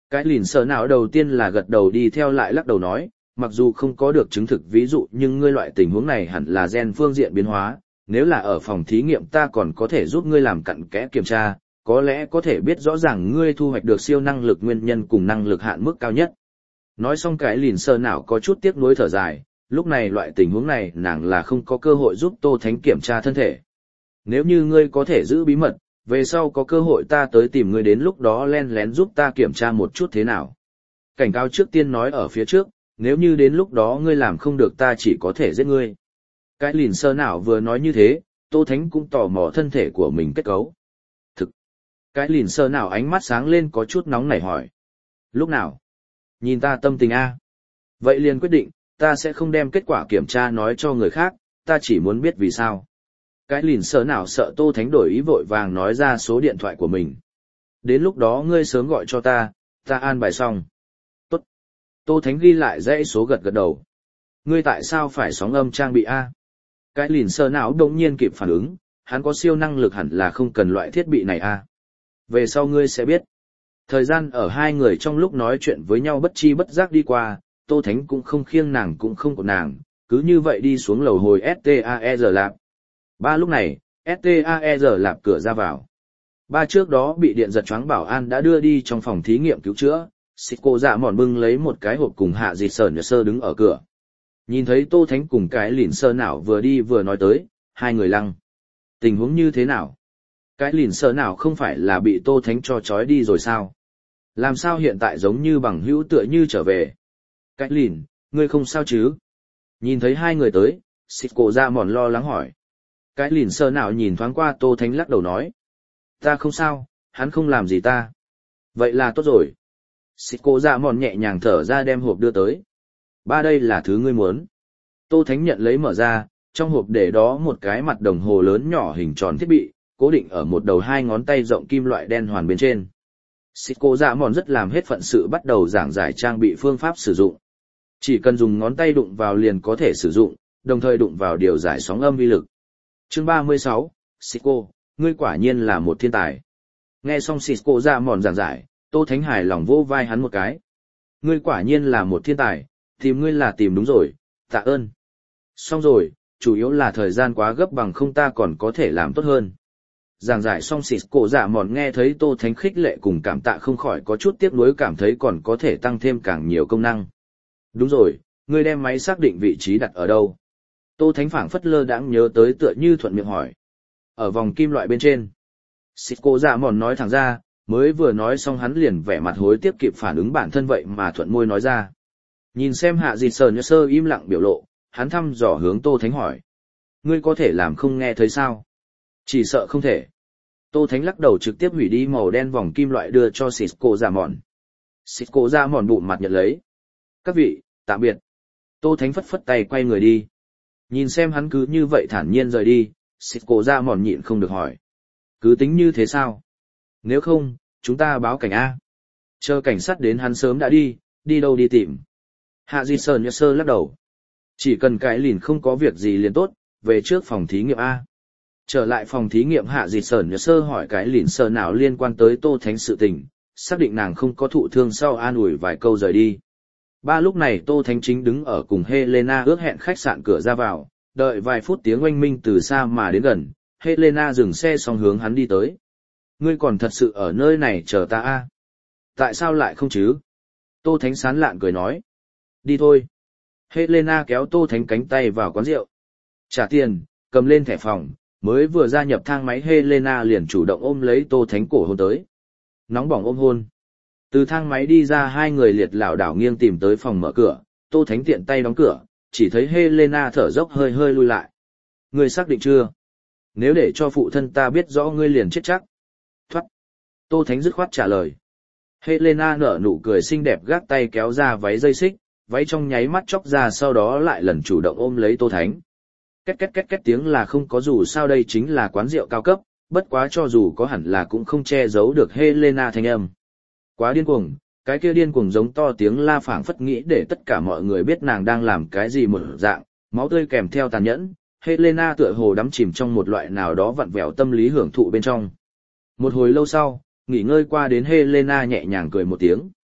Cái lìn sợ não đầu tiên là gật đầu đi theo lại lắc đầu nói, mặc dù không có được chứng thực ví dụ nhưng ngươi loại tình huống này hẳn là gen phương diện biến hóa, nếu là ở phòng thí nghiệm ta còn có thể giúp ngươi làm cặn kẽ kiểm tra, có lẽ có thể biết rõ ràng ngươi thu hoạch được siêu năng lực nguyên nhân cùng năng lực hạn mức cao nhất. Nói xong cái lìn sợ não có chút tiếc nuối thở dài, lúc này loại tình huống này nàng là không có cơ hội giúp Tô Thánh kiểm tra thân thể. Nếu như ngươi có thể giữ bí mật, về sau có cơ hội ta tới tìm ngươi đến lúc đó len lén giúp ta kiểm tra một chút thế nào. Cảnh cáo trước tiên nói ở phía trước, nếu như đến lúc đó ngươi làm không được ta chỉ có thể giết ngươi. Cái lìn sơ nào vừa nói như thế, Tô Thánh cũng tò mò thân thể của mình kết cấu. Thực! Cái lìn sơ nào ánh mắt sáng lên có chút nóng nảy hỏi. Lúc nào? Nhìn ta tâm tình a. Vậy liền quyết định, ta sẽ không đem kết quả kiểm tra nói cho người khác, ta chỉ muốn biết vì sao. Cái lìn sơ nào sợ Tô Thánh đổi ý vội vàng nói ra số điện thoại của mình. Đến lúc đó ngươi sớm gọi cho ta an bài xong. Tốt. Tô Thánh ghi lại dãy số gật gật đầu. Ngươi tại sao phải sóng âm trang bị a? Cái lìn sơ não đột nhiên kịp phản ứng, hắn có siêu năng lực hẳn là không cần loại thiết bị này a. Về sau ngươi sẽ biết. Thời gian ở hai người trong lúc nói chuyện với nhau bất chi bất giác đi qua, Tô Thánh cũng không khiêng nàng cũng không của nàng, cứ như vậy đi xuống lầu hồi STAER Lab. Ba lúc này, STAER Lab cửa ra vào. Ba trước đó bị điện giật choáng bảo an đã đưa đi trong phòng thí nghiệm cứu chữa, Cisco dạ mòn bưng lấy một cái hộp cùng hạ dịch sờn sơ đứng ở cửa. Nhìn thấy Tô Thánh cùng cái lìn sơ nào vừa đi vừa nói tới, hai người lăng. Tình huống như thế nào? Cái lìn sơ nào không phải là bị Tô Thánh cho trói đi rồi sao? Làm sao hiện tại giống như bằng hữu tựa như trở về? Cái lìn, ngươi không sao chứ? Nhìn thấy hai người tới, Cisco dạ mòn lo lắng hỏi. Cái lìn sơ nào nhìn thoáng qua Tô Thánh lắc đầu nói. Ta không sao, hắn không làm gì ta. Vậy là tốt rồi. Cisco dạ mòn nhẹ nhàng thở ra đem hộp đưa tới. Ba đây là thứ ngươi muốn. Tô Thánh nhận lấy mở ra, trong hộp để đó một cái mặt đồng hồ lớn nhỏ hình tròn thiết bị, cố định ở một đầu hai ngón tay rộng kim loại đen hoàn bên trên. Cisco dạ mòn rất làm hết phận sự bắt đầu giảng giải trang bị phương pháp sử dụng. Chỉ cần dùng ngón tay đụng vào liền có thể sử dụng, đồng thời đụng vào điều giải sóng âm vi lực. Chương 36, Cisco, ngươi quả nhiên là một thiên tài. Nghe xong Cisco dạ mòn giảng giải, Tô Thánh hài lòng vỗ vai hắn một cái. Ngươi quả nhiên là một thiên tài, tìm ngươi là tìm đúng rồi, tạ ơn. Xong rồi, chủ yếu là thời gian quá gấp bằng không ta còn có thể làm tốt hơn. Giảng giải xong Cisco dạ mòn nghe thấy Tô Thánh khích lệ cùng cảm tạ không khỏi có chút tiếc nuối cảm thấy còn có thể tăng thêm càng nhiều công năng. Đúng rồi, ngươi đem máy xác định vị trí đặt ở đâu? Tô Thánh phảng phất lơ đãng nhớ tới tựa như thuận miệng hỏi. Ở vòng kim loại bên trên. Cisco dạ mòn nói thẳng ra, mới vừa nói xong hắn liền vẻ mặt hối tiếc kịp phản ứng bản thân vậy mà thuận môi nói ra. Nhìn xem hạ dịch sờn sơ im lặng biểu lộ, hắn thăm dò hướng Tô Thánh hỏi. Ngươi có thể làm không nghe thấy sao? Chỉ sợ không thể. Tô Thánh lắc đầu trực tiếp hủy đi màu đen vòng kim loại đưa cho Cisco dạ mòn. Cisco dạ mòn bụng mặt nhận lấy. Các vị, tạm biệt. Tô Thánh phất phất tay quay người đi. Nhìn xem hắn cứ như vậy thản nhiên rời đi, Cisco dạ mòn nhịn không được hỏi. Cứ tính như thế sao? Nếu không, chúng ta báo cảnh A. Chờ cảnh sát đến hắn sớm đã đi đâu đi tìm. Hạ Di Sơn sơ lắc đầu. Chỉ cần cái lìn không có việc gì liền tốt, về trước phòng thí nghiệm A. Trở lại phòng thí nghiệm Hạ Di Sơn sơ hỏi cái lìn sơ nào liên quan tới Tô Thánh sự tình, xác định nàng không có thụ thương sau an ủi vài câu rời đi. Ba lúc này Tô Thánh chính đứng ở cùng Helena ước hẹn khách sạn cửa ra vào, đợi vài phút tiếng oanh minh từ xa mà đến gần, Helena dừng xe xong hướng hắn đi tới. Ngươi còn thật sự ở nơi này chờ ta a? Tại sao lại không chứ? Tô Thánh sán lạn cười nói. Đi thôi. Helena kéo Tô Thánh cánh tay vào quán rượu. Trả tiền, cầm lên thẻ phòng, mới vừa gia nhập thang máy Helena liền chủ động ôm lấy Tô Thánh cổ hôn tới. Nóng bỏng ôm hôn. Từ thang máy đi ra hai người liệt lảo đảo nghiêng tìm tới phòng mở cửa, Tô Thánh tiện tay đóng cửa, chỉ thấy Helena thở dốc hơi hơi lui lại. Ngươi xác định chưa? Nếu để cho phụ thân ta biết rõ ngươi liền chết chắc. Thoát. Tô Thánh dứt khoát trả lời. Helena nở nụ cười xinh đẹp gác tay kéo ra váy dây xích, váy trong nháy mắt chóc ra sau đó lại lần chủ động ôm lấy Tô Thánh. Két két két két tiếng là không có dù sao đây chính là quán rượu cao cấp, bất quá cho dù có hẳn là cũng không che giấu được Helena thanh âm. Quá điên cuồng, cái kia điên cuồng giống to tiếng la phảng phất nghĩ để tất cả mọi người biết nàng đang làm cái gì một dạng, máu tươi kèm theo tàn nhẫn, Helena tựa hồ đắm chìm trong một loại nào đó vặn vẹo tâm lý hưởng thụ bên trong. Một hồi lâu sau, nghỉ ngơi qua đến Helena nhẹ nhàng cười một tiếng.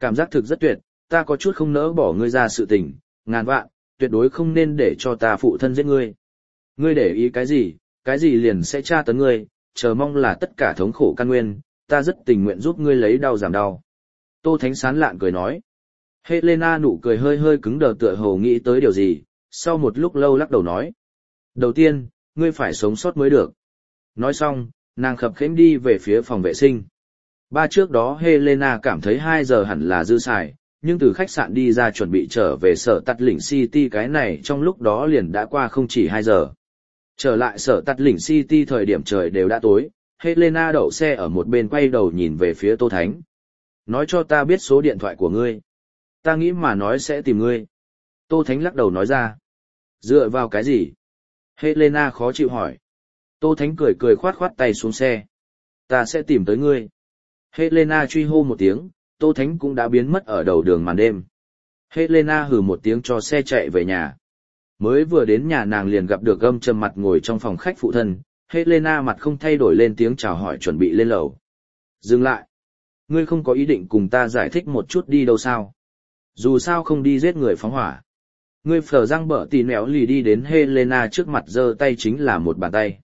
Cảm giác thực rất tuyệt, ta có chút không nỡ bỏ ngươi ra sự tình, ngàn vạn, tuyệt đối không nên để cho ta phụ thân giết ngươi. Ngươi để ý cái gì liền sẽ tra tấn ngươi, chờ mong là tất cả thống khổ căn nguyên, ta rất tình nguyện giúp ngươi lấy đau giảm đau. Tô Thánh sán lạn cười nói. Helena nụ cười hơi hơi cứng đờ tựa hồ nghĩ tới điều gì, sau một lúc lâu lắc đầu nói. Đầu tiên, ngươi phải sống sót mới được. Nói xong, nàng khập khiễng đi về phía phòng vệ sinh. Trước đó Helena cảm thấy 2 giờ hẳn là dư xài, nhưng từ khách sạn đi ra chuẩn bị trở về sở Tạt Lĩnh City cái này trong lúc đó liền đã qua không chỉ 2 giờ. Trở lại sở Tạt Lĩnh City thời điểm trời đều đã tối, Helena đậu xe ở một bên quay đầu nhìn về phía Tô Thánh. Nói cho ta biết số điện thoại của ngươi. Ta nghĩ mà nói sẽ tìm ngươi. Tô Thánh lắc đầu nói ra. Dựa vào cái gì? Helena khó chịu hỏi. Tô Thánh cười cười khoát khoát tay xuống xe. Ta sẽ tìm tới ngươi. Helena truy hô một tiếng, Tô Thánh cũng đã biến mất ở đầu đường màn đêm. Helena hừ một tiếng cho xe chạy về nhà. Mới vừa đến nhà nàng liền gặp được gâm trầm mặt ngồi trong phòng khách phụ thân. Helena mặt không thay đổi lên tiếng chào hỏi chuẩn bị lên lầu. Dừng lại. Ngươi không có ý định cùng ta giải thích một chút đi đâu sao? Dù sao không đi giết người phóng hỏa. Ngươi phở răng bở tì nẻo lì đi đến Helena trước mặt giơ tay chính là một bàn tay.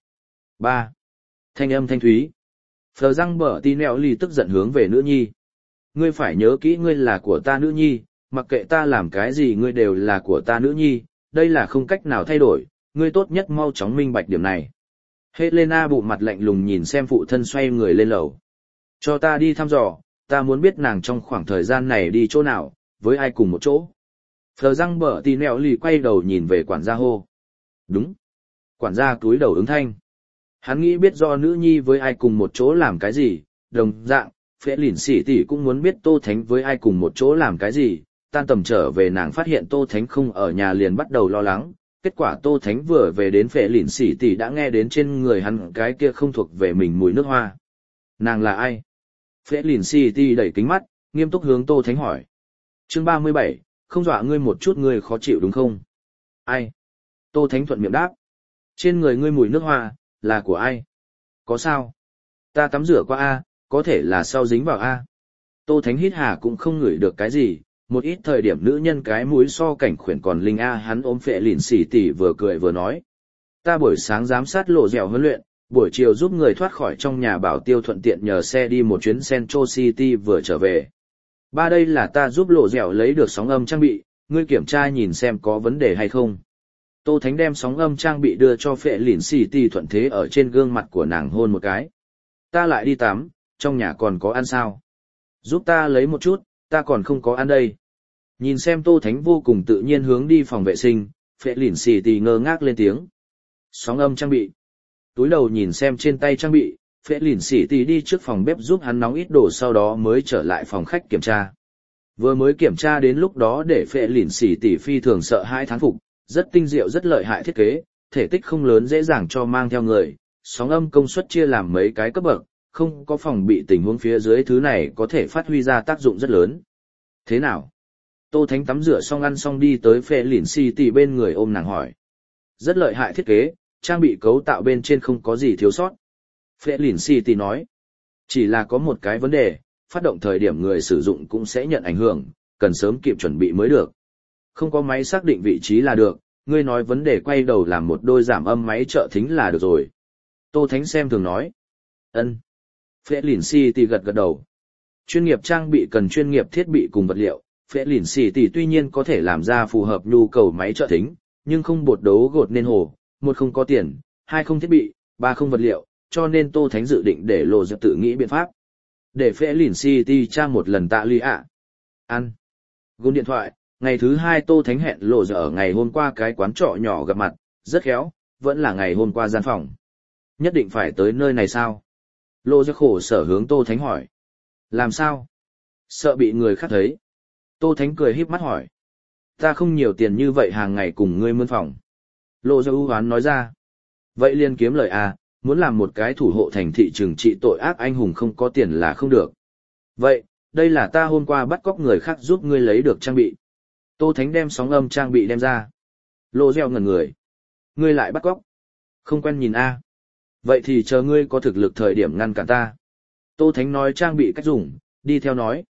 3. Thanh âm thanh thúy. Phở răng bở tì nẻo lì tức giận hướng về nữ nhi. Ngươi phải nhớ kỹ ngươi là của ta nữ nhi, mặc kệ ta làm cái gì ngươi đều là của ta nữ nhi, đây là không cách nào thay đổi, ngươi tốt nhất mau chóng minh bạch điểm này. Helena bụng mặt lạnh lùng nhìn xem phụ thân xoay người lên lầu. Cho ta đi thăm dò, ta muốn biết nàng trong khoảng thời gian này đi chỗ nào, với ai cùng một chỗ. Phờ răng bở tì nẹo lì quay đầu nhìn về quản gia hô. Đúng. Quản gia cúi đầu ứng thanh. Hắn nghĩ biết do nữ nhi với ai cùng một chỗ làm cái gì, đồng dạng, phễ lỉn xỉ tỷ cũng muốn biết Tô Thánh với ai cùng một chỗ làm cái gì. Tan tầm trở về nàng phát hiện Tô Thánh không ở nhà liền bắt đầu lo lắng. Kết quả Tô Thánh vừa về đến phễ lỉn xỉ tỷ đã nghe đến trên người hắn cái kia không thuộc về mình mùi nước hoa. Nàng là ai? Phễ lìn City đẩy kính mắt, nghiêm túc hướng Tô Thánh hỏi. Chương 37, không dọa ngươi một chút ngươi khó chịu đúng không? Ai? Tô Thánh thuận miệng đáp. Trên người ngươi mùi nước hoa, là của ai? Có sao? Ta tắm rửa qua A, có thể là sau dính vào A. Tô Thánh hít hà cũng không ngửi được cái gì, một ít thời điểm nữ nhân cái mũi so cảnh khuyển còn linh A hắn ôm phệ lìn xỉ tỷ vừa cười vừa nói. Ta buổi sáng giám sát lộ dẻo huấn luyện, buổi chiều giúp người thoát khỏi trong nhà bảo tiêu thuận tiện nhờ xe đi một chuyến Central City vừa trở về. Đây là ta giúp lộ dẻo lấy được sóng âm trang bị, ngươi kiểm tra nhìn xem có vấn đề hay không. Tô Thánh đem sóng âm trang bị đưa cho phệ lìn City thuận thế ở trên gương mặt của nàng hôn một cái. Ta lại đi tắm, trong nhà còn có ăn sao? Giúp ta lấy một chút, ta còn không có ăn đây. Nhìn xem Tô Thánh vô cùng tự nhiên hướng đi phòng vệ sinh, phệ lìn City ngơ ngác lên tiếng. Sóng âm trang bị. Túi đầu nhìn xem trên tay trang bị, phễ lìn xỉ tỷ đi trước phòng bếp giúp hắn nóng ít đồ sau đó mới trở lại phòng khách kiểm tra. Vừa mới kiểm tra đến lúc đó để phễ lìn xỉ tỷ phi thường sợ hãi thán phục, rất tinh diệu rất lợi hại thiết kế, thể tích không lớn dễ dàng cho mang theo người, sóng âm công suất chia làm mấy cái cấp bậc, không có phòng bị tình huống phía dưới thứ này có thể phát huy ra tác dụng rất lớn. Thế nào? Tô Thánh tắm rửa xong ăn xong đi tới phễ lìn xỉ tỷ bên người ôm nàng hỏi. Rất lợi hại thiết kế. Trang bị cấu tạo bên trên không có gì thiếu sót. Phệ lìn City nói, chỉ là có một cái vấn đề, phát động thời điểm người sử dụng cũng sẽ nhận ảnh hưởng, cần sớm kịp chuẩn bị mới được. Không có máy xác định vị trí là được, ngươi nói vấn đề quay đầu làm một đôi giảm âm máy trợ thính là được rồi. Tô Thánh xem thường nói. Ân. Phệ lìn City gật gật đầu. Chuyên nghiệp trang bị cần chuyên nghiệp thiết bị cùng vật liệu, Phệ lìn City tuy nhiên có thể làm ra phù hợp nhu cầu máy trợ thính, nhưng không bột đấu gột nên hồ. Một không có tiền, hai không thiết bị, ba không vật liệu, cho nên Tô Thánh dự định để lộ dập tự nghĩ biện pháp. Để phễ lìn City tra một lần tạ ly ạ. Ăn. Gôn điện thoại, ngày thứ 2 Tô Thánh hẹn lộ dập ở ngày hôm qua cái quán trọ nhỏ gặp mặt, rất khéo, vẫn là ngày hôm qua gian phòng. Nhất định phải tới nơi này sao? Lộ dập khổ sở hướng Tô Thánh hỏi. Làm sao? Sợ bị người khác thấy. Tô Thánh cười híp mắt hỏi. Ta không nhiều tiền như vậy hàng ngày cùng ngươi mướn phòng. Lộ Dơ ưu hoán nói ra. Vậy liền kiếm lời à, muốn làm một cái thủ hộ thành thị trừng trị tội ác anh hùng không có tiền là không được. Vậy, đây là ta hôm qua bắt cóc người khác giúp ngươi lấy được trang bị. Tô Thánh đem sóng âm trang bị đem ra. Lộ Dơ ngẩn người. Ngươi lại bắt cóc. Không quen nhìn a. Vậy thì chờ ngươi có thực lực thời điểm ngăn cản ta. Tô Thánh nói trang bị cách dùng, đi theo nói.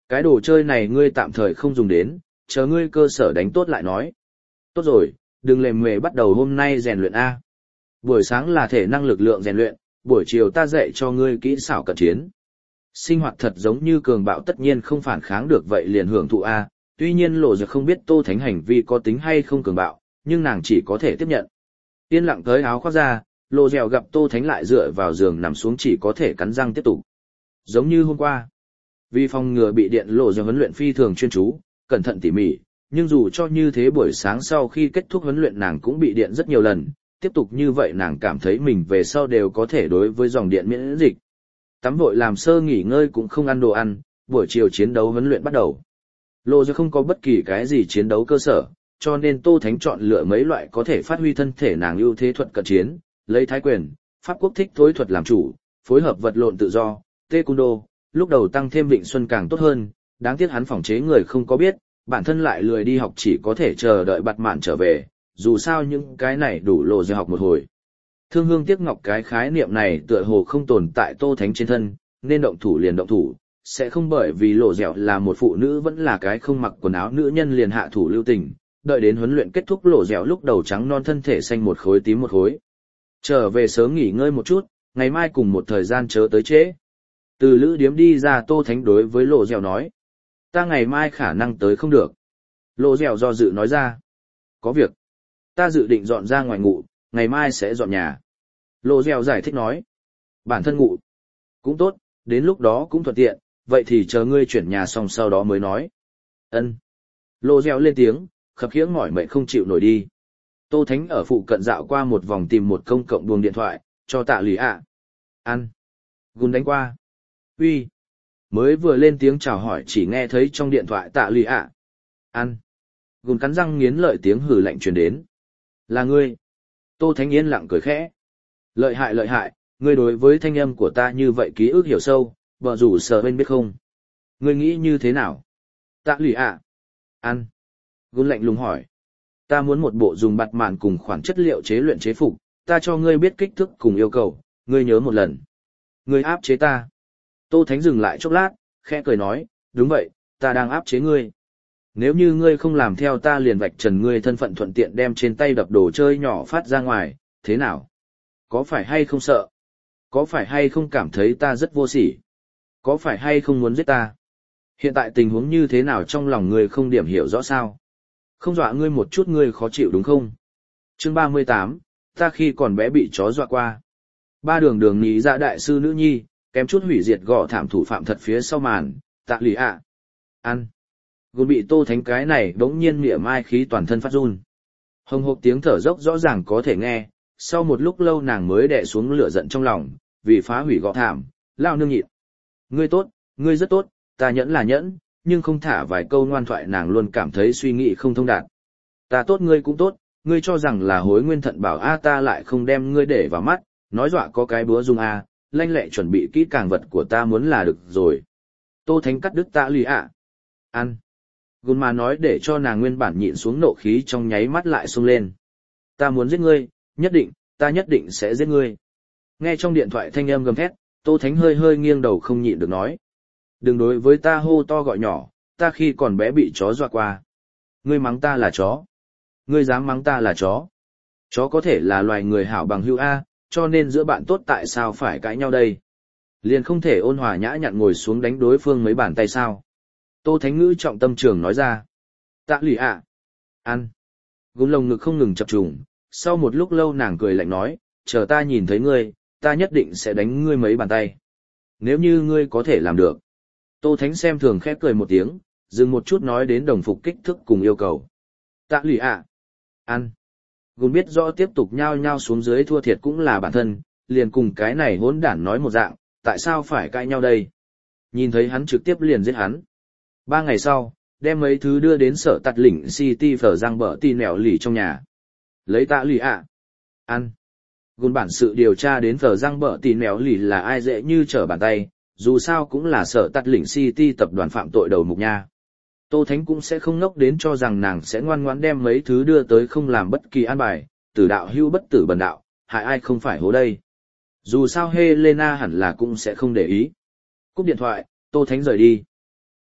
Cái đồ chơi này ngươi tạm thời không dùng đến, chờ ngươi cơ sở đánh tốt lại nói. Tốt rồi, đừng lề mề bắt đầu hôm nay rèn luyện A. Buổi sáng là thể năng lực lượng rèn luyện, buổi chiều ta dạy cho ngươi kỹ xảo cận chiến. Sinh hoạt thật giống như cường bạo tất nhiên không phản kháng được vậy liền hưởng thụ A, tuy nhiên Lộ Dược không biết Tô Thánh hành vi có tính hay không cường bạo, nhưng nàng chỉ có thể tiếp nhận. Yên lặng tới áo khoác ra, Lộ Dẻo gặp Tô Thánh lại dựa vào giường nằm xuống chỉ có thể cắn răng tiếp tục. Giống như hôm qua, vì phòng ngừa bị điện Lộ Dẻo huấn luyện phi thường chuyên chú, cẩn thận tỉ mỉ, nhưng dù cho như thế buổi sáng sau khi kết thúc huấn luyện nàng cũng bị điện rất nhiều lần, tiếp tục như vậy nàng cảm thấy mình về sau đều có thể đối với dòng điện miễn dịch. Tắm vội làm sơ nghỉ ngơi cũng không ăn đồ ăn, buổi chiều chiến đấu huấn luyện bắt đầu. Lộ Dẻo không có bất kỳ cái gì chiến đấu cơ sở, cho nên Tô Thánh chọn lựa mấy loại có thể phát huy thân thể nàng ưu thế thuật cận chiến, lấy thái quyền, pháp quốc thích thối thuật làm chủ, phối hợp vật lộn tự do, taekwondo, lúc đầu tăng thêm Vịnh Xuân càng tốt hơn, đáng tiếc hắn phỏng chế người không có biết, bản thân lại lười đi học chỉ có thể chờ đợi bặt mạn trở về, dù sao những cái này đủ Lộ Dẻo học một hồi. Thương hương tiếc ngọc cái khái niệm này tựa hồ không tồn tại Tô Thánh trên thân, nên động thủ liền động thủ, sẽ không bởi vì Lộ Dẻo là một phụ nữ vẫn là cái không mặc quần áo nữ nhân liền hạ thủ lưu tình, đợi đến huấn luyện kết thúc Lộ Dẻo lúc đầu trắng non thân thể xanh một khối tím một khối. Trở về sớm nghỉ ngơi một chút, ngày mai cùng một thời gian chớ tới trễ. Từ lữ điếm đi ra Tô Thánh đối với Lộ Dẻo nói. Ta ngày mai khả năng tới không được. Lộ Dẻo do dự nói ra. Có việc. Ta dự định dọn ra ngoài ngủ, ngày mai sẽ dọn nhà. Lộ Dẻo giải thích nói. Bản thân ngủ. Cũng tốt, đến lúc đó cũng thuận tiện, vậy thì chờ ngươi chuyển nhà xong sau đó mới nói. Ân. Lộ Dẻo lên tiếng, khập khiễng mỏi mệt không chịu nổi đi. Tô Thánh ở phụ cận dạo qua một vòng tìm một công cộng buồng điện thoại, cho Tạ Lì ạ. Ăn. Gùn đánh qua. Uy. Mới vừa lên tiếng chào hỏi chỉ nghe thấy trong điện thoại Tạ Lì ạ. Ăn. Gùn cắn răng nghiến lợi tiếng hừ lạnh truyền đến. Là ngươi. Tô Thánh yên lặng cười khẽ. Lợi hại, ngươi đối với thanh âm của ta như vậy ký ức hiểu sâu, vợ rủ sờ bên biết không? Ngươi nghĩ như thế nào? Tạ Lì ạ. Ăn. Gùn lạnh lùng hỏi. Ta muốn một bộ dùng bạt mạn cùng khoản chất liệu chế luyện chế phục, ta cho ngươi biết kích thước cùng yêu cầu, ngươi nhớ một lần. Ngươi áp chế ta. Tô Thánh dừng lại chốc lát, khẽ cười nói, đúng vậy, ta đang áp chế ngươi. Nếu như ngươi không làm theo ta liền vạch trần ngươi thân phận thuận tiện đem trên tay đập đồ chơi nhỏ phát ra ngoài, thế nào? Có phải hay không sợ? Có phải hay không cảm thấy ta rất vô sỉ? Có phải hay không muốn giết ta? Hiện tại tình huống như thế nào trong lòng ngươi không điểm hiểu rõ sao? Không dọa ngươi một chút ngươi khó chịu đúng không? Chương 38, ta khi còn bé bị chó dọa qua. Ba đường ní dạ đại sư nữ nhi, kém chút hủy diệt gõ thảm thủ phạm thật phía sau màn, Tạ Lì ạ. Ăn. Gùn bị Tô Thánh cái này đống nhiên mỉa mai khí toàn thân phát run. Hồng hộc tiếng thở dốc rõ ràng có thể nghe, sau một lúc lâu nàng mới đè xuống lửa giận trong lòng, vì phá hủy gõ thảm, lao nương nhịn. Ngươi tốt, ngươi rất tốt, ta nhẫn là nhẫn, nhưng không thả vài câu ngoan thoại nàng luôn cảm thấy suy nghĩ không thông đạt. Ta tốt ngươi cũng tốt, ngươi cho rằng là hối nguyên thận bảo a ta lại không đem ngươi để vào mắt, nói dọa có cái búa dung a, lanh lẹ chuẩn bị kỹ càng vật của ta muốn là được rồi. Tô Thánh cắt đứt Tạ Lì ạ. Ăn. Gùn mà nói để cho nàng nguyên bản nhịn xuống nộ khí trong nháy mắt lại sung lên. Ta muốn giết ngươi, ta nhất định sẽ giết ngươi. Nghe trong điện thoại thanh âm gầm thét, Tô Thánh hơi nghiêng đầu không nhịn được nói. Đừng đối với ta hô to gọi nhỏ, ta khi còn bé bị chó dọa qua. Ngươi mắng ta là chó. Ngươi dám mắng ta là chó. Chó có thể là loài người hảo bằng hữu A, cho nên giữa bạn tốt tại sao phải cãi nhau đây? Liền không thể ôn hòa nhã nhặn ngồi xuống đánh đối phương mấy bàn tay sao? Tô Thánh ngữ trọng tâm trường nói ra. Tạ Lì ạ. Ăn. Gùn lồng ngực không ngừng chập trùng, sau một lúc lâu nàng cười lạnh nói, chờ ta nhìn thấy ngươi, ta nhất định sẽ đánh ngươi mấy bàn tay. Nếu như ngươi có thể làm được. Tô Thánh xem thường khép cười một tiếng, dừng một chút nói đến đồng phục kích thước cùng yêu cầu. Tạ Lì ạ. Ăn. Gùn biết rõ tiếp tục nhao nhao xuống dưới thua thiệt cũng là bản thân, liền cùng cái này hỗn đản nói một dạng, tại sao phải cãi nhau đây? Nhìn thấy hắn trực tiếp liền giết hắn. 3 ngày sau, đem mấy thứ đưa đến sở tạt lĩnh City phở răng bở tì nẻo lì trong nhà. Lấy Tạ Lì ạ. Ăn. Gùn bản sự điều tra đến phở răng bở tì nẻo lì là ai dễ như trở bàn tay, dù sao cũng là sở tạt lĩnh City tập đoàn phạm tội đầu mục nha. Tô Thánh cũng sẽ không ngốc đến cho rằng nàng sẽ ngoan ngoãn đem mấy thứ đưa tới không làm bất kỳ an bài, tử đạo hưu bất tử bần đạo, hại ai không phải hố đây. Dù sao Helena hẳn là cũng sẽ không để ý. Cúp điện thoại, Tô Thánh rời đi.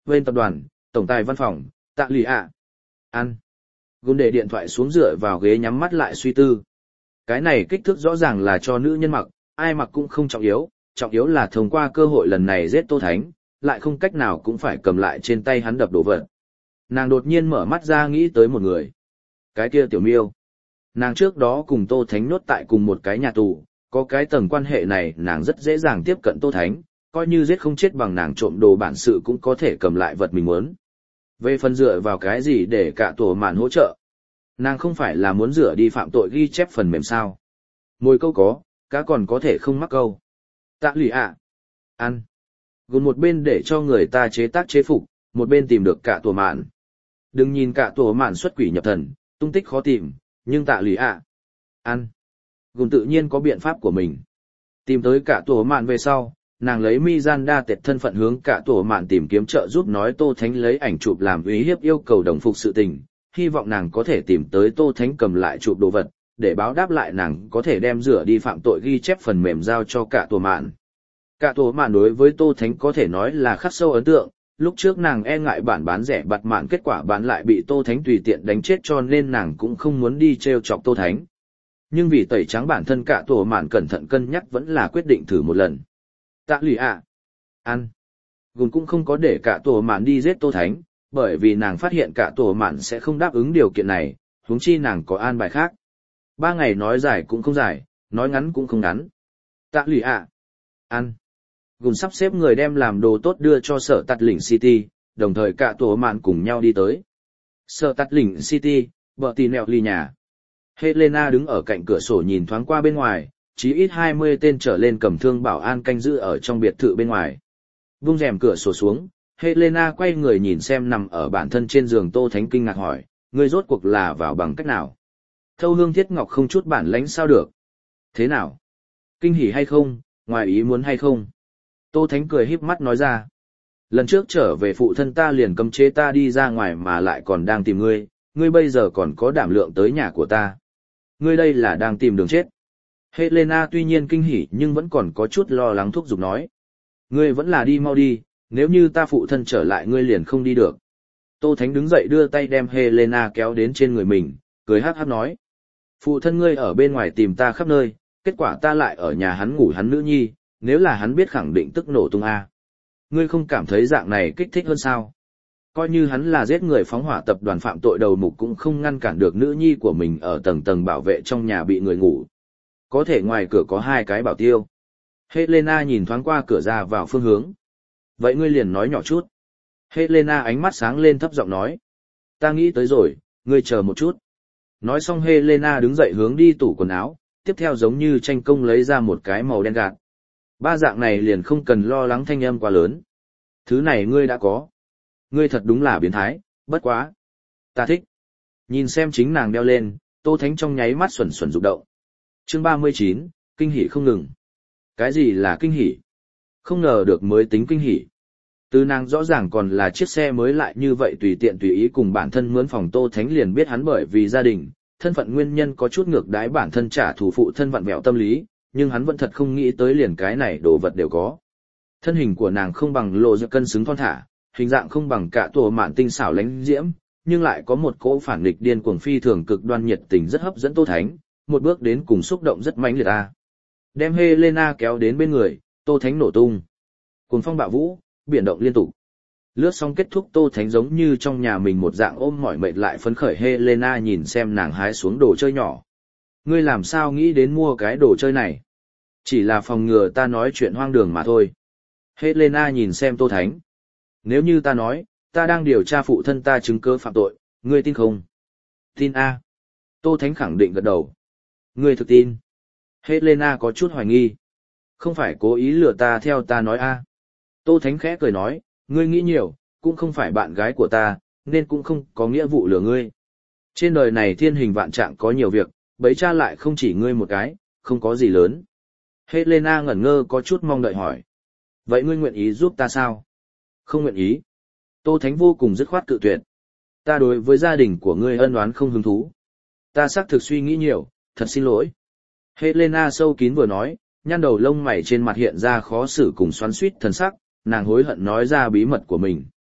Bên tập đoàn, tổng tài văn phòng, Tạ Lụy ạ. Ăn. Gôn để điện thoại xuống dựa vào ghế nhắm mắt lại suy tư. Cái này kích thước rõ ràng là cho nữ nhân mặc, ai mặc cũng không trọng yếu là thông qua cơ hội lần này giết Tô Thánh, lại không cách nào cũng phải cầm lại trên tay hắn đập đổ vật. Nàng đột nhiên mở mắt ra nghĩ tới một người. Cái kia Tiểu Miêu. Nàng trước đó cùng Tô Thánh nốt tại cùng một cái nhà tù, có cái tầng quan hệ này nàng rất dễ dàng tiếp cận Tô Thánh, coi như giết không chết bằng nàng trộm đồ bản sự cũng có thể cầm lại vật mình muốn. Về phần dựa vào cái gì để cả tổ mạn hỗ trợ? Nàng không phải là muốn rửa đi phạm tội ghi chép phần mềm sao? Mồi câu có, cá còn có thể không mắc câu. Tạ Lụy ạ. Ăn. Gồm một bên để cho người ta chế tác chế phục, một bên tìm được cả tổ mạn. Đừng nhìn cả tổ mạn xuất quỷ nhập thần, tung tích khó tìm, nhưng Tạ Lụy ạ. Ăn. Gồm tự nhiên có biện pháp của mình. Tìm tới cả tổ mạn về sau, nàng lấy Mizanda tệt thân phận hướng cả tổ mạn tìm kiếm trợ giúp nói Tô Thánh lấy ảnh chụp làm uy hiếp yêu cầu đồng phục sự tình, hy vọng nàng có thể tìm tới Tô Thánh cầm lại chụp đồ vật, để báo đáp lại nàng có thể đem rửa đi phạm tội ghi chép phần mềm giao cho cả tổ mạn. Cả tổ mạn đối với Tô Thánh có thể nói là khắc sâu ấn tượng, lúc trước nàng e ngại bản bán rẻ bặt mạn kết quả bán lại bị Tô Thánh tùy tiện đánh chết cho nên nàng cũng không muốn đi treo chọc Tô Thánh. Nhưng vì tẩy trắng bản thân cả tổ mạn cẩn thận cân nhắc vẫn là quyết định thử một lần. Tạ Lụy ạ. Ăn. Gùn cũng không có để cả tổ mạn đi giết Tô Thánh, bởi vì nàng phát hiện cả tổ mạn sẽ không đáp ứng điều kiện này, huống chi nàng có an bài khác. 3 ngày nói dài cũng không dài, nói ngắn cũng không ngắn. Tạ Lụy ạ. Ăn. Gùn sắp xếp người đem làm đồ tốt đưa cho sở tạt lĩnh City, đồng thời cả tổ mạn cùng nhau đi tới. Sở tạt lĩnh City, bờ tì nẹo ly nhà. Helena đứng ở cạnh cửa sổ nhìn thoáng qua bên ngoài, chí ít 20 tên trở lên cầm thương bảo an canh giữ ở trong biệt thự bên ngoài. Vung rèm cửa sổ xuống, Helena quay người nhìn xem nằm ở bản thân trên giường Tô Thánh kinh ngạc hỏi, ngươi rốt cuộc là vào bằng cách nào? Thâu Hương Thiết Ngọc không chút bản lãnh sao được? Thế nào? Kinh hỉ hay không, ngoài ý muốn hay không? Tô Thánh cười híp mắt nói ra. Lần trước trở về phụ thân ta liền cấm chế ta đi ra ngoài mà lại còn đang tìm ngươi, ngươi bây giờ còn có đảm lượng tới nhà của ta. Ngươi đây là đang tìm đường chết. Helena tuy nhiên kinh hỉ nhưng vẫn còn có chút lo lắng thúc giục nói. Ngươi vẫn là đi mau đi, nếu như ta phụ thân trở lại ngươi liền không đi được. Tô Thánh đứng dậy đưa tay đem Helena kéo đến trên người mình, cười hắc hắc nói. Phụ thân ngươi ở bên ngoài tìm ta khắp nơi, kết quả ta lại ở nhà hắn ngủ hắn nữ nhi, nếu là hắn biết khẳng định tức nổ tung a. Ngươi không cảm thấy dạng này kích thích hơn sao? Coi như hắn là giết người phóng hỏa tập đoàn phạm tội đầu mục cũng không ngăn cản được nữ nhi của mình ở tầng tầng bảo vệ trong nhà bị người ngủ. Có thể ngoài cửa có 2 cái bảo tiêu. Helena nhìn thoáng qua cửa ra vào phương hướng. Vậy ngươi liền nói nhỏ chút. Helena ánh mắt sáng lên thấp giọng nói. Ta nghĩ tới rồi, ngươi chờ một chút. Nói xong Helena đứng dậy hướng đi tủ quần áo, tiếp theo giống như tranh công lấy ra một cái màu đen gạt. 3 dạng này liền không cần lo lắng thanh âm quá lớn. Thứ này ngươi đã có. Ngươi thật đúng là biến thái, bất quá. Ta thích. Nhìn xem chính nàng đeo lên, Tô Thánh trong nháy mắt xuẩn xuẩn rụng động. Chương 39, kinh hỉ không ngừng. Cái gì là kinh hỉ? Không ngờ được mới tính kinh hỉ. Từ nàng rõ ràng còn là chiếc xe mới lại như vậy tùy tiện tùy ý cùng bản thân mướn phòng Tô Thánh liền biết hắn bởi vì gia đình, thân phận nguyên nhân có chút ngược đái bản thân trả thù phụ thân vặn vẹo tâm lý, nhưng hắn vẫn thật không nghĩ tới liền cái này đồ vật đều có. Thân hình của nàng không bằng lộ ra cân xứng thon thả, hình dạng không bằng cả tổ mạn tinh xảo lánh diễm, nhưng lại có một cỗ phản nghịch điên cuồng phi thường cực đoan nhiệt tình rất hấp dẫn Tô Thánh, một bước đến cùng xúc động rất mãnh liệt a. Đem Helena kéo đến bên người, Tô Thánh nổ tung. Cuồng phong bạo vũ, biển động liên tục. Lướt xong kết thúc Tô Thánh giống như trong nhà mình một dạng ôm mỏi mệt lại phấn khởi Helena nhìn xem nàng hái xuống đồ chơi nhỏ. Ngươi làm sao nghĩ đến mua cái đồ chơi này? Chỉ là phòng ngừa ta nói chuyện hoang đường mà thôi. Helena nhìn xem Tô Thánh. Nếu như ta nói, ta đang điều tra phụ thân ta chứng cứ phạm tội, ngươi tin không? Tin a. Tô Thánh khẳng định gật đầu. Ngươi thực tin. Helena có chút hoài nghi. Không phải cố ý lừa ta theo ta nói a. Tô Thánh khẽ cười nói, ngươi nghĩ nhiều, cũng không phải bạn gái của ta, nên cũng không có nghĩa vụ lừa ngươi. Trên đời này thiên hình vạn trạng có nhiều việc, bấy cha lại không chỉ ngươi một cái, không có gì lớn. Helena ngẩn ngơ có chút mong đợi hỏi. Vậy ngươi nguyện ý giúp ta sao? Không nguyện ý. Tô Thánh vô cùng dứt khoát cự tuyệt. Ta đối với gia đình của ngươi ân oán không hứng thú. Ta xác thực suy nghĩ nhiều, thật xin lỗi. Helena sâu kín vừa nói, nhăn đầu lông mày trên mặt hiện ra khó xử cùng xoắn xuýt thần sắc, nàng hối hận nói ra bí mật của mình.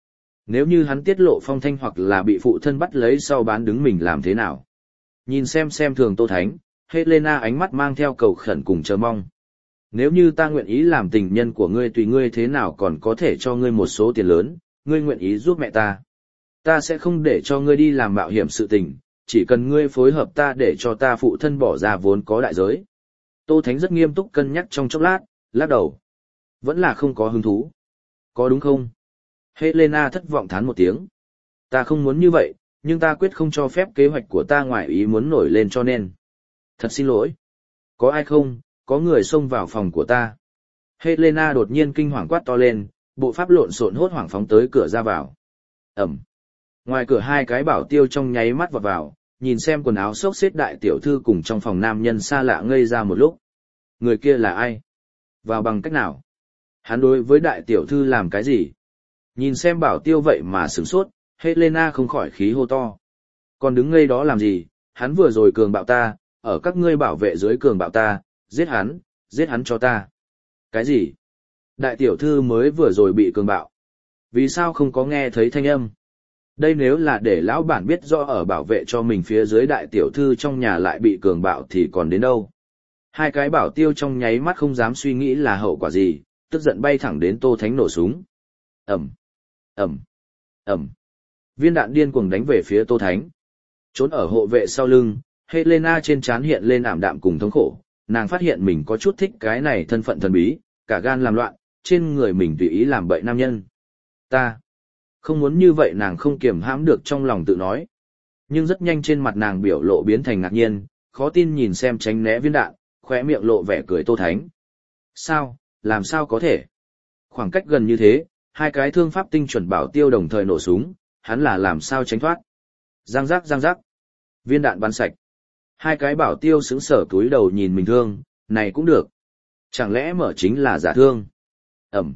Nếu như hắn tiết lộ phong thanh hoặc là bị phụ thân bắt lấy sau bán đứng mình làm thế nào? Nhìn xem thường Tô Thánh, Helena ánh mắt mang theo cầu khẩn cùng chờ mong. Nếu như ta nguyện ý làm tình nhân của ngươi tùy ngươi thế nào còn có thể cho ngươi một số tiền lớn, ngươi nguyện ý giúp mẹ ta. Ta sẽ không để cho ngươi đi làm mạo hiểm sự tình, chỉ cần ngươi phối hợp ta để cho ta phụ thân bỏ ra vốn có đại giới. Tô Thánh rất nghiêm túc cân nhắc trong chốc lát, lắc đầu. Vẫn là không có hứng thú. Có đúng không? Helena thất vọng thán một tiếng. Ta không muốn như vậy, nhưng ta quyết không cho phép kế hoạch của ta ngoài ý muốn nổi lên cho nên. Thật xin lỗi. Có ai không? Có người xông vào phòng của ta. Helena đột nhiên kinh hoàng quát to lên, bộ pháp lộn xộn hốt hoảng phóng tới cửa ra vào. Ẩm. Ngoài cửa hai cái bảo tiêu trong nháy mắt vọt vào, nhìn xem quần áo xốc xếp đại tiểu thư cùng trong phòng nam nhân xa lạ ngây ra một lúc. Người kia là ai? Vào bằng cách nào? Hắn đối với đại tiểu thư làm cái gì? Nhìn xem bảo tiêu vậy mà sửng sốt, Helena không khỏi khí hô to. Còn đứng ngây đó làm gì? Hắn vừa rồi cường bạo ta, ở các ngươi bảo vệ dưới cường bạo ta, giết hắn cho ta. Cái gì? Đại tiểu thư mới vừa rồi bị cường bạo. Vì sao không có nghe thấy thanh âm? Đây nếu là để lão bản biết rõ ở bảo vệ cho mình phía dưới đại tiểu thư trong nhà lại bị cường bạo thì còn đến đâu? Hai cái bảo tiêu trong nháy mắt không dám suy nghĩ là hậu quả gì, tức giận bay thẳng đến Tô Thánh nổ súng. Ầm, ầm, ầm. Viên đạn điên cuồng đánh về phía Tô Thánh. Trốn ở hộ vệ sau lưng, Helena trên trán hiện lên ảm đạm cùng thống khổ, nàng phát hiện mình có chút thích cái này thân phận thần bí, cả gan làm loạn, trên người mình tùy ý làm bậy nam nhân. Ta không muốn như vậy, nàng không kiềm hãm được trong lòng tự nói. Nhưng rất nhanh trên mặt nàng biểu lộ biến thành ngạc nhiên, khó tin nhìn xem tránh né viên đạn, khóe miệng lộ vẻ cười Tô Thánh. Sao, làm sao có thể? Khoảng cách gần như thế, hai cái thương pháp tinh chuẩn bảo tiêu đồng thời nổ súng, hắn là làm sao tránh thoát? Giang giác, viên đạn bắn sạch. Hai cái bảo tiêu sững sờ cúi đầu nhìn mình thương, này cũng được. Chẳng lẽ mở chính là giả thương? Ẩm.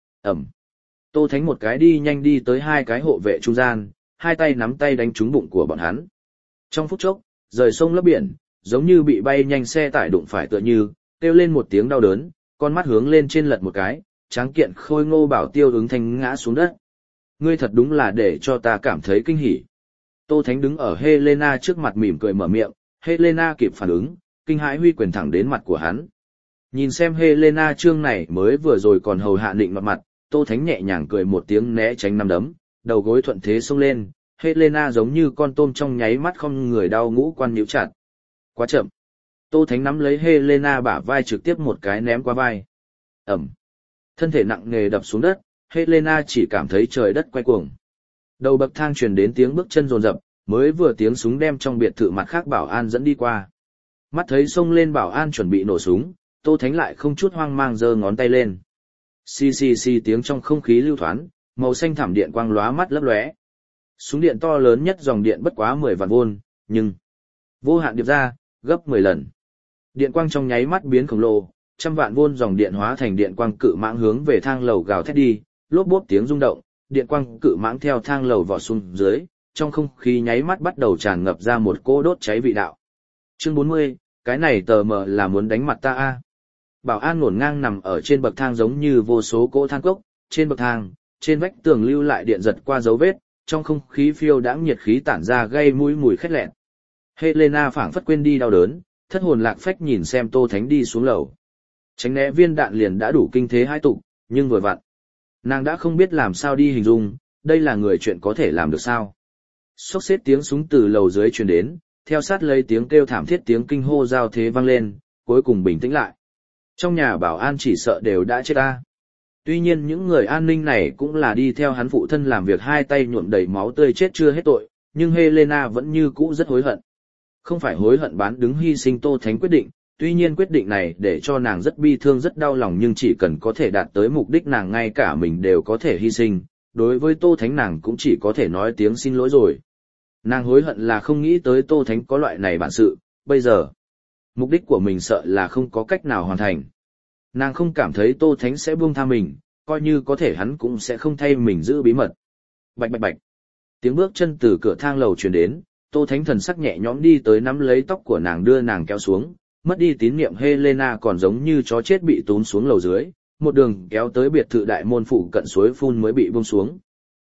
Tô Thánh một cái đi nhanh đi tới hai cái hộ vệ trung gian, hai tay nắm tay đánh trúng bụng của bọn hắn. Trong phút chốc, rời sông lấp biển, giống như bị bay nhanh xe tải đụng phải tựa như, kêu lên một tiếng đau đớn, con mắt hướng lên trên lật một cái, tráng kiện khôi ngô bảo tiêu ứng thanh ngã xuống đất. Ngươi thật đúng là để cho ta cảm thấy kinh hỉ. Tô Thánh đứng ở Helena trước mặt mỉm cười mở miệng, Helena kịp phản ứng, kinh hãi huy quyền thẳng đến mặt của hắn. Nhìn xem Helena trương này mới vừa rồi còn hầu hạ định mặt, Tô Thánh nhẹ nhàng cười một tiếng né tránh nắm đấm, đầu gối thuận thế xông lên, Helena giống như con tôm trong nháy mắt không người đau ngũ quan nhíu chặt. Quá chậm. Tô Thánh nắm lấy Helena bả vai trực tiếp một cái ném qua vai. Ẩm. Thân thể nặng nề đập xuống đất, Helena chỉ cảm thấy trời đất quay cuồng. Đầu bậc thang truyền đến tiếng bước chân rồn rập, mới vừa tiếng súng đem trong biệt thự mặt khác bảo an dẫn đi qua. Mắt thấy xông lên bảo an chuẩn bị nổ súng, Tô Thánh lại không chút hoang mang giơ ngón tay lên. Xì xì xì tiếng trong không khí lưu thoáng, màu xanh thảm điện quang lóa mắt lấp lóe. Súng điện to lớn nhất dòng điện bất quá 10 vạn vôn, nhưng vô hạn điệp ra, gấp 10 lần. Điện quang trong nháy mắt biến khổng lồ, trăm vạn vôn dòng điện hóa thành điện quang cự mãng hướng về thang lầu gào thét đi, lốp bốp tiếng rung động, điện quang cự mãng theo thang lầu vọt xuống dưới, trong không khí nháy mắt bắt đầu tràn ngập ra một cỗ đốt cháy vị đạo. Chương 40, cái này tờ mờ là muốn đánh mặt ta a. Bảo an ngổn ngang nằm ở trên bậc thang giống như vô số cỗ than cốc, trên bậc thang, trên vách tường lưu lại điện giật qua dấu vết, trong không khí phiêu đãng nhiệt khí tản ra gây mũi mùi khét lẹn. Helena phảng phất quên đi đau đớn, thất hồn lạc phách nhìn xem Tô Thánh đi xuống lầu. Tránh né viên đạn liền đã đủ kinh thế hai tục, nhưng vừa vặn, nàng đã không biết làm sao đi hình dung, đây là người chuyện có thể làm được sao. Xốc xếp tiếng súng từ lầu dưới truyền đến, theo sát lấy tiếng kêu thảm thiết tiếng kinh hô giao thế vang lên, cuối cùng bình tĩnh lại. Trong nhà bảo an chỉ sợ đều đã chết ta. Tuy nhiên những người an ninh này cũng là đi theo hắn phụ thân làm việc hai tay nhuộm đầy máu tươi chết chưa hết tội, nhưng Helena vẫn như cũ rất hối hận. Không phải hối hận bán đứng hy sinh Tô Thánh quyết định, tuy nhiên quyết định này để cho nàng rất bi thương rất đau lòng, nhưng chỉ cần có thể đạt tới mục đích nàng ngay cả mình đều có thể hy sinh, đối với Tô Thánh nàng cũng chỉ có thể nói tiếng xin lỗi rồi. Nàng hối hận là không nghĩ tới Tô Thánh có loại này bản sự, bây giờ mục đích của mình sợ là không có cách nào hoàn thành. Nàng không cảm thấy Tô Thánh sẽ buông tha mình, coi như có thể hắn cũng sẽ không thay mình giữ bí mật. Bạch bạch bạch. Tiếng bước chân từ cửa thang lầu truyền đến, Tô Thánh thần sắc nhẹ nhõm đi tới nắm lấy tóc của nàng đưa nàng kéo xuống, mất đi tín niệm Helena còn giống như chó chết bị tún xuống lầu dưới, một đường kéo tới biệt thự đại môn phụ cận suối phun mới bị buông xuống.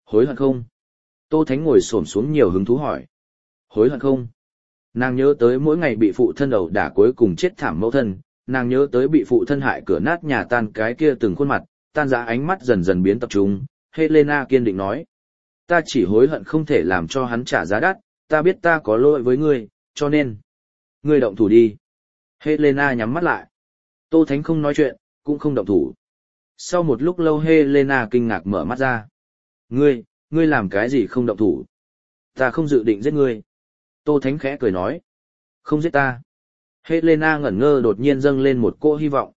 Hối hận không? Tô Thánh ngồi xổm xuống nhiều hứng thú hỏi. Hối hận không? Nàng nhớ tới mỗi ngày bị phụ thân ẩu đả cuối cùng chết thảm mẫu thân, nàng nhớ tới bị phụ thân hại cửa nát nhà tan cái kia từng khuôn mặt, tan rã ánh mắt dần dần biến tập trung. Helena kiên định nói. Ta chỉ hối hận không thể làm cho hắn trả giá đắt, ta biết ta có lỗi với ngươi, cho nên. Ngươi động thủ đi. Helena nhắm mắt lại. Tô Thánh không nói chuyện, cũng không động thủ. Sau một lúc lâu Helena kinh ngạc mở mắt ra. Ngươi làm cái gì không động thủ? Ta không dự định giết ngươi. Tô Thánh khẽ cười nói. Không giết ta. Helena ngẩn ngơ đột nhiên dâng lên một cỗ hy vọng.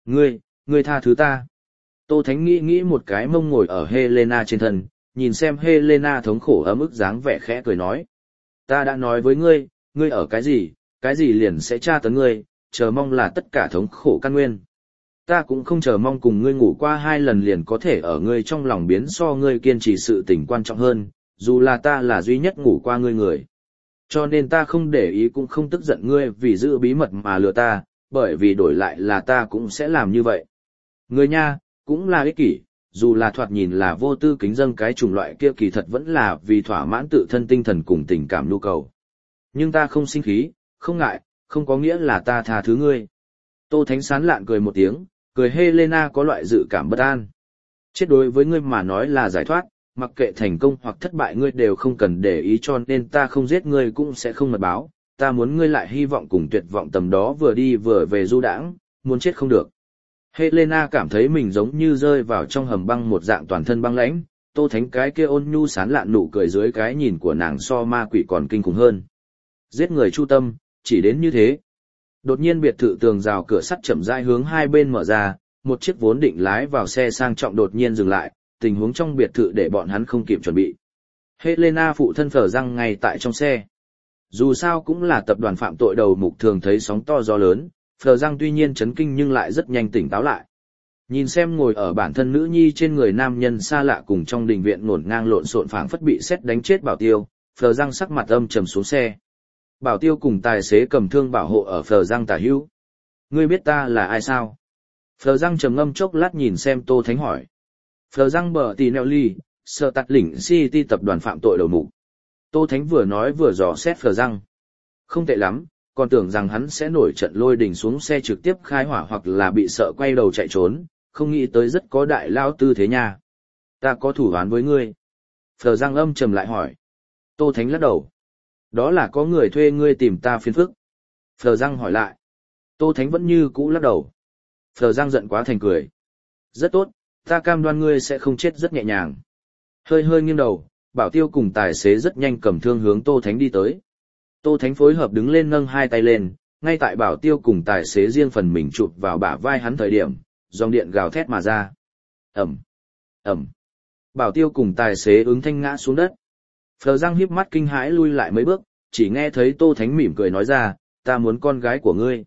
Ngươi tha thứ ta. Tô Thánh nghĩ một cái mông ngồi ở Helena trên thân, nhìn xem Helena thống khổ ấm ức dáng vẻ khẽ cười nói. Ta đã nói với ngươi ở cái gì liền sẽ tra tấn ngươi, chờ mong là tất cả thống khổ căn nguyên. Ta cũng không chờ mong cùng ngươi ngủ qua 2 lần liền có thể ở ngươi trong lòng biến so ngươi kiên trì sự tình quan trọng hơn, dù là ta là duy nhất ngủ qua ngươi người. Cho nên ta không để ý cũng không tức giận ngươi vì giữ bí mật mà lừa ta, bởi vì đổi lại là ta cũng sẽ làm như vậy. Ngươi nha, cũng là ích kỷ, dù là thoạt nhìn là vô tư kính dâng cái chủng loại kia kỳ thật vẫn là vì thỏa mãn tự thân tinh thần cùng tình cảm nhu cầu. Nhưng ta không sinh khí, không ngại, không có nghĩa là ta tha thứ ngươi. Tô Thánh sán lạn cười một tiếng, cười Helena có loại dự cảm bất an. Chết đối với ngươi mà nói là giải thoát, mặc kệ thành công hoặc thất bại ngươi đều không cần để ý cho nên ta không giết ngươi cũng sẽ không mật báo, ta muốn ngươi lại hy vọng cùng tuyệt vọng tầm đó vừa đi vừa về du đãng, muốn chết không được. Helena cảm thấy mình giống như rơi vào trong hầm băng một dạng toàn thân băng lãnh, Tô Thánh cái kia ôn nhu sán lạn nụ cười dưới cái nhìn của nàng so ma quỷ còn kinh khủng hơn. Giết người chu tâm, chỉ đến như thế. Đột nhiên biệt thự tường rào cửa sắt chậm rãi hướng hai bên mở ra, một chiếc vốn định lái vào xe sang trọng đột nhiên dừng lại, tình huống trong biệt thự để bọn hắn không kịp chuẩn bị. Helena phụ thân phở răng ngay tại trong xe. Dù sao cũng là tập đoàn phạm tội đầu mục thường thấy sóng to gió lớn, phở răng tuy nhiên chấn kinh nhưng lại rất nhanh tỉnh táo lại. Nhìn xem ngồi ở bản thân nữ nhi trên người nam nhân xa lạ cùng trong đình viện ngổn ngang lộn xộn phảng phất bị sét đánh chết Bảo Tiêu, phở răng sắc mặt âm trầm xuống xe. Bảo Tiêu cùng tài xế cầm thương bảo hộ ở phở răng tả hữu. Ngươi biết ta là ai sao? Phở răng trầm ngâm chốc lát nhìn xem Tô Thánh hỏi. Phở răng bờ tì neo ly, sợ tạt lĩnh City tập đoàn phạm tội đầu mục. Tô Thánh vừa nói vừa dò xét phở răng. Không tệ lắm, còn tưởng rằng hắn sẽ nổi trận lôi đình xuống xe trực tiếp khai hỏa hoặc là bị sợ quay đầu chạy trốn, không nghĩ tới rất có đại lao tư thế nha. Ta có thủ án với ngươi. Phở răng âm trầm lại hỏi. Tô Thánh lắc đầu. Đó là có người thuê ngươi tìm ta phiền phức. Phở răng hỏi lại. Tô Thánh vẫn như cũ lắc đầu. Phở răng giận quá thành cười. Rất tốt, ta cam đoan ngươi sẽ không chết rất nhẹ nhàng. Hơi hơi nghiêng đầu, Bảo Tiêu cùng tài xế rất nhanh cầm thương hướng Tô Thánh đi tới. Tô Thánh phối hợp đứng lên nâng hai tay lên, ngay tại Bảo Tiêu cùng tài xế riêng phần mình chụp vào bả vai hắn thời điểm, dòng điện gào thét mà ra. Ẩm, Ẩm. Bảo Tiêu cùng tài xế ứng thanh ngã xuống đất. Phờ răng hiếp mắt kinh hãi lui lại mấy bước, chỉ nghe thấy Tô Thánh mỉm cười nói ra, ta muốn con gái của ngươi.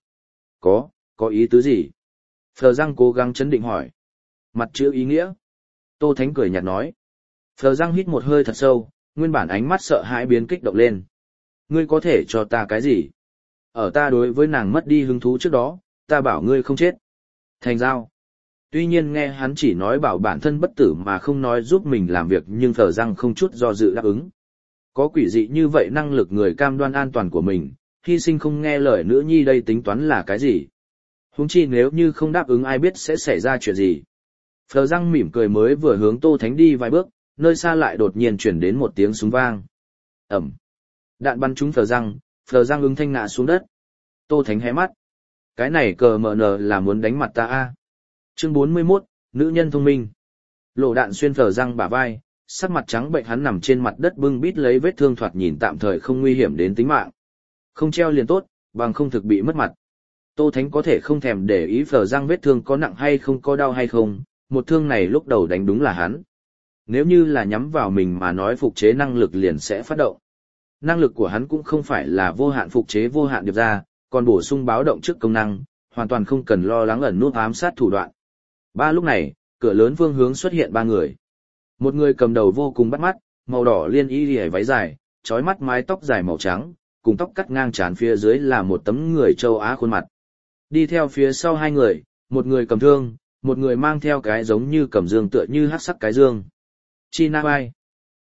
Có ý tứ gì? Phờ răng cố gắng chấn định hỏi. Mặt chữ ý nghĩa. Tô Thánh cười nhạt nói. Phờ răng hít một hơi thật sâu, nguyên bản ánh mắt sợ hãi biến kích động lên. Ngươi có thể cho ta cái gì? Ở ta đối với nàng mất đi hứng thú trước đó, ta bảo ngươi không chết. Thành giao. Tuy nhiên nghe hắn chỉ nói bảo bản thân bất tử mà không nói giúp mình làm việc nhưng Phờ răng không chút do dự đáp ứng. Có quỷ dị như vậy năng lực người cam đoan an toàn của mình, hy sinh không nghe lời nữ nhi đây tính toán là cái gì? Huống chi nếu như không đáp ứng ai biết sẽ xảy ra chuyện gì. Phờ răng mỉm cười mới vừa hướng Tô Thánh đi vài bước, nơi xa lại đột nhiên chuyển đến một tiếng súng vang. Ẩm. Đạn bắn trúng Phờ răng ứng thanh ngã xuống đất. Tô Thánh hé mắt. Cái này cờ mờ nờ là muốn đánh mặt ta a. Chương 41, nữ nhân thông minh. Lộ đạn xuyên Phờ răng bả vai, sắc mặt trắng bệnh hắn nằm trên mặt đất bưng bít lấy vết thương thoạt nhìn tạm thời không nguy hiểm đến tính mạng. Không treo liền tốt, bằng không thực bị mất mặt. Tô Thánh có thể không thèm để ý Phờ răng vết thương có nặng hay không có đau hay không, một thương này lúc đầu đánh đúng là hắn. Nếu như là nhắm vào mình mà nói phục chế năng lực liền sẽ phát động. Năng lực của hắn cũng không phải là vô hạn phục chế vô hạn điệp ra, còn bổ sung báo động trước công năng, hoàn toàn không cần lo lắng ẩn nút ám sát thủ đoạn. Lúc này, cửa lớn phương hướng xuất hiện 3 người. Một người cầm đầu vô cùng bắt mắt, màu đỏ liên y liễu váy dài, trói mắt mái tóc dài màu trắng, cùng tóc cắt ngang trán phía dưới là một tấm người châu Á khuôn mặt. Đi theo phía sau 2 người, một người cầm thương, một người mang theo cái giống như cầm dương tựa như hắc sắc cái dương. China Bai,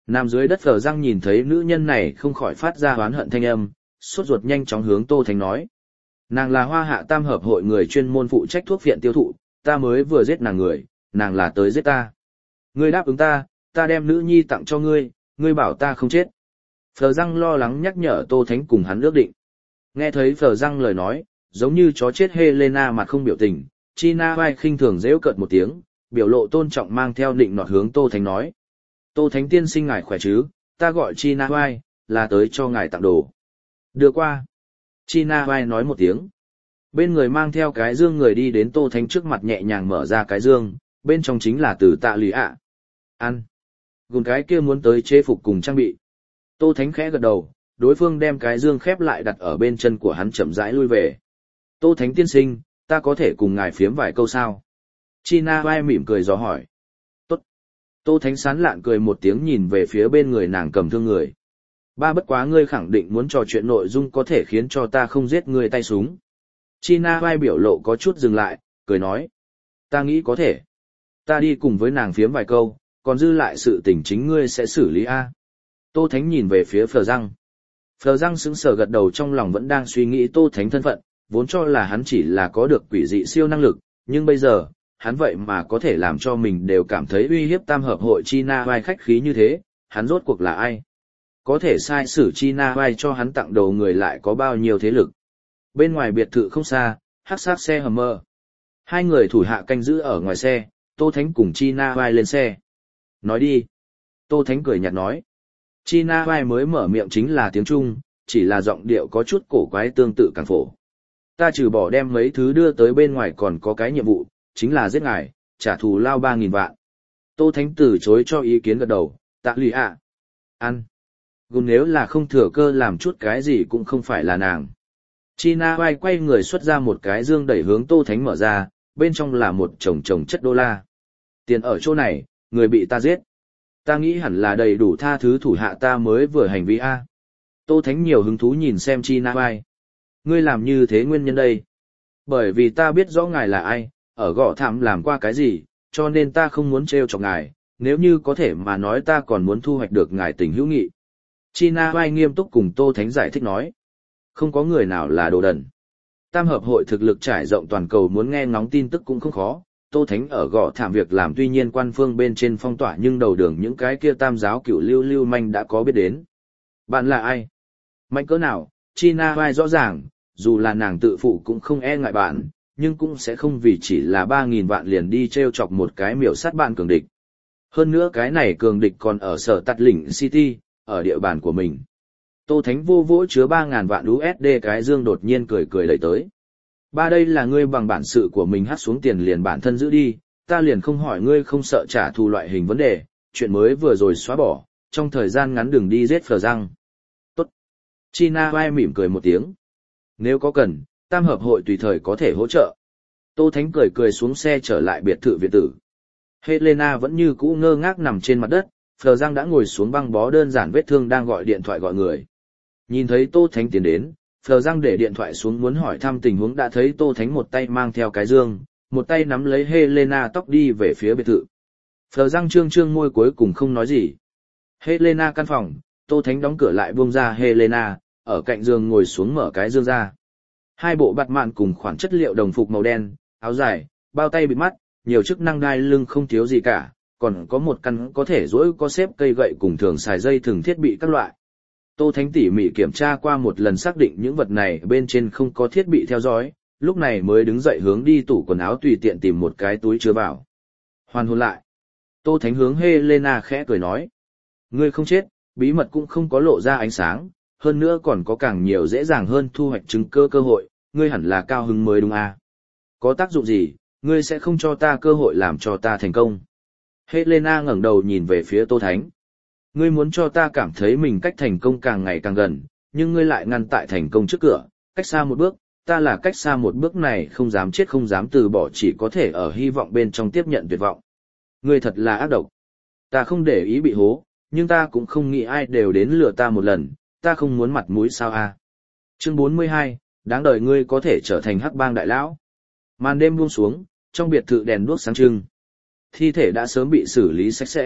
Nằm dưới đất Phờ Răng nhìn thấy nữ nhân này không khỏi phát ra oán hận thanh âm, sốt ruột nhanh chóng hướng Tô Thánh nói. Nàng là Hoa Hạ Tam Hợp hội người chuyên môn phụ trách thuốc viện tiêu thụ, ta mới vừa giết nàng người, nàng là tới giết ta. Ngươi đáp ứng ta, ta đem nữ nhi tặng cho ngươi, ngươi bảo ta không chết. Phờ Răng lo lắng nhắc nhở Tô Thánh cùng hắn ước định. Nghe thấy Phờ Răng lời nói, giống như chó chết Helena mặt không biểu tình, China vai khinh thường giễu cợt một tiếng, biểu lộ tôn trọng mang theo định nọt hướng Tô Thánh nói. Tô Thánh tiên sinh ngài khỏe chứ, ta gọi China vai, là tới cho ngài tặng đồ. Đưa qua. China vai nói một tiếng. Bên người mang theo cái dương người đi đến Tô Thánh trước mặt nhẹ nhàng mở ra cái dương, bên trong chính là từ tạ lì ạ. Ăn. Gùn cái kia muốn tới chế phục cùng trang bị. Tô Thánh khẽ gật đầu, đối phương đem cái dương khép lại đặt ở bên chân của hắn chậm rãi lui về. Tô Thánh tiên sinh, ta có thể cùng ngài phiếm vài câu sao? China vai mỉm cười dò hỏi. Tốt. Tô Thánh sán lạn cười một tiếng nhìn về phía bên người nàng cầm thương người. Ba bất quá ngươi khẳng định muốn trò chuyện nội dung có thể khiến cho ta không giết ngươi tay súng. China vai biểu lộ có chút dừng lại, cười nói. Ta nghĩ có thể. Ta đi cùng với nàng phiếm vài câu, còn dư lại sự tình chính ngươi sẽ xử lý a. Tô Thánh nhìn về phía Phờ Răng. Phờ Răng sững sờ gật đầu trong lòng vẫn đang suy nghĩ Tô Thánh thân phận, vốn cho là hắn chỉ là có được quỷ dị siêu năng lực, nhưng bây giờ, hắn vậy mà có thể làm cho mình đều cảm thấy uy hiếp Tam Hợp hội China vai khách khí như thế, hắn rốt cuộc là ai? Có thể sai sử China vai cho hắn tặng đồ người lại có bao nhiêu thế lực? Bên ngoài biệt thự không xa, hắc sát xe Hummer. Hai người thủ hạ canh giữ ở ngoài xe, Tô Thánh cùng China vai lên xe. Nói đi. Tô Thánh cười nhạt nói. China vai mới mở miệng chính là tiếng Trung, chỉ là giọng điệu có chút cổ quái tương tự càng phổ. Ta trừ bỏ đem mấy thứ đưa tới bên ngoài còn có cái nhiệm vụ, chính là giết ngài, trả thù lao 3.000 vạn. Tô Thánh từ chối cho ý kiến gật đầu, tạ lì ạ. Ăn. Gồm nếu là không thừa cơ làm chút cái gì cũng không phải là nàng. China vai quay người xuất ra một cái dương đẩy hướng Tô Thánh mở ra, bên trong là một chồng chất đô la. Tiền ở chỗ này, người bị ta giết. Ta nghĩ hẳn là đầy đủ tha thứ thủ hạ ta mới vừa hành vi A. Tô Thánh nhiều hứng thú nhìn xem China vai. Ngươi làm như thế nguyên nhân đây. Bởi vì ta biết rõ ngài là ai, ở gõ thảm làm qua cái gì, cho nên ta không muốn trêu chọc ngài, nếu như có thể mà nói ta còn muốn thu hoạch được ngài tình hữu nghị. China vai nghiêm túc cùng Tô Thánh giải thích nói. Không có người nào là đồ đần. Tam Hợp hội thực lực trải rộng toàn cầu muốn nghe ngóng tin tức cũng không khó. Tô Thánh ở gõ thảm việc làm tuy nhiên quan phương bên trên phong tỏa nhưng đầu đường những cái kia tam giáo cựu lưu manh đã có biết đến. Bạn là ai? Mạnh cỡ nào? China vai rõ ràng, dù là nàng tự phụ cũng không e ngại bạn, nhưng cũng sẽ không vì chỉ là 3.000 vạn liền đi treo chọc một cái miểu sát bạn cường địch. Hơn nữa cái này cường địch còn ở sở tạt lĩnh City, ở địa bàn của mình. Tô Thánh vô vỗ chứa 3.000 vạn USD cái dương đột nhiên cười đẩy tới. Ba đây là ngươi bằng bản sự của mình hát xuống tiền liền bản thân giữ đi, ta liền không hỏi ngươi không sợ trả thù loại hình vấn đề, chuyện mới vừa rồi xóa bỏ, trong thời gian ngắn đừng đi giết Phờ Răng. Tốt. China vai mỉm cười một tiếng. Nếu có cần, Tam Hợp hội tùy thời có thể hỗ trợ. Tô Thánh cười xuống xe trở lại biệt thự viện tử. Helena vẫn như cũ ngơ ngác nằm trên mặt đất, Phờ Răng đã ngồi xuống băng bó đơn giản vết thương đang gọi điện thoại gọi người. Nhìn thấy Tô Thánh tiến đến, Phờ Răng để điện thoại xuống muốn hỏi thăm tình huống đã thấy Tô Thánh một tay mang theo cái dương, một tay nắm lấy Helena tóc đi về phía biệt thự. Phờ Răng trương môi cuối cùng không nói gì. Helena căn phòng, Tô Thánh đóng cửa lại buông ra Helena, ở cạnh giường ngồi xuống mở cái dương ra. Hai bộ bạt mạn cùng khoản chất liệu đồng phục màu đen, áo dài, bao tay bịt mắt, nhiều chức năng đai lưng không thiếu gì cả, còn có một căn có thể duỗi có xếp cây gậy cùng thường xài dây thừng thiết bị các loại. Tô Thánh tỉ mỉ kiểm tra qua một lần xác định những vật này bên trên không có thiết bị theo dõi, lúc này mới đứng dậy hướng đi tủ quần áo tùy tiện tìm một cái túi chứa vào. Hoàn hồn lại. Tô Thánh hướng Helena khẽ cười nói. Ngươi không chết, bí mật cũng không có lộ ra ánh sáng, hơn nữa còn có càng nhiều dễ dàng hơn thu hoạch chứng cơ hội, ngươi hẳn là cao hứng mới đúng à. Có tác dụng gì, ngươi sẽ không cho ta cơ hội làm cho ta thành công. Helena ngẩng đầu nhìn về phía Tô Thánh. Ngươi muốn cho ta cảm thấy mình cách thành công càng ngày càng gần, nhưng ngươi lại ngăn tại thành công trước cửa, cách xa một bước, ta là cách xa một bước này không dám chết không dám từ bỏ chỉ có thể ở hy vọng bên trong tiếp nhận tuyệt vọng. Ngươi thật là ác độc. Ta không để ý bị hố, nhưng ta cũng không nghĩ ai đều đến lừa ta một lần, ta không muốn mặt mũi sao à. Chương 42, đáng đời ngươi có thể trở thành hắc bang đại lão. Màn đêm buông xuống, trong biệt thự đèn đuốc sáng trưng. Thi thể đã sớm bị xử lý sạch sẽ,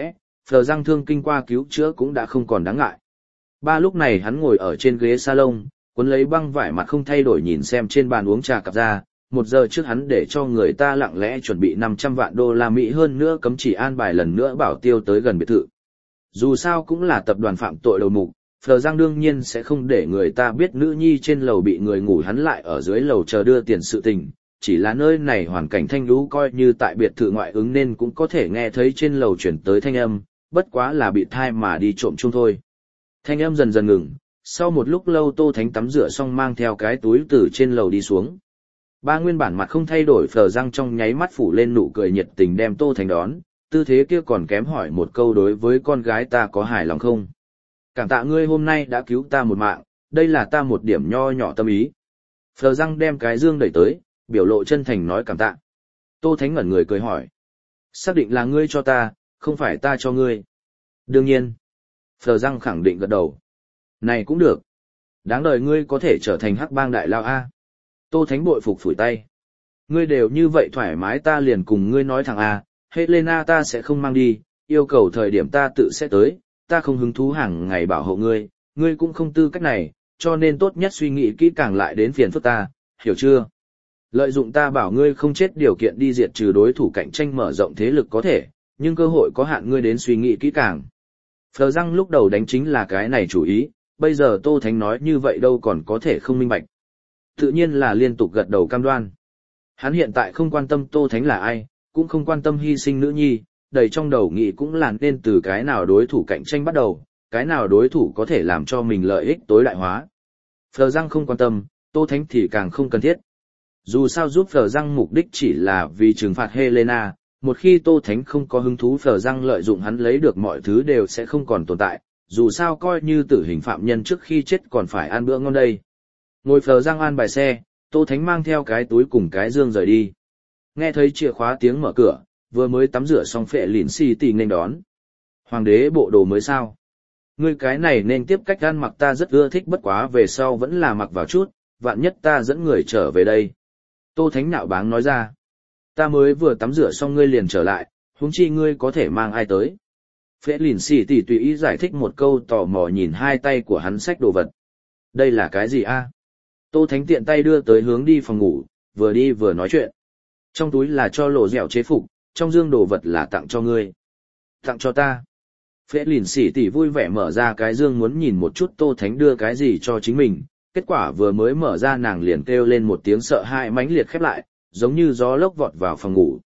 Phờ răng thương kinh qua cứu chữa cũng đã không còn đáng ngại. Ba lúc này hắn ngồi ở trên ghế salon, cuốn lấy băng vải mặt không thay đổi nhìn xem trên bàn uống trà cặp ra. 1 giờ trước hắn để cho người ta lặng lẽ chuẩn bị 500 vạn đô la Mỹ hơn nữa cấm chỉ an bài lần nữa bảo tiêu tới gần biệt thự. Dù sao cũng là tập đoàn phạm tội đầu mục, Phờ Giang đương nhiên sẽ không để người ta biết nữ nhi trên lầu bị người ngủ hắn lại ở dưới lầu chờ đưa tiền sự tình, chỉ là nơi này hoàn cảnh thanh lũ coi như tại biệt thự ngoại ứng nên cũng có thể nghe thấy trên lầu chuyển tới thanh âm, bất quá là bị thai mà đi trộm chung thôi. Thanh âm dần dần ngừng, sau một lúc lâu Tô Thánh tắm rửa xong mang theo cái túi từ trên lầu đi xuống. Ba nguyên bản mặt không thay đổi Phờ Giang trong nháy mắt phủ lên nụ cười nhiệt tình đem Tô Thánh đón, tư thế kia còn kém hỏi một câu đối với con gái ta có hài lòng không. Cảm tạ ngươi hôm nay đã cứu ta một mạng, đây là ta một điểm nho nhỏ tâm ý. Phờ Giang đem cái dương đẩy tới, biểu lộ chân thành nói cảm tạ. Tô Thánh ngẩn người cười hỏi. Xác định là ngươi cho ta, không phải ta cho ngươi. Đương nhiên. Phờ Giang khẳng định gật đầu. Này cũng được. Đáng đời ngươi có thể trở thành hắc bang đại lao A. Tô Thánh bội phục phủi tay. Ngươi đều như vậy thoải mái ta liền cùng ngươi nói thẳng A, Helena ta sẽ không mang đi, yêu cầu thời điểm ta tự sẽ tới, ta không hứng thú hàng ngày bảo hộ ngươi, ngươi cũng không tư cách này, cho nên tốt nhất suy nghĩ kỹ càng lại đến phiền phức ta, hiểu chưa? Lợi dụng ta bảo ngươi không chết điều kiện đi diệt trừ đối thủ cạnh tranh mở rộng thế lực có thể, nhưng cơ hội có hạn ngươi đến suy nghĩ kỹ càng. Phờ Răng lúc đầu đánh chính là cái này chủ ý, bây giờ Tô Thánh nói như vậy đâu còn có thể không minh bạch. Tự nhiên là liên tục gật đầu cam đoan. Hắn hiện tại không quan tâm Tô Thánh là ai, cũng không quan tâm hy sinh nữ nhi, đầy trong đầu nghĩ cũng là nên từ cái nào đối thủ cạnh tranh bắt đầu, cái nào đối thủ có thể làm cho mình lợi ích tối đại hóa. Phờ Răng không quan tâm, Tô Thánh thì càng không cần thiết. Dù sao giúp Phờ Răng mục đích chỉ là vì trừng phạt Helena, một khi Tô Thánh không có hứng thú Phờ Răng lợi dụng hắn lấy được mọi thứ đều sẽ không còn tồn tại, dù sao coi như tử hình phạm nhân trước khi chết còn phải ăn bữa ngon đây. Ngồi Phờ Răng an bài xe, Tô Thánh mang theo cái túi cùng cái dương rời đi. Nghe thấy chìa khóa tiếng mở cửa, vừa mới tắm rửa xong Phệ Lìn Xì Tì nên đón. Hoàng đế bộ đồ mới sao? Ngươi cái này nên tiếp cách ăn mặc ta rất ưa thích bất quá về sau vẫn là mặc vào chút, vạn nhất ta dẫn người trở về đây. Tô Thánh nạo báng nói ra. Ta mới vừa tắm rửa xong ngươi liền trở lại, huống chi ngươi có thể mang ai tới. Phệ Lìn Xì Tì tùy ý giải thích một câu tò mò nhìn hai tay của hắn xách đồ vật. Đây là cái gì a? Tô Thánh tiện tay đưa tới hướng đi phòng ngủ, vừa đi vừa nói chuyện. Trong túi là cho lộ dẻo chế phục, trong dương đồ vật là tặng cho ngươi. Tặng cho ta. Phệ Lìn Xì Tì vui vẻ mở ra cái dương muốn nhìn một chút Tô Thánh đưa cái gì cho chính mình. Kết quả vừa mới mở ra nàng liền kêu lên một tiếng sợ hãi mãnh liệt khép lại, giống như gió lốc vọt vào phòng ngủ.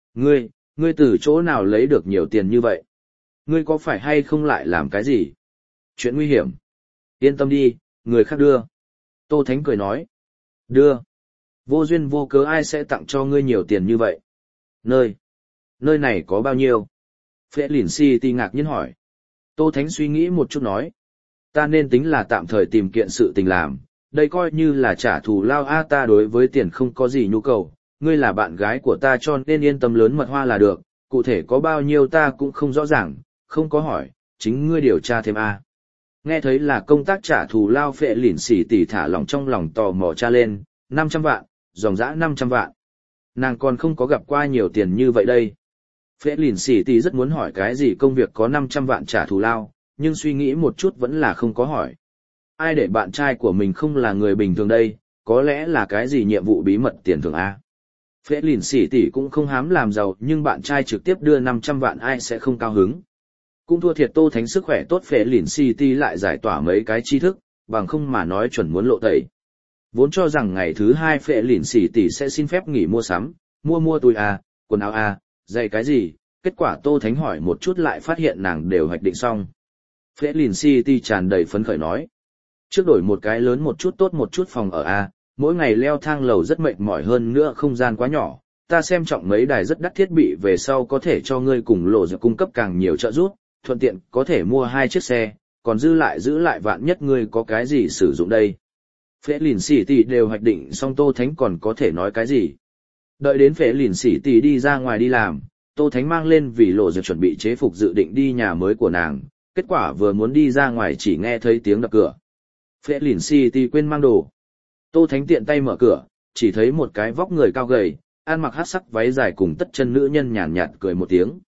Ngươi từ chỗ nào lấy được nhiều tiền như vậy? Ngươi có phải hay không lại làm cái gì? Chuyện nguy hiểm. Yên tâm đi, người khác đưa. Tô Thánh cười nói. Đưa. Vô duyên vô cớ ai sẽ tặng cho ngươi nhiều tiền như vậy? Nơi này có bao nhiêu? Phệ Lìn Xì Tì ngạc nhiên hỏi. Tô Thánh suy nghĩ một chút nói. Ta nên tính là tạm thời tìm kiện sự tình làm, đây coi như là trả thù lao a ta đối với tiền không có gì nhu cầu, ngươi là bạn gái của ta cho nên yên tâm lớn mật hoa là được, cụ thể có bao nhiêu ta cũng không rõ ràng, không có hỏi, chính ngươi điều tra thêm a. Nghe thấy là công tác trả thù lao Phệ Lìn Xì Tì thả lòng trong lòng tò mò tra lên, 500 vạn, dòng dã 500 vạn. Nàng còn không có gặp qua nhiều tiền như vậy đây. Phệ Lìn Xì Tì rất muốn hỏi cái gì công việc có 500 vạn trả thù lao, nhưng suy nghĩ một chút vẫn là không có hỏi. Ai để bạn trai của mình không là người bình thường đây, có lẽ là cái gì nhiệm vụ bí mật tiền thưởng a. Phệ Lìn Xì Tì cũng không hám làm giàu nhưng bạn trai trực tiếp đưa 500 vạn ai sẽ không cao hứng. Cũng thua thiệt Tô Thánh sức khỏe tốt Phệ Lìn Xì Tì lại giải tỏa mấy cái tri thức, bằng không mà nói chuẩn muốn lộ tẩy. Vốn cho rằng ngày thứ 2 Phệ Lìn Xì Tì sẽ xin phép nghỉ mua sắm, mua túi a, quần áo a, giày cái gì, kết quả Tô Thánh hỏi một chút lại phát hiện nàng đều hoạch định xong. Phệ Lìn Xì Tì tràn đầy phấn khởi nói. Trước đổi một cái lớn một chút tốt một chút phòng ở a, mỗi ngày leo thang lầu rất mệt mỏi hơn nữa không gian quá nhỏ, ta xem trọng mấy đài rất đắt thiết bị về sau có thể cho ngươi cùng lộ dược cung cấp càng nhiều trợ giúp, thuận tiện có thể mua 2 chiếc xe, còn giữ lại vạn nhất ngươi có cái gì sử dụng đây. Phệ Lìn Xì Tì đều hoạch định xong Tô Thánh còn có thể nói cái gì. Đợi đến Phệ Lìn Xì Tì đi ra ngoài đi làm, Tô Thánh mang lên vì lộ dược chuẩn bị chế phục dự định đi nhà mới của nàng, kết quả vừa muốn đi ra ngoài chỉ nghe thấy tiếng đập cửa. Phệ Lìn Xì Tì quên mang đồ. Tô Thánh tiện tay mở cửa, chỉ thấy một cái vóc người cao gầy, ăn mặc hắc sắc váy dài cùng tất chân nữ nhân nhàn nhạt cười một tiếng.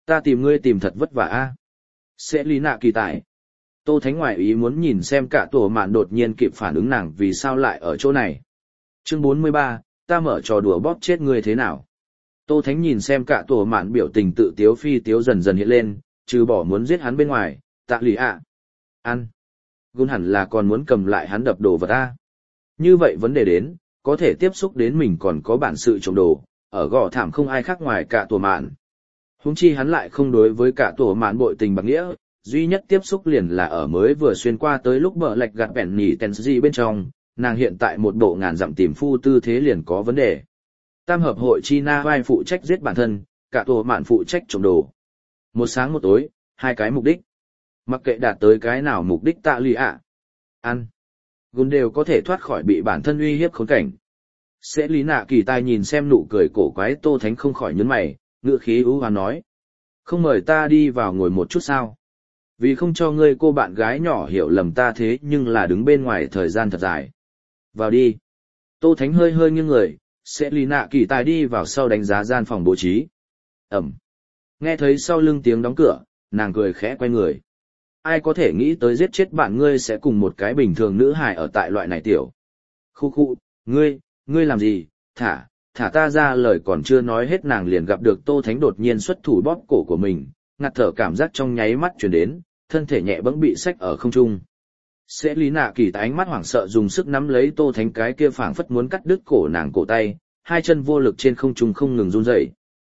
Ta tìm ngươi tìm thật vất vả a. Sẽ lý nạ kỳ tài. Tô Thánh ngoại ý muốn nhìn xem cả tổ mạn đột nhiên kịp phản ứng nàng vì sao lại ở chỗ này. Chương 43, ta mở trò đùa bóp chết ngươi thế nào. Tô Thánh nhìn xem cả tổ mạn biểu tình tự tiếu phi tiếu dần dần hiện lên, trừ bỏ muốn giết hắn bên ngoài, tạ lì ạ. Ăn. Gun hẳn là còn muốn cầm lại hắn đập đồ vật ta. Như vậy vấn đề đến, có thể tiếp xúc đến mình còn có bản sự trộm đồ, ở gò thảm không ai khác ngoài cả tổ mạn. Huống chi hắn lại không đối với cả tổ mạn bội tình bằng nghĩa, duy nhất tiếp xúc liền là ở mới vừa xuyên qua tới lúc bờ lạch gạt bẻn nhỉ tèn gì bên trong, nàng hiện tại một bộ ngàn dặm tìm phu tư thế liền có vấn đề. Tam hợp hội chi na vai phụ trách giết bản thân, cả tổ mạn phụ trách trộm đồ. Một sáng một tối, hai cái mục đích. Mặc kệ đạt tới cái nào mục đích tạ lì ạ. Ăn. Gôn đều có thể thoát khỏi bị bản thân uy hiếp khốn cảnh. Sẽ lý nạ kỳ tai nhìn xem nụ cười cổ quái Tô Thánh không khỏi nhấn mày, ngựa khí ưu hoán nói. Không mời ta đi vào ngồi một chút sao? Vì không cho ngươi cô bạn gái nhỏ hiểu lầm ta thế nhưng là đứng bên ngoài thời gian thật dài. Vào đi. Tô Thánh hơi hơi nghiêng người, sẽ lý nạ kỳ tài đi vào sau đánh giá gian phòng bố trí. Ẩm. Nghe thấy sau lưng tiếng đóng cửa, nàng cười khẽ quay người. Ai có thể nghĩ tới giết chết bạn ngươi sẽ cùng một cái bình thường nữ hài ở tại loại này tiểu. Khu, ngươi làm gì, thả ta ra lời còn chưa nói hết nàng liền gặp được Tô Thánh đột nhiên xuất thủ bóp cổ của mình, ngạt thở cảm giác trong nháy mắt chuyển đến, thân thể nhẹ bẫng bị xách ở không trung. Sẽ lý nạ kỳ tại ánh mắt hoảng sợ dùng sức nắm lấy Tô Thánh cái kia phảng phất muốn cắt đứt cổ nàng cổ tay, hai chân vô lực trên không trung không ngừng run rẩy.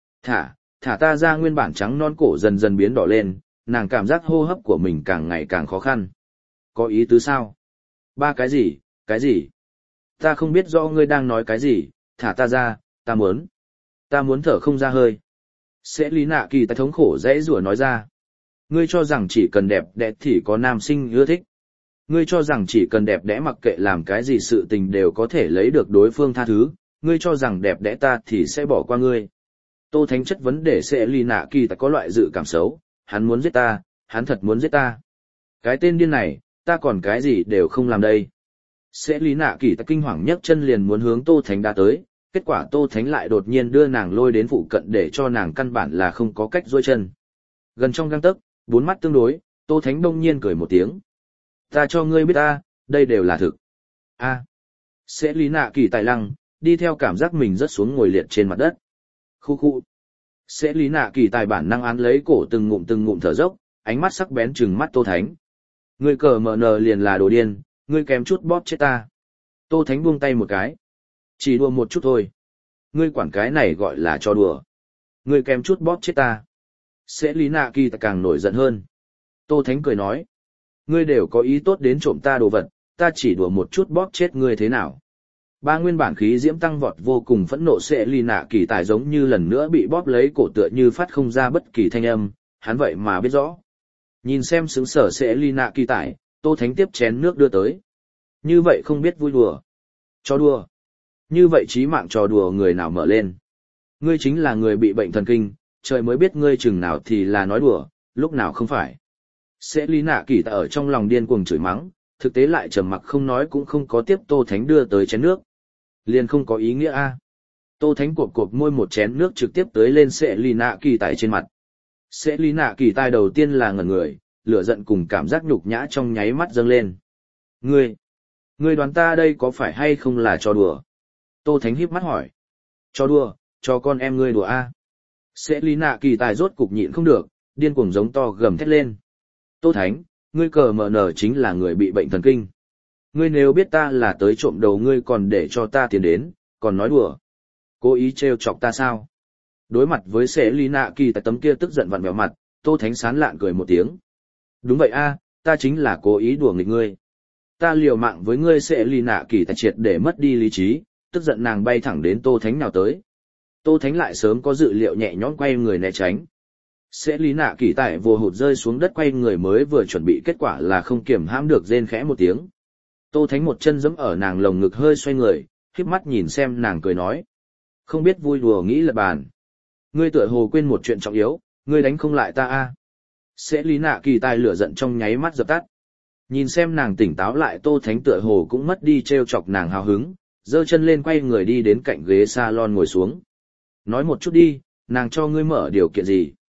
Thả ta ra nguyên bản trắng non cổ dần dần biến đỏ lên, nàng cảm giác hô hấp của mình càng ngày càng khó khăn. Có ý tứ sao? Cái gì? Ta không biết rõ ngươi đang nói cái gì, thả ta ra, ta muốn thở không ra hơi. Sẽ lý nạ kỳ tại thống khổ dãy rủa nói ra. Ngươi cho rằng chỉ cần đẹp đẽ thì có nam sinh ưa thích. Ngươi cho rằng chỉ cần đẹp đẽ mặc kệ làm cái gì sự tình đều có thể lấy được đối phương tha thứ, ngươi cho rằng đẹp đẽ ta thì sẽ bỏ qua ngươi. Tô Thánh chất vấn để sẽ lý nạ kỳ tại có loại dự cảm xấu, hắn muốn giết ta, hắn thật muốn giết ta. Cái tên điên này, ta còn cái gì đều không làm đây. Sẽ lý nạ kỳ tại kinh hoàng nhấc chân liền muốn hướng Tô Thánh đã tới, kết quả Tô Thánh lại đột nhiên đưa nàng lôi đến phụ cận để cho nàng căn bản là không có cách duỗi chân. Gần trong gang tấc, bốn mắt tương đối, Tô Thánh đông nhiên cười một tiếng. Ta cho ngươi biết ta, đây đều là thực. Sẽ lý nạ kỳ tài lăng, đi theo cảm giác mình rớt xuống ngồi liệt trên mặt đất. Khu. Sẽ lý nạ kỳ tài bản năng án lấy cổ từng ngụm thở dốc, ánh mắt sắc bén trừng mắt Tô Thánh. Ngươi cờ mờ nờ liền là đồ điên, ngươi kém chút bóp chết ta. Tô Thánh buông tay một cái. Chỉ đùa một chút thôi. Ngươi quản cái này gọi là cho đùa. Ngươi kém chút bóp chết ta. Sẽ lý nạ kỳ tài càng nổi giận hơn. Tô Thánh cười nói. Ngươi đều có ý tốt đến trộm ta đồ vật, ta chỉ đùa một chút bóp chết ngươi thế nào. Ba nguyên bản khí diễm tăng vọt vô cùng phẫn nộ sẽ lý nạ kỳ tài giống như lần nữa bị bóp lấy cổ tựa như phát không ra bất kỳ thanh âm, hắn vậy mà biết rõ. Nhìn xem sướng sở sẽ lý nạ kỳ tài, Tô Thánh tiếp chén nước đưa tới. Như vậy không biết vui đùa. Cho đùa. Như vậy chí mạng trò đùa người nào mở lên. Ngươi chính là người bị bệnh thần kinh, trời mới biết ngươi chừng nào thì là nói đùa, lúc nào không phải. Sẽ lý nạ kỳ tài ở trong lòng điên cuồng chửi mắng, thực tế lại trầm mặc không nói cũng không có tiếp Tô Thánh đưa tới chén nước. Liền không có ý nghĩa a. Tô Thánh cộp môi một chén nước trực tiếp tới lên sẽ lý nạ kỳ tài trên mặt. Sẽ lý nạ kỳ tài đầu tiên là ngẩn người, lửa giận cùng cảm giác nhục nhã trong nháy mắt dâng lên. Ngươi đoán ta đây có phải hay không là trò đùa? Tô Thánh híp mắt hỏi. Trò đùa, cho con em ngươi đùa a. Sẽ lý nạ kỳ tài rốt cục nhịn không được, điên cuồng giống to gầm thét lên. Tô Thánh, ngươi cờ mờ nở chính là người bị bệnh thần kinh. Ngươi nếu biết ta là tới trộm đầu ngươi còn để cho ta tiền đến, còn nói đùa. Cố ý trêu chọc ta sao? Đối mặt với sẽ lý nạ kỳ tại tấm kia tức giận vặn vẹo mặt, Tô Thánh sán lạn cười một tiếng. Đúng vậy a, ta chính là cố ý đùa nghịch ngươi. Ta liều mạng với ngươi sẽ lý nạ kỳ tại triệt để mất đi lý trí, tức giận nàng bay thẳng đến Tô Thánh nào tới. Tô Thánh lại sớm có dự liệu nhẹ nhõm quay người né tránh. Sẽ lý nạ kỳ tại vừa hụt rơi xuống đất quay người mới vừa chuẩn bị kết quả là không kiềm hãm được rên khẽ một tiếng. Tô Thánh một chân giẫm ở nàng lồng ngực hơi xoay người, khép mắt nhìn xem nàng cười nói. Không biết vui đùa nghĩ lật bàn. Ngươi tựa hồ quên một chuyện trọng yếu, ngươi đánh không lại ta a. Sẽ lý nạ kỳ tài lửa giận trong nháy mắt dập tắt. Nhìn xem nàng tỉnh táo lại Tô Thánh tựa hồ cũng mất đi trêu chọc nàng hào hứng, giơ chân lên quay người đi đến cạnh ghế salon ngồi xuống. Nói một chút đi, nàng cho ngươi mở điều kiện gì?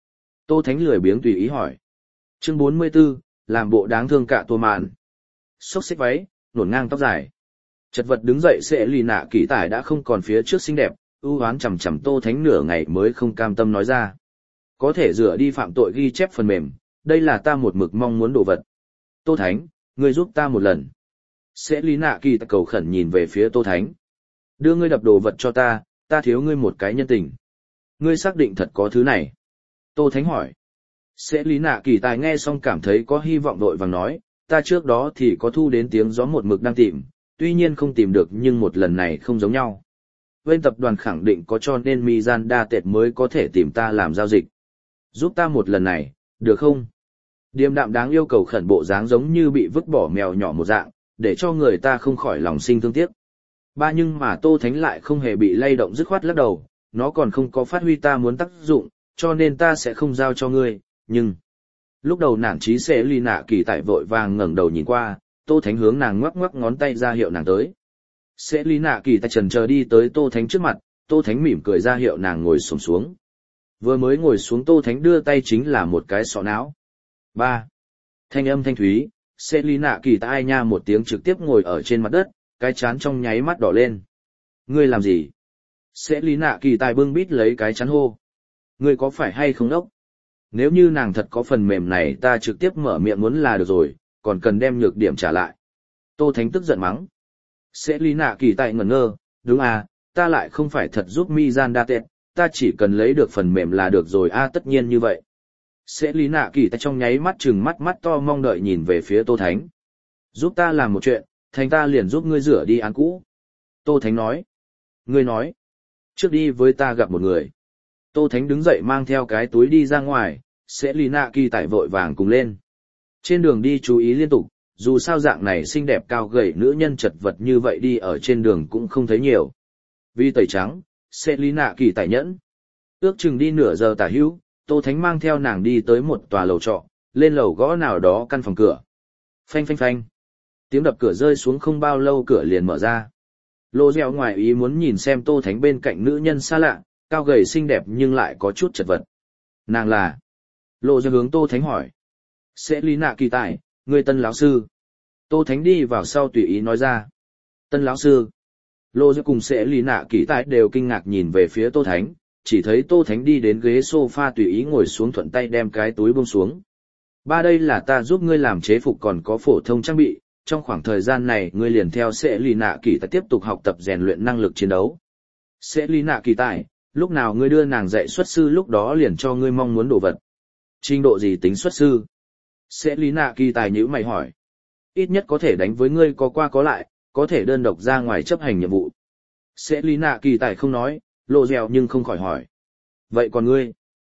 Tô Thánh lười biếng tùy ý hỏi. Chương 44, làm bộ đáng thương cả tua mạn. Xốc xếch váy, nổn ngang tóc dài. Chật vật đứng dậy sẽ lì nạ kỳ tải đã không còn phía trước xinh đẹp, ưu hoán chằm chằm Tô Thánh nửa ngày mới không cam tâm nói ra. Có thể rửa đi phạm tội ghi chép phần mềm, đây là ta một mực mong muốn đồ vật. Tô Thánh, ngươi giúp ta một lần. Sẽ lý nạ kỳ cầu khẩn nhìn về phía Tô Thánh. Đưa ngươi đập đồ vật cho ta thiếu ngươi một cái nhân tình. Ngươi xác định thật có thứ này. Tô Thánh hỏi. Sẽ lý nạ kỳ tài nghe xong cảm thấy có hy vọng vội vàng nói, ta trước đó thì có thu đến tiếng gió một mực đang tìm, tuy nhiên không tìm được nhưng một lần này không giống nhau. Bên tập đoàn khẳng định có cho nên Mizanda tệt mới có thể tìm ta làm giao dịch. Giúp ta một lần này, được không? Điềm đạm đáng yêu cầu khẩn bộ dáng giống như bị vứt bỏ mèo nhỏ một dạng, để cho người ta không khỏi lòng sinh thương tiếc. Nhưng mà Tô Thánh lại không hề bị lay động dứt khoát lắc đầu, nó còn không có phát huy ta muốn tác dụng, cho nên ta sẽ không giao cho ngươi, nhưng... Lúc đầu nản chí sẽ ly nạ kỳ tại vội vàng ngẩng đầu nhìn qua, Tô Thánh hướng nàng ngoắc ngoắc ngón tay ra hiệu nàng tới. Sẽ ly nạ kỳ tại chần chờ đi tới Tô Thánh trước mặt, Tô Thánh mỉm cười ra hiệu nàng ngồi xổm xuống. Vừa mới ngồi xuống Tô Thánh đưa tay chính là một cái sọ não. 3. Thanh âm thanh thúy, sẽ ly nạ kỳ tại ai nha một tiếng trực tiếp ngồi ở trên mặt đất, cái chán trong nháy mắt đỏ lên. Ngươi làm gì? Sẽ lý nạ kỳ tài bưng bít lấy cái chán hô. Ngươi có phải hay không đốc? Nếu như nàng thật có phần mềm này ta trực tiếp mở miệng muốn là được rồi, còn cần đem nhược điểm trả lại. Tô Thánh tức giận mắng. Sẽ lý nạ kỳ tài ngẩn ngơ, đúng à, ta lại không phải thật giúp Mizanda tệ, ta chỉ cần lấy được phần mềm là được rồi tất nhiên như vậy. Sẽ lý nạ kỳ tài trong nháy mắt trừng mắt to mong đợi nhìn về phía Tô Thánh. Giúp ta làm một chuyện, thành ta liền giúp ngươi rửa đi án cũ. Tô Thánh nói. Ngươi nói. Trước đi với ta gặp một người. Tô Thánh đứng dậy mang theo cái túi đi ra ngoài, sẽ lì nạ kỳ tải vội vàng cùng lên. Trên đường đi chú ý liên tục, dù sao dạng này xinh đẹp cao gầy nữ nhân chật vật như vậy đi ở trên đường cũng không thấy nhiều. Vì tẩy trắng, sẽ lì nạ kỳ tải nhẫn. Ước chừng đi nửa giờ tả hữu, Tô Thánh mang theo nàng đi tới một tòa lầu trọ, lên lầu gõ nào đó căn phòng cửa. Phanh phanh phanh. Tiếng đập cửa rơi xuống không bao lâu cửa liền mở ra. Lô Dẻo ngoài ý muốn nhìn xem Tô Thánh bên cạnh nữ nhân xa lạ, cao gầy xinh đẹp nhưng lại có chút chật vật. Nàng là... Lô Dẻo hướng Tô Thánh hỏi. Sẽ lý nạ kỳ tài, người tân lão sư. Tô Thánh đi vào sau tùy ý nói ra. Tân lão sư. Lô Dẻo cùng sẽ lý nạ kỳ tài đều kinh ngạc nhìn về phía Tô Thánh, chỉ thấy Tô Thánh đi đến ghế sofa tùy ý ngồi xuống thuận tay đem cái túi buông xuống. Đây là ta giúp ngươi làm chế phục còn có phổ thông trang bị. Trong khoảng thời gian này ngươi liền theo sẽ lì nạ kỳ tài tiếp tục học tập rèn luyện năng lực chiến đấu. Sẽ lì nạ kỳ tài, lúc nào ngươi đưa nàng dạy xuất sư lúc đó liền cho ngươi mong muốn đồ vật. Trình độ gì tính xuất sư? Sẽ lì nạ kỳ tài nhíu mày hỏi. Ít nhất có thể đánh với ngươi có qua có lại, có thể đơn độc ra ngoài chấp hành nhiệm vụ. Sẽ lì nạ kỳ tài không nói, lộ dẻo nhưng không khỏi hỏi. Vậy còn ngươi?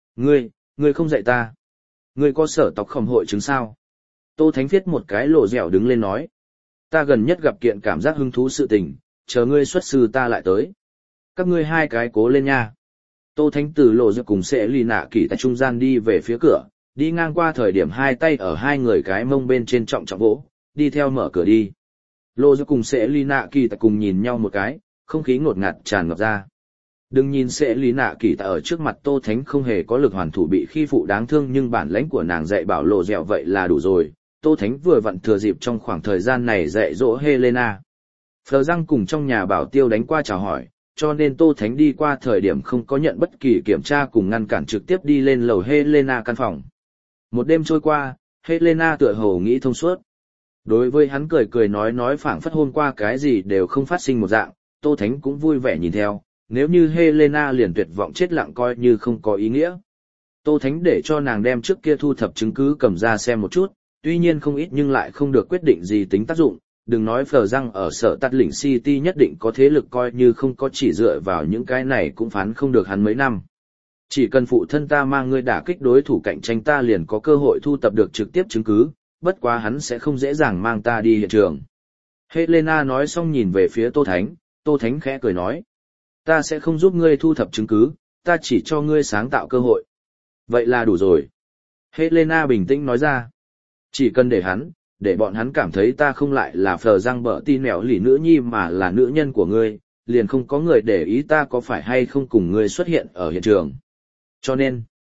Ngươi không dạy ta. Ngươi có sở tộc khổng hội chứng sao? Tô Thánh viết một cái lộ dẻo đứng lên nói. Ta gần nhất gặp kiện cảm giác hứng thú sự tình, chờ ngươi xuất sư ta lại tới. Các ngươi hai cái cố lên nha. Tô Thánh từ lộ dẻo cùng sẽ lì nạ kỳ tại trung gian đi về phía cửa, đi ngang qua thời điểm hai tay ở hai người cái mông bên trên trọng trọng vỗ, đi theo mở cửa đi. Lộ dẻo cùng sẽ lì nạ kỳ tại cùng nhìn nhau một cái, không khí ngột ngạt tràn ngập ra. Đừng nhìn sẽ lý nạ kỳ tại ở trước mặt Tô Thánh không hề có lực hoàn thủ bị khi phụ đáng thương nhưng bản lãnh của nàng dạy bảo lộ dẻo vậy là đủ rồi. Tô Thánh vừa vặn thừa dịp trong khoảng thời gian này dạy dỗ Helena. Phờ răng cùng trong nhà bảo tiêu đánh qua chào hỏi, cho nên Tô Thánh đi qua thời điểm không có nhận bất kỳ kiểm tra cùng ngăn cản trực tiếp đi lên lầu Helena căn phòng. Một đêm trôi qua, Helena tựa hồ nghĩ thông suốt. Đối với hắn cười nói phảng phất hôm qua cái gì đều không phát sinh một dạng, Tô Thánh cũng vui vẻ nhìn theo, nếu như Helena liền tuyệt vọng chết lặng coi như không có ý nghĩa. Tô Thánh để cho nàng đem trước kia thu thập chứng cứ cầm ra xem một chút, tuy nhiên không ít nhưng lại không được quyết định gì tính tác dụng, đừng nói phờ răng ở sở tắt lĩnh City nhất định có thế lực coi như không có chỉ dựa vào những cái này cũng phán không được hắn mấy năm. Chỉ cần phụ thân ta mang ngươi đả kích đối thủ cạnh tranh ta liền có cơ hội thu thập được trực tiếp chứng cứ, bất quá hắn sẽ không dễ dàng mang ta đi hiện trường. Helena nói xong nhìn về phía Tô Thánh khẽ cười nói. Ta sẽ không giúp ngươi thu thập chứng cứ, ta chỉ cho ngươi sáng tạo cơ hội. Vậy là đủ rồi. Helena bình tĩnh nói ra. Chỉ cần để bọn hắn cảm thấy ta không lại là phờ răng bợ tin mèo lì nữ nhi mà là nữ nhân của ngươi, liền không có người để ý ta có phải hay không cùng ngươi xuất hiện ở hiện trường. Cho nên,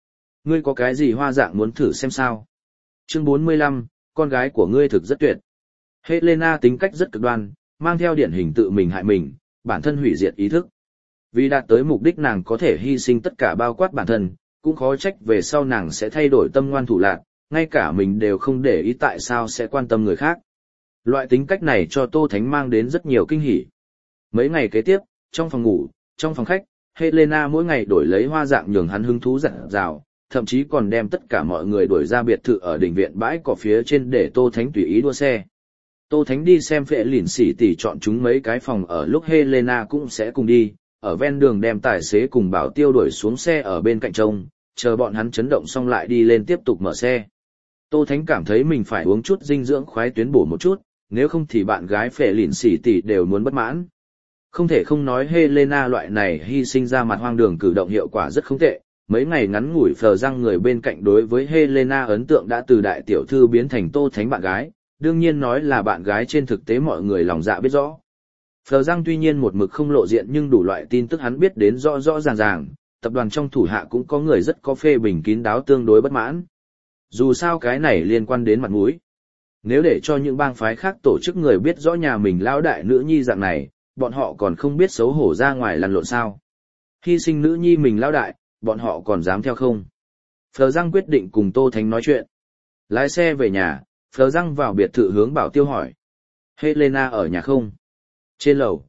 Ngươi có cái gì hoa dạng muốn thử xem sao? Chương 45, con gái của ngươi thực rất tuyệt. Helena tính cách rất cực đoan, mang theo điển hình tự mình hại mình, bản thân hủy diệt ý thức. Vì đạt tới mục đích nàng có thể hy sinh tất cả bao quát bản thân, cũng khó trách về sau nàng sẽ thay đổi tâm ngoan thủ lạn, ngay cả mình đều không để ý tại sao sẽ quan tâm người khác. Loại tính cách này cho Tô Thánh mang đến rất nhiều kinh hỉ. Mấy ngày kế tiếp, trong phòng ngủ, trong phòng khách, Helena mỗi ngày đổi lấy hoa dạng nhường hắn hứng thú dặn dào, thậm chí còn đem tất cả mọi người đuổi ra biệt thự ở đỉnh viện bãi cỏ phía trên để Tô Thánh tùy ý đua xe. Tô Thánh đi xem Phệ Lìn Xỉ tỉ chọn chúng mấy cái phòng ở lúc Helena cũng sẽ cùng đi, ở ven đường đem tài xế cùng bảo tiêu đuổi xuống xe ở bên cạnh trông, chờ bọn hắn chấn động xong lại đi lên tiếp tục mở xe. Tô Thánh cảm thấy mình phải uống chút dinh dưỡng khoái tuyến bổ một chút, nếu không thì bạn gái Phệ Lìn Xỉ tỉ đều muốn bất mãn. Không thể không nói Helena loại này hy sinh ra mặt hoang đường cử động hiệu quả rất không tệ. Mấy ngày ngắn ngủi phờ răng người bên cạnh đối với Helena ấn tượng đã từ đại tiểu thư biến thành Tô Thánh bạn gái, đương nhiên nói là bạn gái trên thực tế mọi người lòng dạ biết rõ. Phờ răng tuy nhiên một mực không lộ diện nhưng đủ loại tin tức hắn biết đến rõ rõ ràng ràng, tập đoàn trong thủ hạ cũng có người rất có phê bình kín đáo tương đối bất mãn. Dù sao cái này liên quan đến mặt mũi. Nếu để cho những bang phái khác tổ chức người biết rõ nhà mình lão đại nữ nhi dạng này, bọn họ còn không biết xấu hổ ra ngoài lăn lộn sao. Hy sinh nữ nhi mình lão đại, bọn họ còn dám theo không? Phờ răng quyết định cùng Tô Thánh nói chuyện. Lái xe về nhà, Phờ răng vào biệt thự hướng bảo tiêu hỏi. Helena ở nhà không? Trên lầu,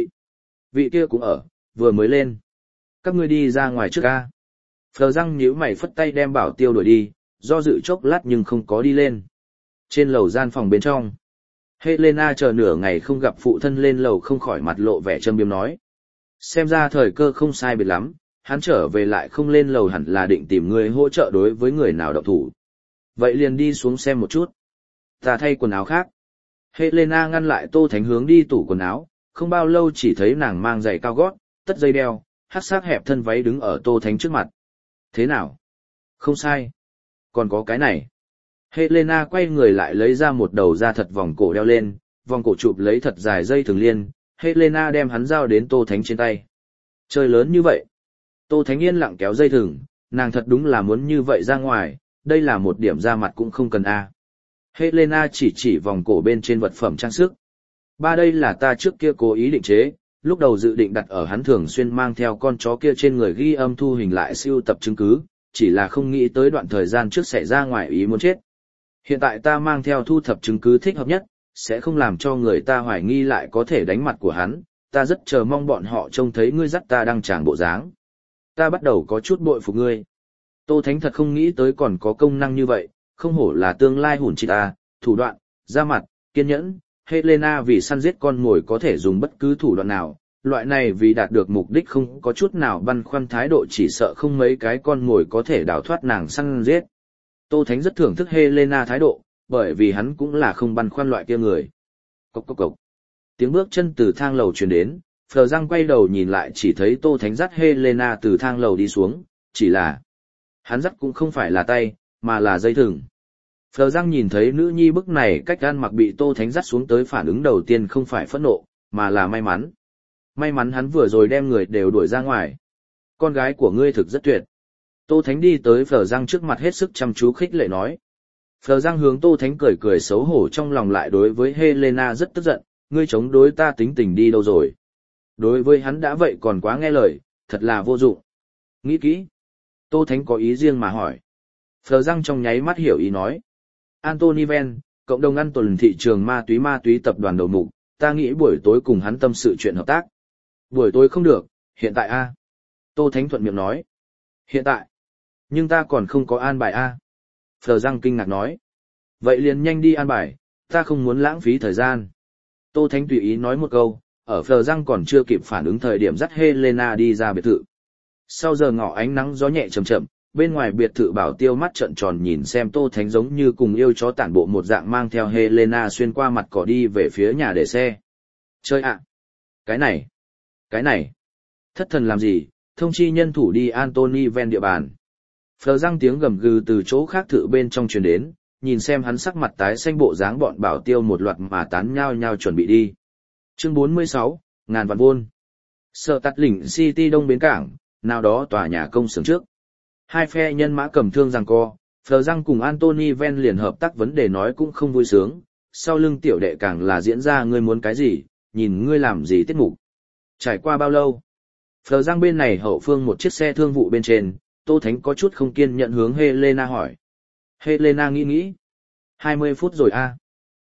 vị kia cũng ở, vừa mới lên. Các ngươi đi ra ngoài trước ca. Phờ răng nhíu mày phất tay đem bảo tiêu đuổi đi, do dự chốc lát nhưng không có đi lên. Trên lầu gian phòng bên trong. Helena chờ nửa ngày không gặp phụ thân lên lầu không khỏi mặt lộ vẻ châm biếm nói. Xem ra thời cơ không sai biệt lắm, hắn trở về lại không lên lầu hẳn là định tìm người hỗ trợ đối với người nào động thủ. Vậy liền đi xuống xem một chút. Ta thay quần áo khác. Helena ngăn lại Tô Thánh hướng đi tủ quần áo, không bao lâu chỉ thấy nàng mang giày cao gót, tất dây đeo, hắc sắc hẹp thân váy đứng ở Tô Thánh trước mặt. Thế nào? Không sai. Còn có cái này. Helena quay người lại lấy ra một đầu da thật vòng cổ đeo lên, vòng cổ chụp lấy thật dài dây thường liên, Helena đem hắn giao đến Tô Thánh trên tay. Chơi lớn như vậy. Tô Thánh yên lặng kéo dây thừng, nàng thật đúng là muốn như vậy ra ngoài, đây là một điểm ra mặt cũng không cần a. Helena chỉ vòng cổ bên trên vật phẩm trang sức. Ba đây là ta trước kia cố ý định chế, lúc đầu dự định đặt ở hắn thường xuyên mang theo con chó kia trên người ghi âm thu hình lại siêu tập chứng cứ, chỉ là không nghĩ tới đoạn thời gian trước xảy ra ngoài ý muốn chết. Hiện tại ta mang theo thu thập chứng cứ thích hợp nhất, sẽ không làm cho người ta hoài nghi lại có thể đánh mặt của hắn, ta rất chờ mong bọn họ trông thấy ngươi dắt ta đang tràng bộ dáng. Ta bắt đầu có chút bội phục ngươi. Tô Thánh thật không nghĩ tới còn có công năng như vậy, không hổ là tương lai hùn chị ta, thủ đoạn, da mặt, kiên nhẫn. Helena vì săn giết con mồi có thể dùng bất cứ thủ đoạn nào, loại này vì đạt được mục đích không có chút nào băn khoăn thái độ chỉ sợ không mấy cái con mồi có thể đào thoát nàng săn giết. Tô Thánh rất thưởng thức Helena thái độ, bởi vì hắn cũng là không băn khoăn loại kia người. Cốc cốc cốc. Tiếng bước chân từ thang lầu truyền đến, Phờ răng quay đầu nhìn lại chỉ thấy Tô Thánh dắt Helena từ thang lầu đi xuống, chỉ là hắn dắt cũng không phải là tay, mà là dây thừng. Phờ răng nhìn thấy nữ nhi bức này cách ăn mặc bị Tô Thánh dắt xuống tới phản ứng đầu tiên không phải phẫn nộ, mà là may mắn. May mắn hắn vừa rồi đem người đều đuổi ra ngoài. Con gái của ngươi thực rất tuyệt. Tô Thánh đi tới Phờ răng trước mặt hết sức chăm chú khích lệ nói. Phờ răng hướng Tô Thánh cười cười xấu hổ trong lòng lại đối với Helena rất tức giận, ngươi chống đối ta tính tình đi đâu rồi. Đối với hắn đã vậy còn quá nghe lời, thật là vô dụng. Nghĩ kỹ. Tô Thánh có ý riêng mà hỏi. Phờ răng trong nháy mắt hiểu ý nói. Anthony Ven, cộng đồng ăn tuần thị trường ma túy tập đoàn đầu mục, ta nghĩ buổi tối cùng hắn tâm sự chuyện hợp tác. Buổi tối không được, hiện tại a. Tô Thánh thuận miệng nói. Hiện tại. Nhưng ta còn không có an bài a. Phờ răng kinh ngạc nói. Vậy liền nhanh đi an bài, ta không muốn lãng phí thời gian. Tô Thánh tùy ý nói một câu, ở Phờ răng còn chưa kịp phản ứng thời điểm dắt Helena đi ra biệt thự. Sau giờ ngọ ánh nắng gió nhẹ chậm chậm, bên ngoài biệt thự bảo tiêu mắt trợn tròn nhìn xem Tô Thánh giống như cùng yêu chó tản bộ một dạng mang theo Helena xuyên qua mặt cỏ đi về phía nhà để xe. Chơi ạ! Cái này! Thất thần làm gì, thông chi nhân thủ đi Anthony Ven địa bàn. Phờ răng tiếng gầm gừ từ chỗ khác thự bên trong truyền đến, nhìn xem hắn sắc mặt tái xanh bộ dáng bọn bảo tiêu một loạt mà tán nhao nhao chuẩn bị đi. Chương 46, ngàn vạn won. Sở Tạt Lĩnh City đông bến cảng, nào đó tòa nhà công xưởng trước. Hai phe nhân mã cầm thương giằng co, Phờ Răng cùng Anthony Ven liền hợp tác vấn đề nói cũng không vui sướng, sau lưng tiểu đệ càng là diễn ra ngươi muốn cái gì, nhìn ngươi làm gì tiết mục. Trải qua bao lâu? Phờ Răng bên này hậu phương một chiếc xe thương vụ bên trên, Tô Thánh có chút không kiên nhận hướng Helena hỏi. Helena nghĩ. 20 phút rồi a.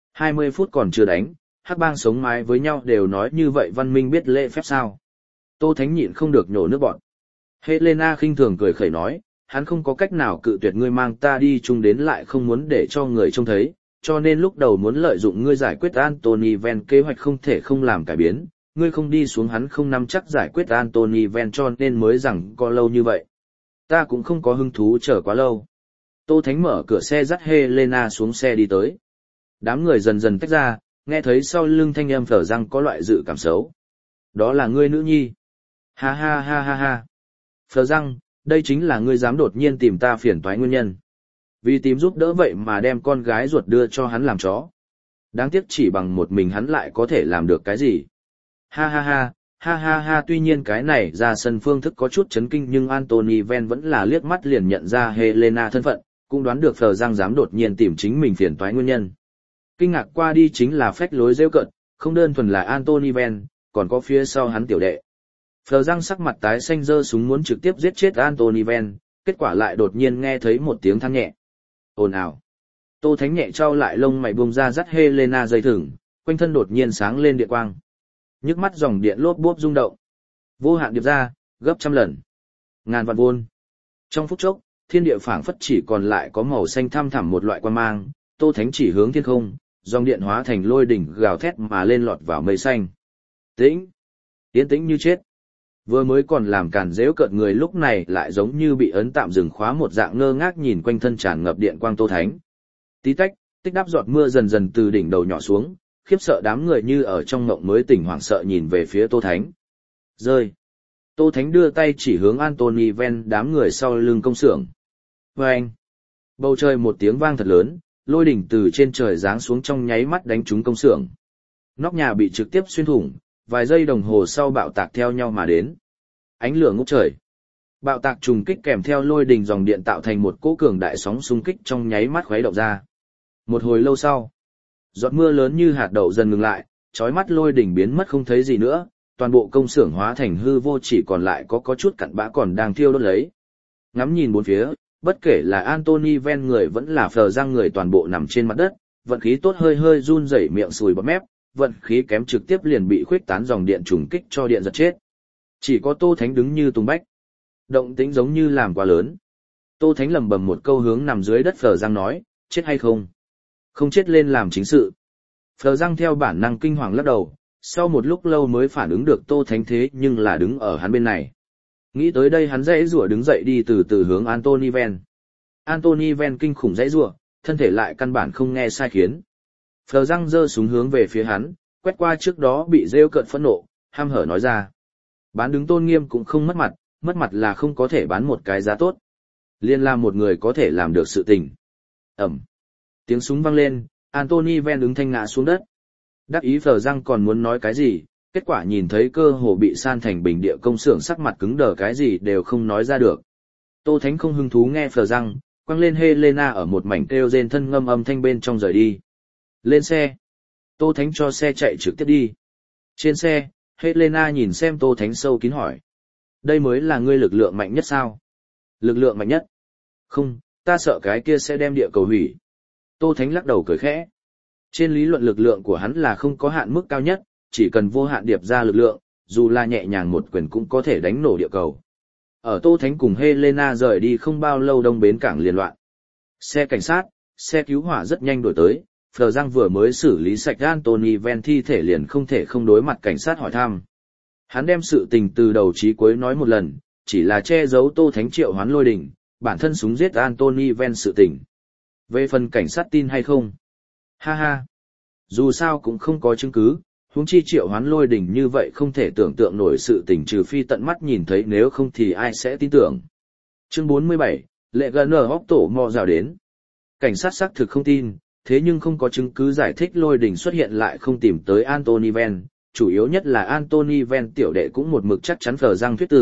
20 phút còn chưa đánh, hắc bang sống mái với nhau đều nói như vậy văn minh biết lễ phép sao. Tô Thánh nhịn không được nhổ nước bọt. Helena khinh thường cười khẩy nói, hắn không có cách nào cự tuyệt ngươi mang ta đi chung đến lại không muốn để cho người trông thấy, cho nên lúc đầu muốn lợi dụng ngươi giải quyết Anthony Ven kế hoạch không thể không làm cải biến, ngươi không đi xuống hắn không nắm chắc giải quyết Anthony Ven cho nên mới rằng có lâu như vậy. Ta cũng không có hứng thú chờ quá lâu. Tô Thánh mở cửa xe dắt Helena xuống xe đi tới. Đám người dần dần tách ra, nghe thấy sau lưng thanh âm Phở Răng có loại dự cảm xấu. Đó là ngươi nữ nhi. Ha ha ha ha ha. Phở Răng, đây chính là ngươi dám đột nhiên tìm ta phiền toái nguyên nhân. Vì tìm giúp đỡ vậy mà đem con gái ruột đưa cho hắn làm chó. Đáng tiếc chỉ bằng một mình hắn lại có thể làm được cái gì. Ha ha ha, ha ha ha, tuy nhiên cái này ra sân phương thức có chút chấn kinh nhưng Anthony Ven vẫn là liếc mắt liền nhận ra Helena thân phận, cũng đoán được Phờ Giang dám đột nhiên tìm chính mình phiền toái nguyên nhân. Kinh ngạc qua đi chính là phách lối rêu cợt, không đơn thuần là Anthony Ven, còn có phía sau hắn tiểu đệ. Phờ Giang sắc mặt tái xanh giơ súng muốn trực tiếp giết chết Anthony Ven, kết quả lại đột nhiên nghe thấy một tiếng than nhẹ. Ồn ào. Tô Thánh nhẹ trao lại lông mày buông ra dắt Helena dây thừng, quanh thân đột nhiên sáng lên điện quang. Nhức mắt dòng điện lốp bốp rung động. Vô hạn điệp ra, gấp trăm lần. Ngàn vạn vôn. Trong phút chốc, thiên địa phảng phất chỉ còn lại có màu xanh thăm thẳm một loại quang mang, Tô Thánh chỉ hướng thiên không, dòng điện hóa thành lôi đỉnh gào thét mà lên lọt vào mây xanh. Tĩnh. Yên tĩnh như chết. Vừa mới còn làm càn rễu cợt người lúc này lại giống như bị ấn tạm dừng khóa một dạng ngơ ngác nhìn quanh thân tràn ngập điện quang Tô Thánh. Tí tách, tích đáp giọt mưa dần dần từ đỉnh đầu nhỏ xuống, khiếp sợ đám người như ở trong mộng mới tỉnh hoảng sợ nhìn về phía Tô Thánh. Rơi. Tô Thánh đưa tay chỉ hướng Anthony Ven đám người sau lưng công xưởng. Vâng. Bầu trời một tiếng vang thật lớn, lôi đỉnh từ trên trời giáng xuống trong nháy mắt đánh trúng công xưởng. Nóc nhà bị trực tiếp xuyên thủng, vài giây đồng hồ sau bạo tạc theo nhau mà đến. Ánh lửa ngút trời. Bạo tạc trùng kích kèm theo lôi đình dòng điện tạo thành một cỗ cường đại sóng xung kích trong nháy mắt khuấy động ra. Một hồi lâu sau, giọt mưa lớn như hạt đậu dần ngừng lại, chói mắt lôi đỉnh biến mất không thấy gì nữa, toàn bộ công xưởng hóa thành hư vô chỉ còn lại có chút cặn bã còn đang thiêu đốt lấy. Ngắm nhìn bốn phía, bất kể là Anthony Ven người vẫn là Phờ Giang người toàn bộ nằm trên mặt đất, vận khí tốt hơi hơi run rẩy miệng sùi bọt mép, vận khí kém trực tiếp liền bị khuếch tán dòng điện trùng kích cho điện giật chết. Chỉ có Tô Thánh đứng như tung bách. Động tĩnh giống như làm quá lớn. Tô Thánh lẩm bẩm một câu hướng nằm dưới đất Phờ Giang nói, chết hay không? Không chết lên làm chính sự. Phờ Giang theo bản năng kinh hoàng lắc đầu, sau một lúc lâu mới phản ứng được Tô Thánh thế nhưng là đứng ở hắn bên này. Nghĩ tới đây hắn dãy rủa đứng dậy đi từ từ hướng Anthony Ven. Anthony Ven kinh khủng dãy rủa, thân thể lại căn bản không nghe sai khiến. Phờ Giang giơ súng hướng về phía hắn, quét qua trước đó bị rêu cợt phẫn nộ, ham hở nói ra. Bán đứng tôn nghiêm cũng không mất mặt là không có thể bán một cái giá tốt. Liên là một người có thể làm được sự tình. Ẩm. Tiếng súng vang lên, Anthony Ven ứng thanh ngã xuống đất. Đắc ý Phờ Giang còn muốn nói cái gì, kết quả nhìn thấy cơ hồ bị san thành bình địa công xưởng sắc mặt cứng đờ cái gì đều không nói ra được. Tô Thánh không hứng thú nghe Phờ Giang, quăng lên Helena ở một mảnh kêu rên thân ngâm âm thanh bên trong rời đi. Lên xe. Tô Thánh cho xe chạy trực tiếp đi. Trên xe, Helena nhìn xem Tô Thánh sâu kín hỏi. Đây mới là ngươi lực lượng mạnh nhất sao? Lực lượng mạnh nhất? Không, ta sợ cái kia sẽ đem địa cầu hủy. Tô Thánh lắc đầu cười khẽ. Trên lý luận lực lượng của hắn là không có hạn mức cao nhất, chỉ cần vô hạn điệp ra lực lượng, dù là nhẹ nhàng một quyền cũng có thể đánh nổ địa cầu. Ở Tô Thánh cùng Helena rời đi không bao lâu đông bến cảng liền loạn. Xe cảnh sát, xe cứu hỏa rất nhanh đuổi tới, Phờ Giang vừa mới xử lý sạch Anthony Ven thi thể liền không thể không đối mặt cảnh sát hỏi thăm. Hắn đem sự tình từ đầu chí cuối nói một lần, chỉ là che giấu Tô Thánh triệu hoán lôi đình, bản thân súng giết Anthony Ven sự tình. Về phần cảnh sát tin hay không? Ha ha! Dù sao cũng không có chứng cứ, huống chi triệu hoán lôi đỉnh như vậy không thể tưởng tượng nổi sự tình trừ phi tận mắt nhìn thấy nếu không thì ai sẽ tin tưởng. Chương 47, lệ gần ở hóc tổ mò rào đến. Cảnh sát xác thực không tin, thế nhưng không có chứng cứ giải thích lôi đỉnh xuất hiện lại không tìm tới Anthony Ven, chủ yếu nhất là Anthony Ven tiểu đệ cũng một mực chắc chắn Phờ Giang thuyết tử,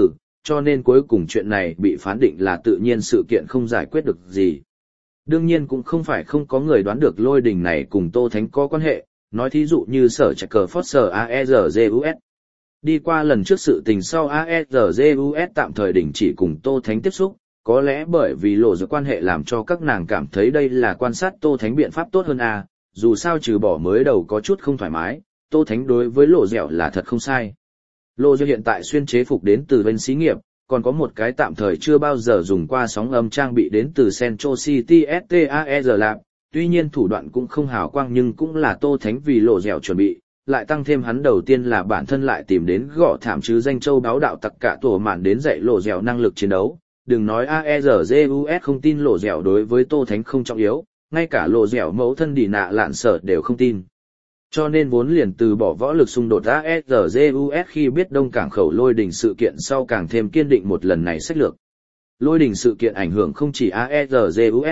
cho nên cuối cùng chuyện này bị phán định là tự nhiên sự kiện không giải quyết được gì. Đương nhiên cũng không phải không có người đoán được lôi đình này cùng Tô Thánh có quan hệ, nói thí dụ như sở trạch cờ Foster AERGUS. Đi qua lần trước sự tình sau AERGUS tạm thời đình chỉ cùng Tô Thánh tiếp xúc, có lẽ bởi vì lộ ra quan hệ làm cho các nàng cảm thấy đây là quan sát Tô Thánh biện pháp tốt hơn dù sao trừ bỏ mới đầu có chút không thoải mái, Tô Thánh đối với lộ dẻo là thật không sai. Lộ dẻo hiện tại xuyên chế phục đến từ bên xí nghiệp, còn có một cái tạm thời chưa bao giờ dùng qua sóng âm trang bị đến từ Central City STAER Lab, tuy nhiên thủ đoạn cũng không hào quang nhưng cũng là Tô Thánh vì lộ dẻo chuẩn bị, lại tăng thêm hắn đầu tiên là bản thân lại tìm đến gõ thảm chứ danh châu báo đạo tặc cả tổ mạn đến dạy lộ dẻo năng lực chiến đấu. Đừng nói AERGUS không tin lộ dẻo đối với Tô Thánh không trọng yếu, ngay cả lộ dẻo mẫu thân đi nạ lạn sợ đều không tin. Cho nên vốn liền từ bỏ võ lực xung đột AERGUS khi biết Đông Cảng khẩu lôi đình sự kiện sau càng thêm kiên định một lần này sách lược. Lôi đình sự kiện ảnh hưởng không chỉ AERGUS.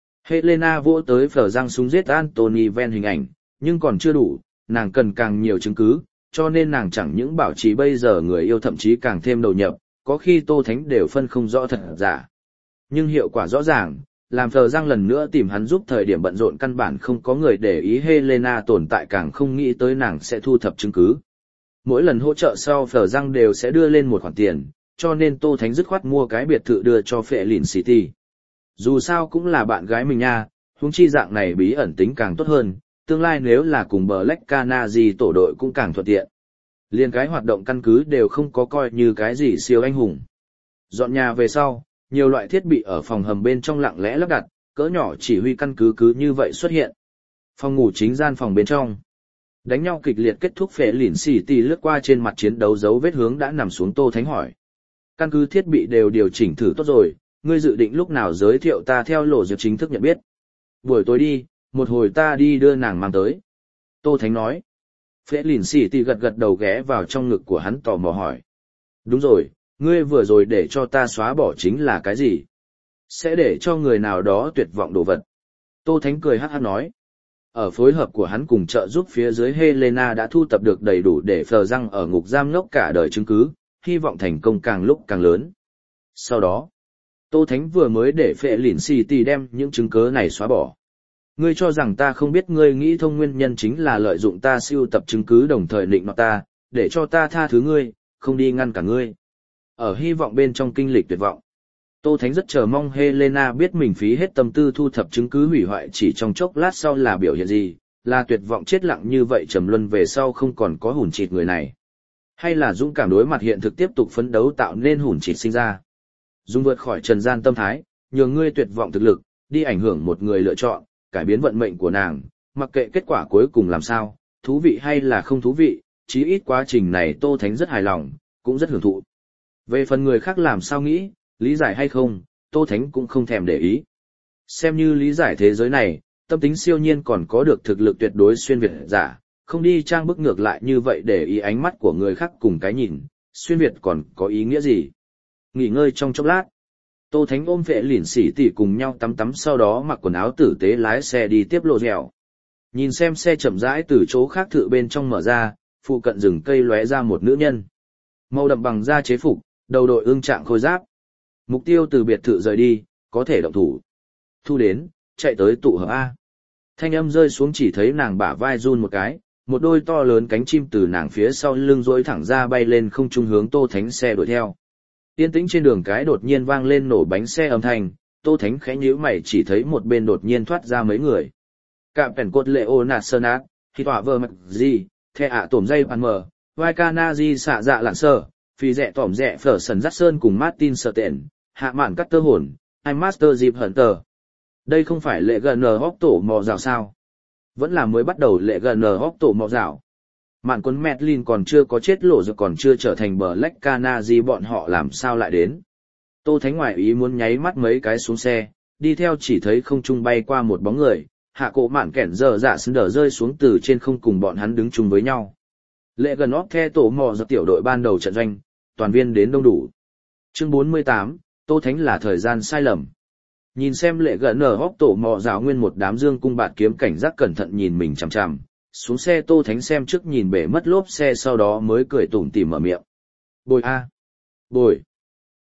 Helena vỗ tới phở răng súng giết Anthony Van hình ảnh, nhưng còn chưa đủ, nàng cần càng nhiều chứng cứ, cho nên nàng chẳng những bảo trì bây giờ người yêu thậm chí càng thêm đầu nhập, có khi Tô Thánh đều phân không rõ thật giả. Nhưng hiệu quả rõ ràng, làm Phờ Giang lần nữa tìm hắn giúp thời điểm bận rộn căn bản không có người để ý Helena tồn tại càng không nghĩ tới nàng sẽ thu thập chứng cứ. Mỗi lần hỗ trợ sau Phờ Giang đều sẽ đưa lên một khoản tiền, cho nên Tô Thánh dứt khoát mua cái biệt thự đưa cho Phệ Lìn City. Dù sao cũng là bạn gái mình nha, huống chi dạng này bí ẩn tính càng tốt hơn, tương lai nếu là cùng Black Canary tổ đội cũng càng thuận tiện. Liên cái hoạt động căn cứ đều không có coi như cái gì siêu anh hùng. Dọn nhà về sau, nhiều loại thiết bị ở phòng hầm bên trong lặng lẽ lắp đặt, cỡ nhỏ chỉ huy căn cứ cứ như vậy xuất hiện. Phòng ngủ chính gian phòng bên trong. Đánh nhau kịch liệt kết thúc Phệ Lìn City lướt qua trên mặt chiến đấu dấu vết hướng đã nằm xuống Tô Thánh hỏi. Căn cứ thiết bị đều điều chỉnh thử tốt rồi, ngươi dự định lúc nào giới thiệu ta theo lộ diệp chính thức nhận biết. Buổi tối đi, một hồi ta đi đưa nàng mang tới. Tô Thánh nói. Phệ Lìn City gật gật đầu ghé vào trong ngực của hắn tò mò hỏi. Đúng rồi, ngươi vừa rồi để cho ta xóa bỏ chính là cái gì? Sẽ để cho người nào đó tuyệt vọng đồ vật. Tô Thánh cười hắc hắc nói. Ở phối hợp của hắn cùng trợ giúp phía dưới Helena đã thu tập được đầy đủ để Phờ Răng ở ngục giam ngốc cả đời chứng cứ, hy vọng thành công càng lúc càng lớn. Sau đó, Tô Thánh vừa mới để Phệ Lìn City đem những chứng cứ này xóa bỏ. Ngươi cho rằng ta không biết ngươi nghĩ thông nguyên nhân chính là lợi dụng ta siêu tập chứng cứ đồng thời định nọ ta, để cho ta tha thứ ngươi, không đi ngăn cả ngươi. Ở hy vọng bên trong kinh lịch tuyệt vọng. Tô Thánh rất chờ mong Helena biết mình phí hết tâm tư thu thập chứng cứ hủy hoại chỉ trong chốc lát sau là biểu hiện gì, là tuyệt vọng chết lặng như vậy trầm luân về sau không còn có hủn chịt người này. Hay là dũng cảm đối mặt hiện thực tiếp tục phấn đấu tạo nên hủn chịt sinh ra. Dung vượt khỏi trần gian tâm thái, nhường ngươi tuyệt vọng thực lực, đi ảnh hưởng một người lựa chọn, cải biến vận mệnh của nàng, mặc kệ kết quả cuối cùng làm sao, thú vị hay là không thú vị, chí ít quá trình này Tô Thánh rất hài lòng, cũng rất hưởng thụ. Về phần người khác làm sao nghĩ, lý giải hay không, Tô Thánh cũng không thèm để ý. Xem như lý giải thế giới này, tâm tính siêu nhiên còn có được thực lực tuyệt đối xuyên việt giả, không đi trang bức ngược lại như vậy để ý ánh mắt của người khác cùng cái nhìn, xuyên việt còn có ý nghĩa gì. Nghỉ ngơi trong chốc lát, Tô Thánh ôm Phệ Lìn Xỉ tỉ cùng nhau tắm sau đó mặc quần áo tử tế lái xe đi tiếp lộ dẻo. Nhìn xem xe chậm rãi từ chỗ khác thự bên trong mở ra, phụ cận rừng cây lóe ra một nữ nhân. Màu đậm bằng da chế phục, đầu đội ương trạng khôi giáp. Mục tiêu từ biệt thự rời đi, có thể động thủ. Thu đến, chạy tới tụ hợp A. Thanh âm rơi xuống chỉ thấy nàng bả vai run một cái, một đôi to lớn cánh chim từ nàng phía sau lưng duỗi thẳng ra bay lên không trung hướng Tô Thánh xe đuổi theo. Yên tĩnh trên đường cái đột nhiên vang lên nổ bánh xe âm thanh, Tô Thánh khẽ nhíu mày chỉ thấy một bên đột nhiên thoát ra mấy người. Cạm pèn cột lệ ô nạt sơn ác, khi tỏa vơ mặt gì, the ạ tổm dây bàn mờ, vai ca na di xạ dạ lạn sơ, phi rẻ tỏm rẻ phở sần dắt sơn cùng Martin sợ tện, hạ mạn cắt tơ hồn, hay master dịp hận tờ. Đây không phải lệ gần hóc tổ mò rào sao? Vẫn là mới bắt đầu lệ gần hóc tổ mò rào. Mạn quân Medlin còn chưa có chết lộ rồi còn chưa trở thành Black Canary bọn họ làm sao lại đến. Tô Thánh ngoại ý muốn nháy mắt mấy cái xuống xe, đi theo chỉ thấy không trung bay qua một bóng người, hạ cổ mạn kẻn giờ dạ sân đờ rơi xuống từ trên không cùng bọn hắn đứng chung với nhau. Lệ gần óc the tổ mò ra tiểu đội ban đầu trận doanh, toàn viên đến đông đủ. Chương 48, Tô Thánh là thời gian sai lầm. Nhìn xem lệ gần ở óc tổ mò rào nguyên một đám dương cung bạt kiếm cảnh giác cẩn thận nhìn mình chằm chằm. Xuống xe Tô Thánh xem trước nhìn bể mất lốp xe sau đó mới cười tủm tỉm mở miệng. Bồi a, bồi.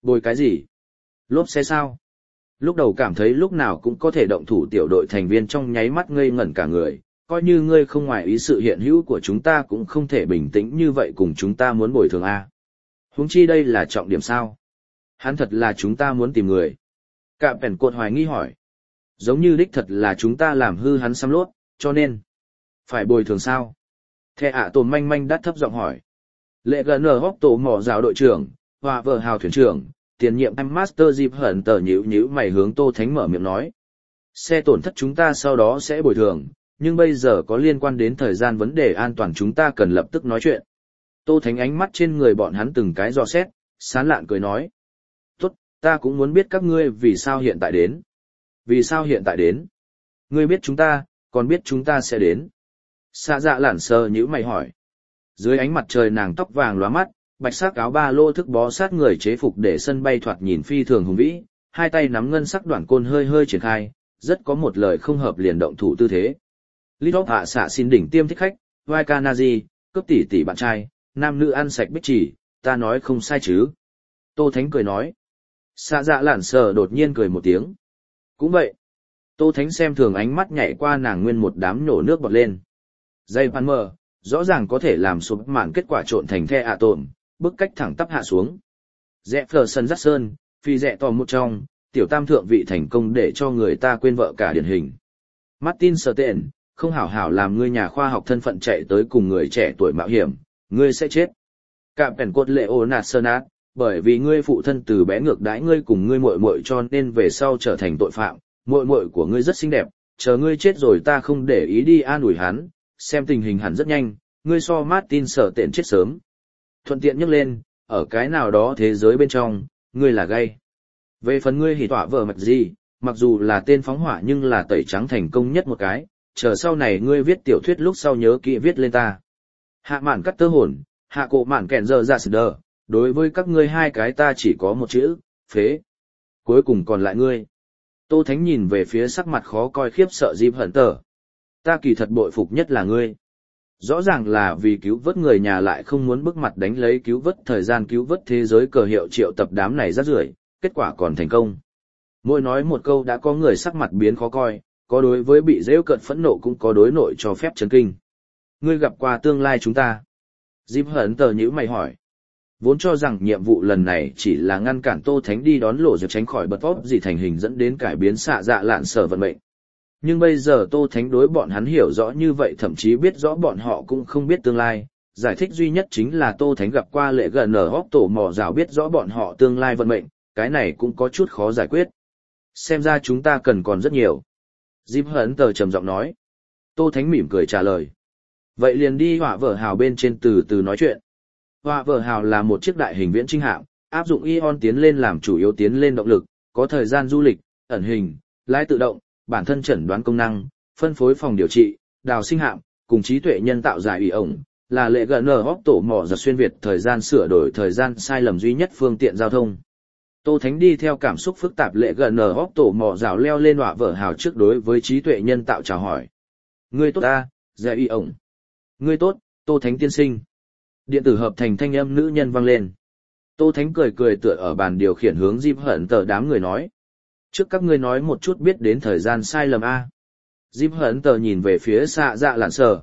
Bồi cái gì? Lốp xe sao? Lúc đầu cảm thấy lúc nào cũng có thể động thủ tiểu đội thành viên trong nháy mắt ngây ngẩn cả người, coi như ngươi không ngoài ý sự hiện hữu của chúng ta cũng không thể bình tĩnh như vậy cùng chúng ta muốn bồi thường A. Huống chi đây là trọng điểm sao? Hắn thật là chúng ta muốn tìm người. Cạm Pèn Cột hoài nghi hỏi. Giống như đích thật là chúng ta làm hư hắn xăm lốt, cho nên phải bồi thường sao? Thẻ ạ tồn manh manh đắt thấp giọng hỏi. Lệ gần ở hóc tổ mỏ rào đội trưởng, hòa vợ hào thuyền trưởng, tiền nhiệm em Master Dịp hận tờ nhíu mày hướng Tô Thánh mở miệng nói. Xe tổn thất chúng ta sau đó sẽ bồi thường, nhưng bây giờ có liên quan đến thời gian vấn đề an toàn chúng ta cần lập tức nói chuyện. Tô Thánh ánh mắt trên người bọn hắn từng cái dò xét, sán lạn cười nói. Tốt, ta cũng muốn biết các ngươi vì sao hiện tại đến. Vì sao hiện tại đến? Ngươi biết chúng ta, còn biết chúng ta sẽ đến. Xạ dạ lản sờ nhíu mày hỏi. Dưới ánh mặt trời nàng tóc vàng lóa mắt, bạch sắc áo ba lô thức bó sát người chế phục để sân bay thoạt nhìn phi thường hùng vĩ, hai tay nắm ngân sắc đoạn côn hơi hơi triển khai, rất có một lời không hợp liền động thủ tư thế. Lidop hạ xạ xin đỉnh tiêm thích khách, Waikanazi, cướp tỷ tỷ bạn trai, nam nữ ăn sạch bích chỉ, ta nói không sai chứ. Tô Thánh cười nói. Xạ dạ lản sờ đột nhiên cười một tiếng. Cũng vậy. Tô Thánh xem thường ánh mắt nhảy qua nàng nguyên một đám nổ nước bọt lên. Dây pan mờ, rõ ràng có thể làm sụp mạn kết quả trộn thành the ạ tổn, bức cách thẳng tắp hạ xuống. Rẽ phờ sân dắt sơn, phi rẽ tò một trong, tiểu tam thượng vị thành công để cho người ta quên vợ cả điển hình. Martin Stern, không hảo hảo làm ngươi nhà khoa học thân phận chạy tới cùng người trẻ tuổi mạo hiểm, ngươi sẽ chết. Cạm Pèn Cột Leonard Sernat, bởi vì ngươi phụ thân từ bé ngược đãi ngươi cùng ngươi muội muội cho nên về sau trở thành tội phạm, muội muội của ngươi rất xinh đẹp, chờ ngươi chết rồi ta không để ý đi an ủi hắn, xem tình hình hẳn rất nhanh, ngươi so Martin sở tiện chết sớm. Thuận tiện nhắc lên, ở cái nào đó thế giới bên trong, ngươi là gay. Về phần ngươi hỉ tỏa vợ mạch gì, mặc dù là tên phóng hỏa nhưng là tẩy trắng thành công nhất một cái, chờ sau này ngươi viết tiểu thuyết lúc sau nhớ kỹ viết lên ta. Hạ mạn cắt tơ hồn, hạ cổ mạn kẹn giờ ra đờ, đối với các ngươi hai cái ta chỉ có một chữ, phế. Cuối cùng còn lại ngươi. Tô Thánh nhìn về phía sắc mặt khó coi khiếp sợ Dịp hận tờ. Ta kỳ thật bội phục nhất là ngươi. Rõ ràng là vì cứu vớt người nhà lại không muốn bức mặt đánh lấy cứu vớt thời gian cứu vớt thế giới cờ hiệu triệu tập đám này rác rưởi, kết quả còn thành công. Mỗi nói một câu đã có người sắc mặt biến khó coi, có đối với bị giễu cợt phẫn nộ cũng có đối nội cho phép chấn kinh. Ngươi gặp qua tương lai chúng ta. Dịp hận tờ nhữ mày hỏi. Vốn cho rằng nhiệm vụ lần này chỉ là ngăn cản Tô Thánh đi đón lộ diệp tránh khỏi bật vóp gì thành hình dẫn đến cải biến xạ dạ lạn sở vận mệnh. Nhưng bây giờ Tô Thánh đối bọn hắn hiểu rõ như vậy thậm chí biết rõ bọn họ cũng không biết tương lai. Giải thích duy nhất chính là Tô Thánh gặp qua lệ gần ở hóc tổ mò rào biết rõ bọn họ tương lai vận mệnh, cái này cũng có chút khó giải quyết. Xem ra chúng ta cần còn rất nhiều. Dịp hấn tờ trầm giọng nói. Tô Thánh mỉm cười trả lời. Vậy liền đi hỏa vở hào bên trên từ từ nói chuyện. Hỏa vở hào là một chiếc đại hình viễn trinh hạm, áp dụng ion tiến lên làm chủ yếu tiến lên động lực, có thời gian du lịch, ẩn hình, lái tự động, bản thân chẩn đoán công năng, phân phối phòng điều trị, đào sinh hạm, cùng trí tuệ nhân tạo giải ủy ổng, là lệ gần ở hóc tổ mỏ giật xuyên Việt thời gian sửa đổi thời gian sai lầm duy nhất phương tiện giao thông. Tô Thánh đi theo cảm xúc phức tạp lệ gần ở hóc tổ mỏ rào leo lên hỏa vở hào trước đối với trí tuệ nhân tạo chào hỏi. Ngươi tốt ta, giải ủy ổng. Ngươi tốt, Tô Thánh tiên sinh. Điện tử hợp thành thanh âm nữ nhân vang lên. Tô Thánh cười cười tựa ở bàn điều khiển hướng Dịp hận tờ đám người nói. Trước các ngươi nói một chút biết đến thời gian sai lầm A. Dịp hận tờ nhìn về phía xạ dạ lản sờ.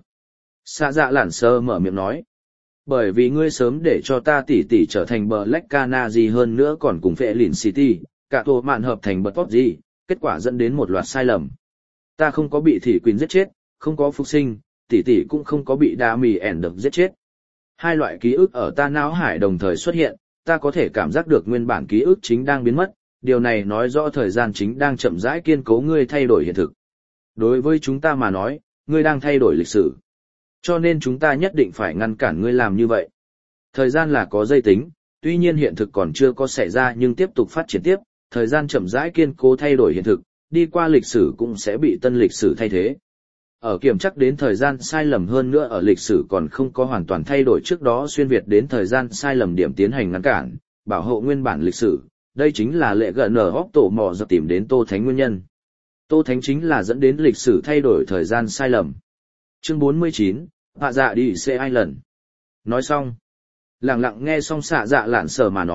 Xạ dạ lản sờ mở miệng nói. Bởi vì ngươi sớm để cho ta tỉ tỉ trở thành Black Canary hơn nữa còn cùng phệ lìn City, cả tổ mạn hợp thành bật pop gì, kết quả dẫn đến một loạt sai lầm. Ta không có bị Thỉ Quỳnh giết chết, không có phục sinh, tỉ tỉ cũng không có bị Đa Mì ẻn được giết chết. Hai loại ký ức ở ta não hải đồng thời xuất hiện, ta có thể cảm giác được nguyên bản ký ức chính đang biến mất, điều này nói rõ thời gian chính đang chậm rãi kiên cố ngươi thay đổi hiện thực. Đối với chúng ta mà nói, ngươi đang thay đổi lịch sử. Cho nên chúng ta nhất định phải ngăn cản ngươi làm như vậy. Thời gian là có dây tính, tuy nhiên hiện thực còn chưa có xảy ra nhưng tiếp tục phát triển tiếp, thời gian chậm rãi kiên cố thay đổi hiện thực, đi qua lịch sử cũng sẽ bị tân lịch sử thay thế. Ở kiểm chắc đến thời gian sai lầm hơn nữa ở lịch sử còn không có hoàn toàn thay đổi trước đó xuyên Việt đến thời gian sai lầm điểm tiến hành ngăn cản, bảo hộ nguyên bản lịch sử, đây chính là lệ gần ở hóc tổ mò dập tìm đến Tô Thánh nguyên nhân. Tô Thánh chính là dẫn đến lịch sử thay đổi thời gian sai lầm. Chương 49, Hạ dạ đi xe ai lần. Nói xong. Lặng lặng nghe xong xạ dạ lạn sở mà nói,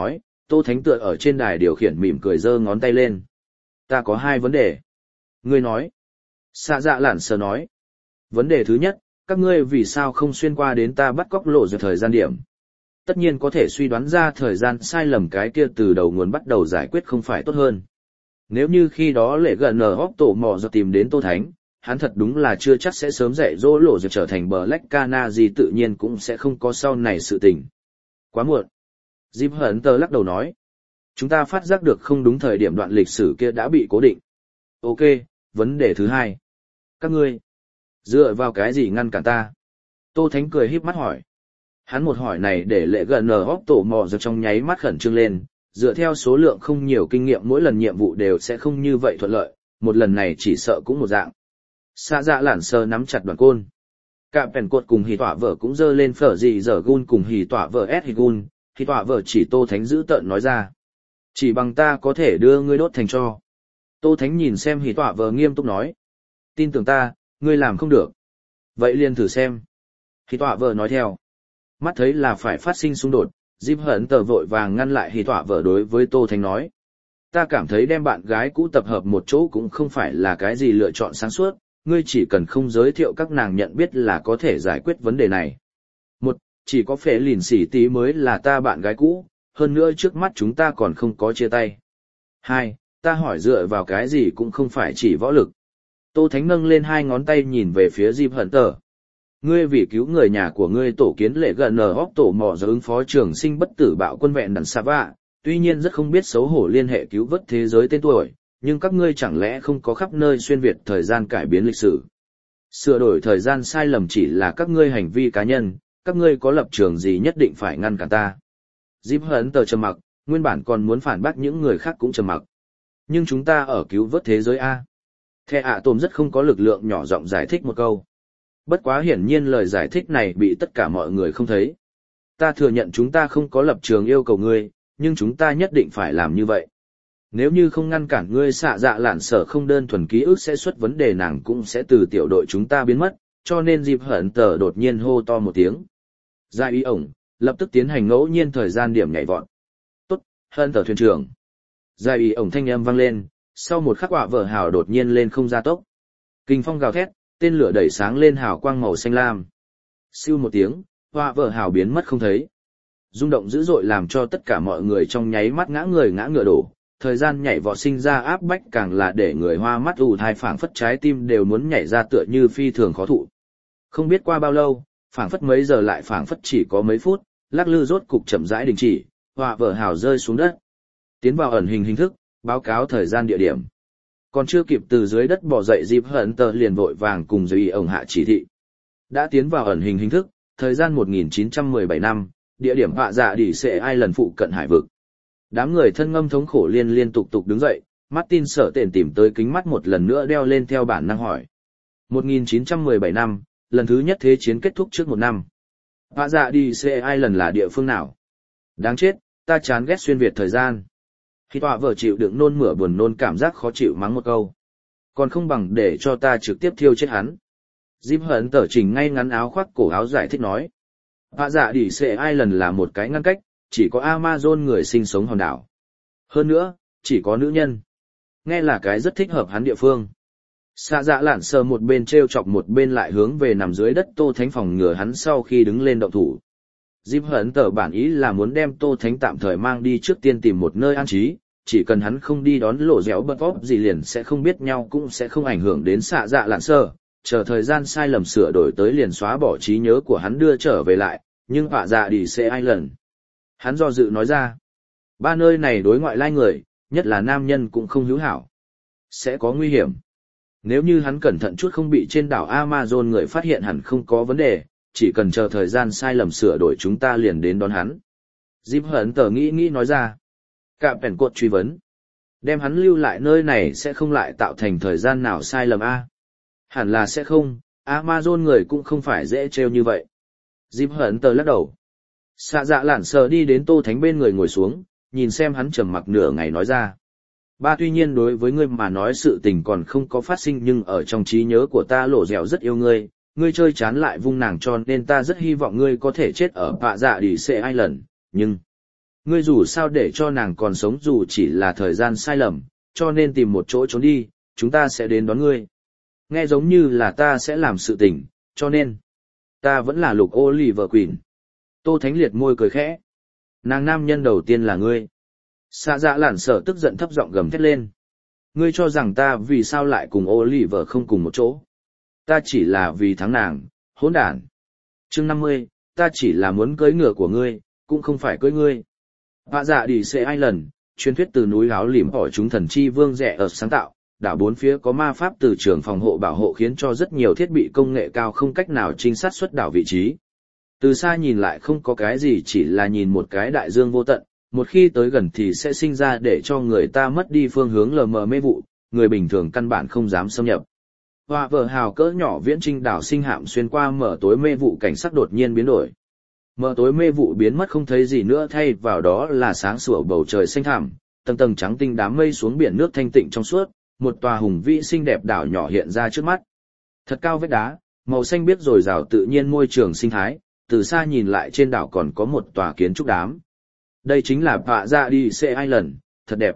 Tô Thánh tựa ở trên đài điều khiển mỉm cười giơ ngón tay lên. Ta có hai vấn đề. Ngươi nói. Xạ dạ lản sờ nói. Vấn đề thứ nhất, các ngươi vì sao không xuyên qua đến ta bắt cóc lộ giờ thời gian điểm. Tất nhiên có thể suy đoán ra thời gian sai lầm cái kia từ đầu nguồn bắt đầu giải quyết không phải tốt hơn. Nếu như khi đó lệ gần ở hóc tổ mò giờ tìm đến Tô Thánh, hắn thật đúng là chưa chắc sẽ sớm dạy dỗ lộ giờ trở thành Black Canary, tự nhiên cũng sẽ không có sau này sự tình. Quá muộn. Jim Hunter lắc đầu nói. Chúng ta phát giác được không đúng thời điểm đoạn lịch sử kia đã bị cố định. Ok, vấn đề thứ hai. Các ngươi, dựa vào cái gì ngăn cản ta? Tô Thánh cười híp mắt hỏi. Hắn một hỏi này để lệ gần ở hóc tổ mò giờ trong nháy mắt khẩn trương lên, dựa theo số lượng không nhiều kinh nghiệm mỗi lần nhiệm vụ đều sẽ không như vậy thuận lợi, một lần này chỉ sợ cũng một dạng. Xạ dạ lản sờ nắm chặt đoàn côn. Cả pèn cột cùng hì tỏa vợ cũng dơ lên phở gì giờ gun cùng hì tỏa vợ ép hì gun, hì tỏa vợ chỉ Tô Thánh giữ tợn nói ra. Chỉ bằng ta có thể đưa ngươi đốt thành tro. Tô Thánh nhìn xem hì tỏa vợ nghiêm túc nói. Tin tưởng ta, ngươi làm không được. Vậy liền thử xem. Hì tỏa vợ nói theo. Mắt thấy là phải phát sinh xung đột, Jim Hunter vội vàng ngăn lại hì tỏa vợ đối với Tô Thánh nói. Ta cảm thấy đem bạn gái cũ tập hợp một chỗ cũng không phải là cái gì lựa chọn sáng suốt, ngươi chỉ cần không giới thiệu các nàng nhận biết là có thể giải quyết vấn đề này. Một, chỉ có phế lìn xỉ tí mới là ta bạn gái cũ, hơn nữa trước mắt chúng ta còn không có chia tay. Hai, ta hỏi dựa vào cái gì cũng không phải chỉ võ lực. Tô Thánh nâng lên hai ngón tay nhìn về phía Jim Hunter. Ngươi vì cứu người nhà của ngươi tổ kiến lệ gần ở hóc tổ mò giờ ứng phó trường sinh bất tử bạo quân vẹn đằng xa vạ, tuy nhiên rất không biết xấu hổ liên hệ cứu vớt thế giới tên tuổi, nhưng các ngươi chẳng lẽ không có khắp nơi xuyên việt thời gian cải biến lịch sử. Sửa đổi thời gian sai lầm chỉ là các ngươi hành vi cá nhân, các ngươi có lập trường gì nhất định phải ngăn cản ta. Jim Hunter trầm mặc, nguyên bản còn muốn phản bác những người khác cũng trầm mặc. Nhưng chúng ta ở cứu vớt thế giới A. The Atom rất không có lực lượng nhỏ giọng giải thích một câu. Bất quá hiển nhiên lời giải thích này bị tất cả mọi người không thấy. Ta thừa nhận chúng ta không có lập trường yêu cầu ngươi, nhưng chúng ta nhất định phải làm như vậy. Nếu như không ngăn cản ngươi xạ dạ lạn sở không đơn thuần ký ức sẽ xuất vấn đề, nàng cũng sẽ từ tiểu đội chúng ta biến mất, cho nên Dịp Hận Tờ đột nhiên hô to một tiếng. Gia ý ổng, lập tức tiến hành ngẫu nhiên thời gian điểm nhảy vọt. Tốt, Hận Tờ thuyền trưởng. Gia ý ổng thanh âm vang lên, sau một khắc họa vở hào đột nhiên lên không gia tốc. Kinh phong gào thét, tên lửa đẩy sáng lên hào quang màu xanh lam. Siêu một tiếng, họa vở hào biến mất không thấy. Rung động dữ dội làm cho tất cả mọi người trong nháy mắt ngã người ngã ngựa đổ. Thời gian nhảy vọt sinh ra áp bách càng là để người hoa mắt ù thai, phảng phất trái tim đều muốn nhảy ra tựa như phi thường khó thụ. Không biết qua bao lâu, phảng phất mấy giờ lại phảng phất chỉ có mấy phút, lắc lư rốt cục chậm rãi đình chỉ, họa vở hào rơi xuống đất. Tiến vào ẩn hình hình thức, báo cáo thời gian địa điểm. Còn chưa kịp từ dưới đất bò dậy, Dịp Hận Tờ liền vội vàng cùng dưới ổng hạ chỉ thị. Đã tiến vào ẩn hình hình thức, thời gian 1917 năm, địa điểm họa dạ đỉ xệ ai lần phụ cận hải vực. Đám người thân ngâm thống khổ liên tục đứng dậy, Martin sợ tện tìm tới kính mắt một lần nữa đeo lên theo bản năng hỏi. 1917 năm, lần thứ nhất thế chiến kết thúc trước một năm. Họa dạ đi xệ ai lần là địa phương nào? Đáng chết, ta chán ghét xuyên việt thời gian. Khi tọa vợ chịu đựng nôn mửa buồn nôn cảm giác khó chịu mắng một câu. Còn không bằng để cho ta trực tiếp thiêu chết hắn. Dịp Hận Tờ chỉnh ngay ngắn áo khoác cổ áo giải thích nói. Họa dạ đi xệ ai lần là một cái ngăn cách, chỉ có Amazon người sinh sống hòn đảo. Hơn nữa, chỉ có nữ nhân. Nghe là cái rất thích hợp hắn địa phương. Xạ dạ lản sờ một bên treo chọc một bên lại hướng về nằm dưới đất Tô Thánh phòng ngừa hắn sau khi đứng lên động thủ. Dịp Hận Tờ bản ý là muốn đem Tô Thánh tạm thời mang đi trước tiên tìm một nơi an trí, chỉ cần hắn không đi đón lộ dẻo bật vóp gì liền sẽ không biết nhau, cũng sẽ không ảnh hưởng đến xạ dạ lản sờ, chờ thời gian sai lầm sửa đổi tới liền xóa bỏ trí nhớ của hắn đưa trở về lại, nhưng họa dạ đi sẽ ai lần. Hắn do dự nói ra, ba nơi này đối ngoại lai người, nhất là nam nhân cũng không hữu hảo. Sẽ có nguy hiểm. Nếu như hắn cẩn thận chút không bị trên đảo Amazon người phát hiện hẳn không có vấn đề, chỉ cần chờ thời gian sai lầm sửa đổi chúng ta liền đến đón hắn. Dịp Hận Tờ nghĩ nói ra. Cạm bèn cột truy vấn. Đem hắn lưu lại nơi này sẽ không lại tạo thành thời gian nào sai lầm a? Hẳn là sẽ không, Amazon người cũng không phải dễ trêu như vậy. Dịp Hận Tờ lắc đầu. Xạ dạ lản sờ đi đến Tô Thánh bên người ngồi xuống, nhìn xem hắn trầm mặc nửa ngày nói ra. Ba tuy nhiên đối với ngươi mà nói sự tình còn không có phát sinh, nhưng ở trong trí nhớ của ta lộ dẻo rất yêu ngươi, ngươi chơi chán lại vung nàng cho nên ta rất hy vọng ngươi có thể chết ở họa dạ đỉ xệ ai lần, nhưng... Ngươi dù sao để cho nàng còn sống dù chỉ là thời gian sai lầm, cho nên tìm một chỗ trốn đi, chúng ta sẽ đến đón ngươi. Nghe giống như là ta sẽ làm sự tình, cho nên, ta vẫn là Lục Oliver Queen. Tô Thánh liệt môi cười khẽ. Nàng nam nhân đầu tiên là ngươi. Xạ dạ lản sở tức giận thấp giọng gầm thét lên. Ngươi cho rằng ta vì sao lại cùng Oliver không cùng một chỗ. Ta chỉ là vì thắng nàng, hỗn đản. Chương 50, ta chỉ là muốn cưới ngựa của ngươi, cũng không phải cưới ngươi. Họa dạ đi xệ ai lần, truyền thuyết từ núi áo lìm hỏi chúng thần chi vương rẻ ở sáng tạo, đảo bốn phía có ma pháp từ trường phòng hộ bảo hộ khiến cho rất nhiều thiết bị công nghệ cao không cách nào trinh sát xuất đảo vị trí. Từ xa nhìn lại không có cái gì chỉ là nhìn một cái đại dương vô tận, một khi tới gần thì sẽ sinh ra để cho người ta mất đi phương hướng lờ mờ mê vụ, người bình thường căn bản không dám xâm nhập. Họa vở hào cỡ nhỏ viễn trinh đảo sinh hạm xuyên qua mở tối mê vụ cảnh sắc đột nhiên biến đổi. Mở tối mê vụ biến mất không thấy gì nữa thay vào đó là sáng sủa bầu trời xanh thẳm, tầng tầng trắng tinh đám mây xuống biển nước thanh tịnh trong suốt, một tòa hùng vĩ xinh đẹp đảo nhỏ hiện ra trước mắt. Thật cao vách đá, màu xanh biếc rồi rào tự nhiên môi trường sinh thái, từ xa nhìn lại trên đảo còn có một tòa kiến trúc đám. Đây chính là Pạ Dạ Đi Xê Island, thật đẹp.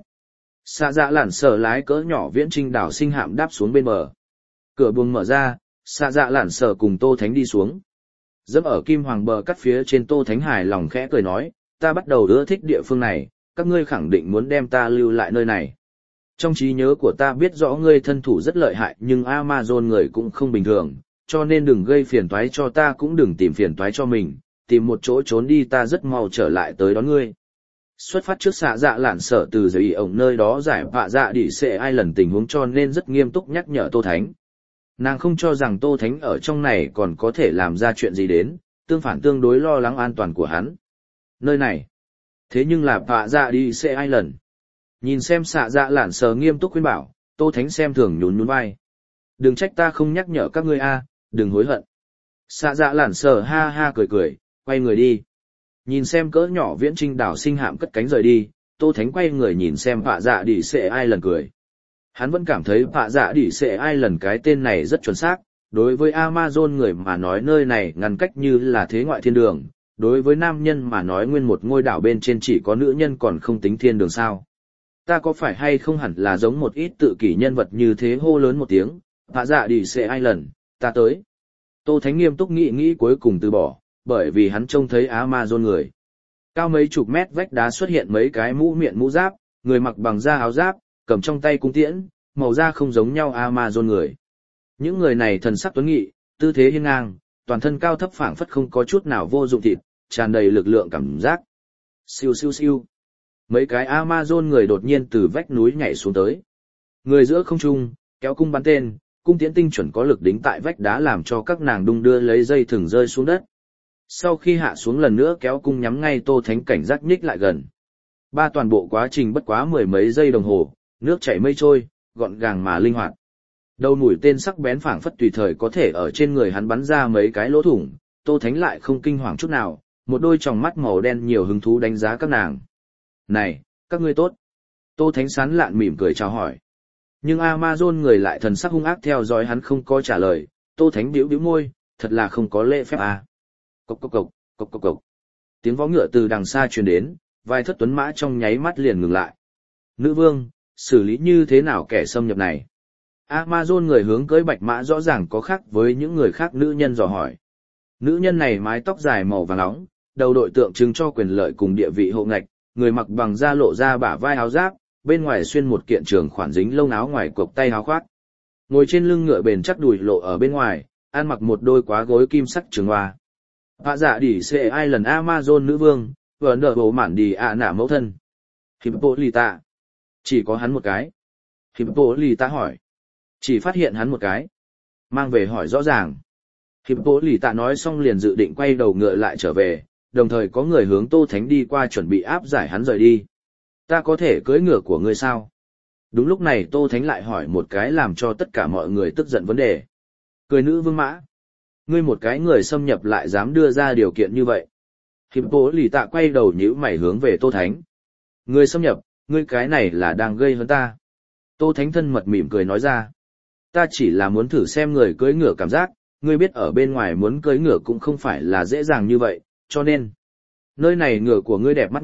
Xạ dạ lản sở lái cỡ nhỏ viễn trinh đảo sinh hạm đáp xuống bên bờ. Cửa buồng mở ra, xạ dạ lản sở cùng Tô Thánh đi xuống. Dẫm ở kim hoàng bờ cắt phía trên Tô Thánh hài lòng khẽ cười nói, ta bắt đầu ưa thích địa phương này, các ngươi khẳng định muốn đem ta lưu lại nơi này. Trong trí nhớ của ta biết rõ ngươi thân thủ rất lợi hại nhưng Amazon người cũng không bình thường, cho nên đừng gây phiền toái cho ta cũng đừng tìm phiền toái cho mình, tìm một chỗ trốn đi ta rất mau trở lại tới đón ngươi. Xuất phát trước xạ dạ lạn sở từ giới ổng nơi đó giải Pạ Dạ Đi Xệ ai lần tình huống cho nên rất nghiêm túc nhắc nhở Tô Thánh. Nàng không cho rằng Tô Thánh ở trong này còn có thể làm ra chuyện gì đến, tương phản tương đối lo lắng an toàn của hắn. Nơi này, thế nhưng là Pạ Dạ Đi Xệ ai lần. Nhìn xem xạ dạ lạn sở nghiêm túc khuyên bảo, Tô Thánh xem thường nhún nhún vai. Đừng trách ta không nhắc nhở các ngươi a, đừng hối hận. Xạ dạ lạn sở ha ha cười cười, quay người đi. Nhìn xem cỡ nhỏ viễn trinh đảo sinh hạm cất cánh rời đi, Tô Thánh quay người nhìn xem Pạ Dạ Đi Xệ ai lần cười. Hắn vẫn cảm thấy Pạ Dạ Đi Xệ ai lần cái tên này rất chuẩn xác, đối với Amazon người mà nói nơi này ngăn cách như là thế ngoại thiên đường, đối với nam nhân mà nói nguyên một ngôi đảo bên trên chỉ có nữ nhân còn không tính thiên đường sao. Ta có phải hay không hẳn là giống một ít tự kỷ nhân vật như thế hô lớn một tiếng, Pạ Dạ Đi Xệ ai lần, ta tới. Tô Thánh nghiêm túc nghĩ cuối cùng từ bỏ, bởi vì hắn trông thấy Amazon người. Cao mấy chục mét vách đá xuất hiện mấy cái mũ miệng mũ giáp, người mặc bằng da áo giáp, cầm trong tay cung tiễn, màu da không giống nhau Amazon người. Những người này thần sắc tuấn nghị, tư thế hiên ngang, toàn thân cao thấp phảng phất không có chút nào vô dụng thịt, tràn đầy lực lượng cảm giác. Siêu siêu siêu. Mấy cái Amazon người đột nhiên từ vách núi nhảy xuống tới. Người giữa không trung, kéo cung bắn tên, cung tiễn tinh chuẩn có lực đính tại vách đá làm cho các nàng đung đưa lấy dây thừng rơi xuống đất. Sau khi hạ xuống lần nữa kéo cung nhắm ngay Tô Thánh cảnh giác nhích lại gần. Ba toàn bộ quá trình bất quá mười mấy giây đồng hồ, nước chảy mây trôi, gọn gàng mà linh hoạt. Đầu mũi tên sắc bén phảng phất tùy thời có thể ở trên người hắn bắn ra mấy cái lỗ thủng, Tô Thánh lại không kinh hoàng chút nào, một đôi tròng mắt màu đen nhiều hứng thú đánh giá các nàng. Này, các ngươi tốt. Tô Thánh sán lạn mỉm cười chào hỏi. Nhưng Amazon người lại thần sắc hung ác theo dõi hắn không có trả lời, Tô Thánh bĩu bĩu môi, thật là không có lễ phép à. Cộc cộc cộc, cộc cộc cộc. Tiếng vó ngựa từ đằng xa truyền đến, vài thất tuấn mã trong nháy mắt liền ngừng lại. Nữ vương, xử lý như thế nào kẻ xâm nhập này? Amazon người hướng cưỡi bạch mã rõ ràng có khác với những người khác nữ nhân dò hỏi. Nữ nhân này mái tóc dài màu vàng nóng, đầu đội tượng trưng cho quyền lợi cùng địa vị hộ ngạch, người mặc bằng da lộ ra bả vai áo giáp, bên ngoài xuyên một kiện trường khoản dính lông áo ngoài cộc tay áo khoác. Ngồi trên lưng ngựa bền chắc đùi lộ ở bên ngoài, ăn mặc một đôi quá gối kim sắc trường hoa. Pạ Dạ Đi Xệ ai lần Amazon nữ vương, vừa nở bộ mạn đi ạ nả mẫu thân. Hippolyta. Chỉ có hắn một cái. Hippolyta hỏi. Chỉ phát hiện hắn một cái. Mang về hỏi rõ ràng. Hippolyta nói xong liền dự định quay đầu ngựa lại trở về, đồng thời có người hướng Tô Thánh đi qua chuẩn bị áp giải hắn rời đi. Ta có thể cưỡi ngựa của ngươi sao? Đúng lúc này Tô Thánh lại hỏi một cái làm cho tất cả mọi người tức giận vấn đề. Cười nữ vương mã. Ngươi một cái người xâm nhập lại dám đưa ra điều kiện như vậy. Hippolyta quay đầu nhíu mày hướng về Tô Thánh. Người xâm nhập, ngươi cái này là đang gây hấn ta. Tô Thánh thân mật mỉm cười nói ra. Ta chỉ là muốn thử xem người cưỡi ngựa cảm giác, ngươi biết ở bên ngoài muốn cưỡi ngựa cũng không phải là dễ dàng như vậy, cho nên. Nơi này ngựa của ngươi đẹp mắt nhất,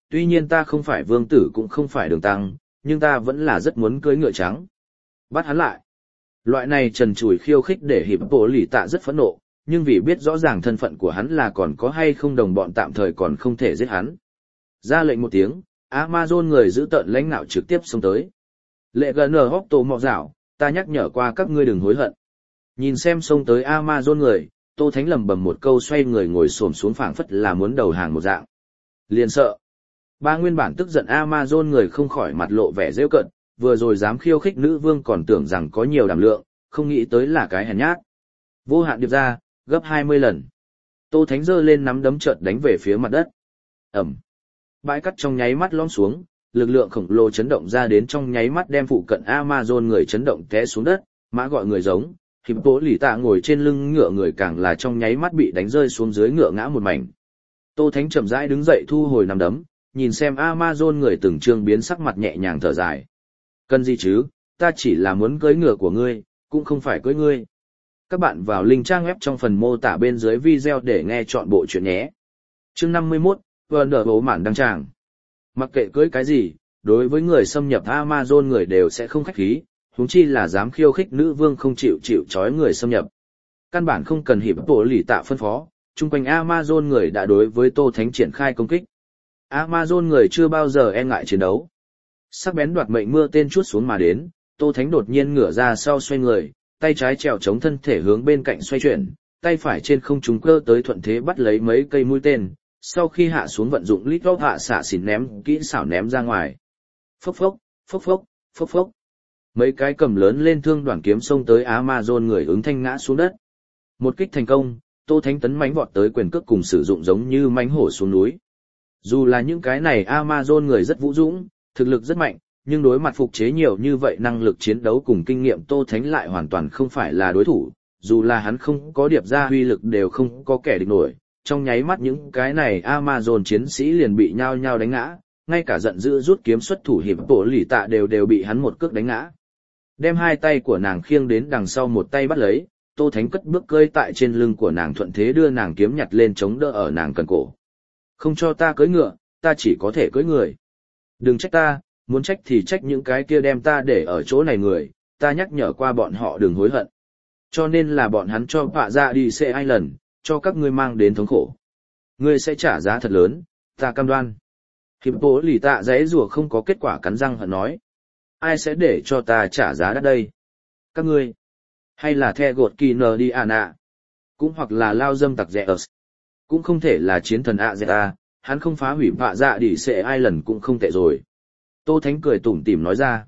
tuy nhiên ta không phải vương tử cũng không phải đường tăng, nhưng ta vẫn là rất muốn cưới ngựa trắng. Bắt hắn lại. Loại này trần trụi khiêu khích để hiệp bộ lì tạ rất phẫn nộ, nhưng vì biết rõ ràng thân phận của hắn là còn có hay không đồng bọn tạm thời còn không thể giết hắn. Ra lệnh một tiếng, Amazon người giữ tợn lãnh nạo trực tiếp xông tới. Lệ gần ở hốc tổ mọ dạo, ta nhắc nhở qua các ngươi đừng hối hận. Nhìn xem xông tới Amazon người, Tô Thánh lầm bầm một câu xoay người ngồi xổm xuống phảng phất là muốn đầu hàng một dạng. Liền sợ. Ba nguyên bản tức giận Amazon người không khỏi mặt lộ vẻ rêu cận, vừa rồi dám khiêu khích nữ vương còn tưởng rằng có nhiều đảm lượng, không nghĩ tới là cái hèn nhát. Vô hạn điệp ra, gấp 20 lần. Tô Thánh giơ lên nắm đấm chợt đánh về phía mặt đất. Ẩm. Bãi cắt trong nháy mắt lõm xuống, lực lượng khổng lồ chấn động ra đến trong nháy mắt đem phụ cận Amazon người chấn động té xuống đất, mã gọi người giống, hiệp tố lì tạ ngồi trên lưng ngựa người càng là trong nháy mắt bị đánh rơi xuống dưới ngựa ngã một mảnh. Tô Thánh chậm rãi đứng dậy thu hồi nắm đấm, nhìn xem Amazon người từng trương biến sắc mặt nhẹ nhàng thở dài. Cần gì chứ, ta chỉ là muốn cưỡi ngựa của ngươi, cũng không phải cưỡi ngươi. Các bạn vào link trang web trong phần mô tả bên dưới video để nghe chọn bộ chuyện nhé. Chương 51, Vân đỡ bố mản đăng tràng. Mặc kệ cưỡi cái gì, đối với người xâm nhập Amazon người đều sẽ không khách khí, huống chi là dám khiêu khích nữ vương không chịu trói người xâm nhập. Căn bản không cần hiệp bộ lì tạ phân phó, chung quanh Amazon người đã đối với Tô Thánh triển khai công kích. Amazon người chưa bao giờ e ngại chiến đấu. Sắc bén đoạt mệnh mưa tên chuốt xuống mà đến, Tô Thánh đột nhiên ngửa ra sau xoay người, tay trái trèo chống thân thể hướng bên cạnh xoay chuyển, tay phải trên không trung cơ tới thuận thế bắt lấy mấy cây mũi tên, sau khi hạ xuống vận dụng lít vóc hạ xạ xỉn ném kỹ xảo ném ra ngoài. Phốc phốc, phốc phốc, phốc phốc. Mấy cái cầm lớn lên thương đoạn kiếm xông tới Amazon người ứng thanh ngã xuống đất. Một kích thành công, Tô Thánh tấn mãnh vọt tới quyền cước cùng sử dụng giống như mãnh hổ xuống núi. Dù là những cái này Amazon người rất vũ dũng, thực lực rất mạnh, nhưng đối mặt phục chế nhiều như vậy năng lực chiến đấu cùng kinh nghiệm Tô Thánh lại hoàn toàn không phải là đối thủ, dù là hắn không có điệp ra huy lực đều không có kẻ địch nổi, trong nháy mắt những cái này Amazon chiến sĩ liền bị nhao nhao đánh ngã, ngay cả giận dữ rút kiếm xuất thủ hiệp bộ lì tạ đều bị hắn một cước đánh ngã. Đem hai tay của nàng khiêng đến đằng sau một tay bắt lấy, Tô Thánh cất bước cơi tại trên lưng của nàng thuận thế đưa nàng kiếm nhặt lên chống đỡ ở nàng cần cổ. Không cho ta cưỡi ngựa, ta chỉ có thể cưỡi người. Đừng trách ta, muốn trách thì trách những cái kia đem ta để ở chỗ này người, ta nhắc nhở qua bọn họ đừng hối hận. Cho nên là bọn hắn cho bạ ra đi xe ai lần, cho các ngươi mang đến thống khổ. Ngươi sẽ trả giá thật lớn, ta cam đoan. Hiệp bố lì tạ giấy rùa không có kết quả cắn răng hận nói. Ai sẽ để cho ta trả giá đắt đây? Các ngươi? Hay là the gột kỳ nờ đi à nạ? Cũng hoặc là lao dâm tặc rẻ ớt? Cũng không thể là chiến thần ạ dẹt hắn không phá hủy bạ dạ đi xe ai lần cũng không tệ rồi. Tô Thánh cười tủm tỉm nói ra.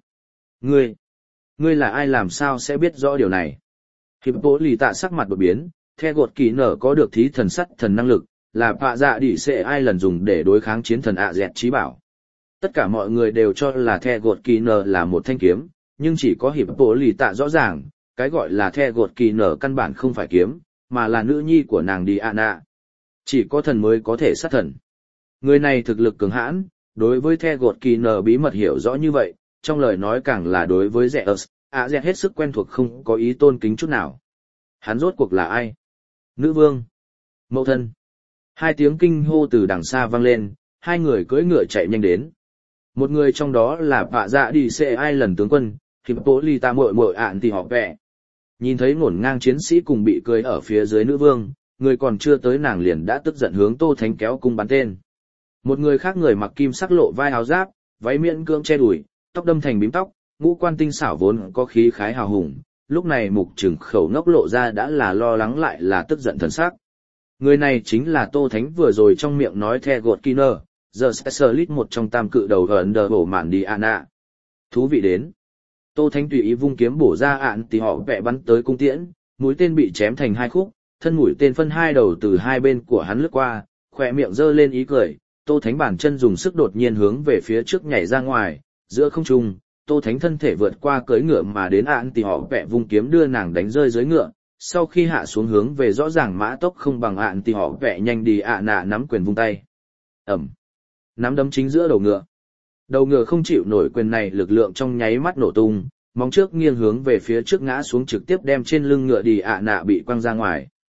Ngươi là ai làm sao sẽ biết rõ điều này? Hiệp bố lì tạ sắc mặt đột biến, the gột kỳ nở có được thí thần sắt thần năng lực, là bạ dạ đi xe ai lần dùng để đối kháng chiến thần ạ dẹt trí bảo. Tất cả mọi người đều cho là the gột kỳ nở là một thanh kiếm, nhưng chỉ có hiệp bố lì tạ rõ ràng, cái gọi là the gột kỳ nở căn bản không phải kiếm, mà là nữ nhi của nàng Diana. Chỉ có thần mới có thể sát thần. Người này thực lực cường hãn, đối với the gột kỳ nở bí mật hiểu rõ như vậy, trong lời nói càng là đối với Zeus, Ares hết sức quen thuộc không có ý tôn kính chút nào. Hắn rốt cuộc là ai? Nữ vương. Mẫu thân. Hai tiếng kinh hô từ đằng xa vang lên, hai người cưỡi ngựa chạy nhanh đến. Một người trong đó là bạ dạ đi xe ai lần tướng quân, Hippolyta muội muội ạn thì họ vẽ. Nhìn thấy ngổn ngang chiến sĩ cùng bị cưỡi ở phía dưới nữ vương, người còn chưa tới nàng liền đã tức giận hướng Tô Thánh kéo cung bắn tên. Một người khác người mặc kim sắc lộ vai áo giáp, váy miễn cưỡng che đùi, tóc đâm thành bím tóc, ngũ quan tinh xảo vốn có khí khái hào hùng, lúc này mục trừng khẩu ngốc lộ ra đã là lo lắng lại là tức giận thần sắc. Người này chính là Tô Thánh vừa rồi trong miệng nói the gột Kiner, giờ specialist một trong tam cự đầu gần đờ bổ mạn đi Anna. Thú vị đến. Tô Thánh tùy ý vung kiếm bổ ra ạn thì họ vẽ bắn tới cung tiễn, mũi tên bị chém thành hai khúc, thân mũi tên phân hai đầu từ hai bên của hắn lướt qua, khỏe miệng giơ lên ý cười. Tô Thánh bản chân dùng sức đột nhiên hướng về phía trước nhảy ra ngoài, giữa không trung, Tô Thánh thân thể vượt qua cưỡi ngựa mà đến ạn thì họ vẽ vung kiếm đưa nàng đánh rơi dưới ngựa, sau khi hạ xuống hướng về rõ ràng mã tốc không bằng ạn thì họ vẽ nhanh đi nạ nắm quyền vung tay. Ẩm. Nắm đấm chính giữa đầu ngựa. Đầu ngựa không chịu nổi quyền này lực lượng trong nháy mắt nổ tung, móng trước nghiêng hướng về phía trước ngã xuống trực tiếp đem trên lưng ngựa đi nạ bị quăng ra ngoài.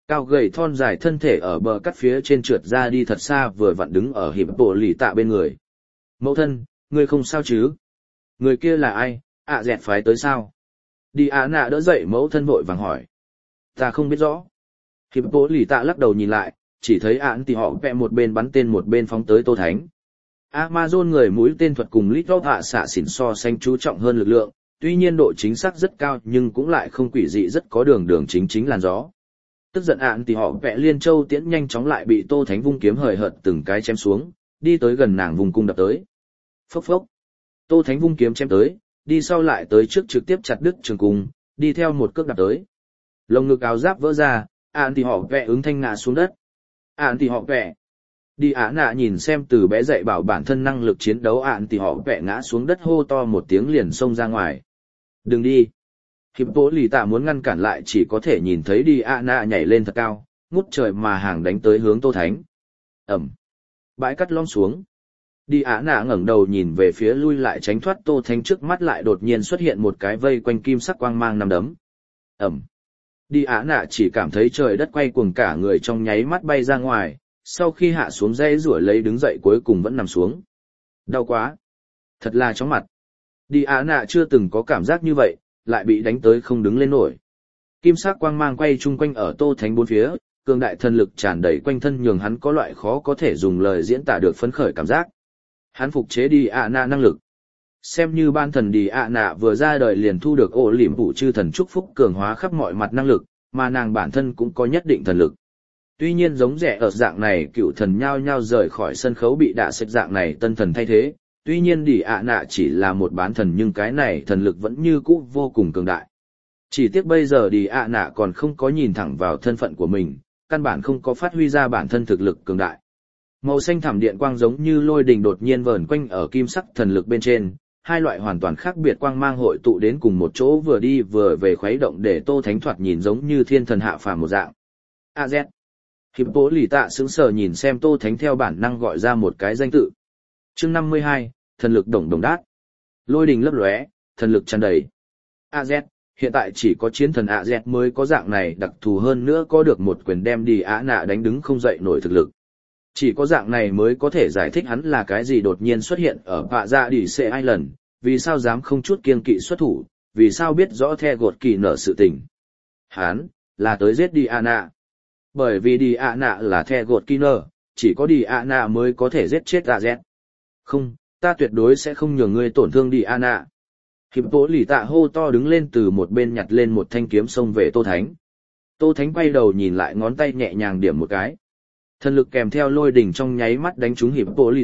Cao gầy thon dài thân thể ở bờ cắt phía trên trượt ra đi thật xa vừa vặn đứng ở hiệp bộ lì tạ bên người. Mẫu thân, ngươi không sao chứ? Người kia là ai, dẹt phái tới sao? Đi nạ đỡ dậy mẫu thân vội vàng hỏi. Ta không biết rõ. Hiệp bộ lì tạ lắc đầu nhìn lại, chỉ thấy thì họ vẽ một bên bắn tên một bên phóng tới Tô Thánh. Amazon người mũi tên thuật cùng lít lót hạ xạ xỉn so sánh chú trọng hơn lực lượng, tuy nhiên độ chính xác rất cao nhưng cũng lại không quỷ dị rất có đường chính làn gió. Tức giận thì họ vẽ liên châu tiễn nhanh chóng lại bị Tô Thánh vung kiếm hời hợt từng cái chém xuống, đi tới gần nàng vùng cung đập tới. Phốc phốc. Tô Thánh vung kiếm chém tới, đi sau lại tới trước trực tiếp chặt đứt trường cung, đi theo một cước đạp tới. Lồng ngực áo giáp vỡ ra, thì họ vẽ ứng thanh ngã xuống đất. Thì họ vẽ. Đi nạ nhìn xem từ bé dạy bảo bản thân năng lực chiến đấu thì họ vẽ ngã xuống đất hô to một tiếng liền xông ra ngoài. Đừng đi. Hiệp bộ lì tạ muốn ngăn cản lại chỉ có thể nhìn thấy đi nạ nhảy lên thật cao, ngút trời mà hàng đánh tới hướng Tô Thánh. Ẩm. Bãi cắt lom xuống. Đi nạ ngẩng đầu nhìn về phía lui lại tránh thoát Tô Thánh trước mắt lại đột nhiên xuất hiện một cái vây quanh kim sắc quang mang nằm đấm. Ẩm. Đi nạ chỉ cảm thấy trời đất quay cuồng cả người trong nháy mắt bay ra ngoài, sau khi hạ xuống dây rủa lấy đứng dậy cuối cùng vẫn nằm xuống. Đau quá. Thật là chóng mặt. Đi nạ chưa từng có cảm giác như vậy, lại bị đánh tới không đứng lên nổi. Kim sắc quang mang quay chung quanh ở Tô Thánh bốn phía, cường đại thần lực tràn đầy quanh thân nhường hắn có loại khó có thể dùng lời diễn tả được phấn khởi cảm giác. Hắn phục chế đi nạ năng lực. Xem như ban thần đi nạ vừa ra đời liền thu được ổ liềm phủ chư thần chúc phúc cường hóa khắp mọi mặt năng lực, mà nàng bản thân cũng có nhất định thần lực. Tuy nhiên giống rẻ ở dạng này cựu thần nhao nhao rời khỏi sân khấu bị đạ sạch dạng này tân thần thay thế, tuy nhiên đi nạ chỉ là một bán thần nhưng cái này thần lực vẫn như cũ vô cùng cường đại. Chỉ tiếc bây giờ đi nạ còn không có nhìn thẳng vào thân phận của mình, căn bản không có phát huy ra bản thân thực lực cường đại. Màu xanh thẳm điện quang giống như lôi đình đột nhiên vờn quanh ở kim sắc thần lực bên trên, hai loại hoàn toàn khác biệt quang mang hội tụ đến cùng một chỗ vừa đi vừa về khuấy động để Tô Thánh thoạt nhìn giống như thiên thần hạ phàm một dạng. AZ. Hiệp bố lì tạ sững sờ nhìn xem Tô Thánh theo bản năng gọi ra một cái danh tự. Chương 52, thần lực đồng đồng đát. Lôi đình lấp lóe, thần lực tràn đầy. AZ, hiện tại chỉ có chiến thần AZ mới có dạng này đặc thù hơn nữa có được một quyền đem đi nạ đánh đứng không dậy nổi thực lực. Chỉ có dạng này mới có thể giải thích hắn là cái gì đột nhiên xuất hiện ở Vạ Dạ Đỉ Sệ Island, vì sao dám không chút kiêng kỵ xuất thủ, vì sao biết rõ The gột kỳ nở sự tình. Hắn là tới giết đi nạ. Bởi vì đi nạ là The gột kỳ nở, chỉ có đi nạ mới có thể giết chết AZ. Không, ta tuyệt đối sẽ không nhường ngươi tổn thương đi nạ. Hiệp bố lì tạ hô to đứng lên từ một bên nhặt lên một thanh kiếm xông về Tô Thánh. Tô Thánh quay đầu nhìn lại ngón tay nhẹ nhàng điểm một cái. Thần lực kèm theo lôi đỉnh trong nháy mắt đánh trúng hiệp bố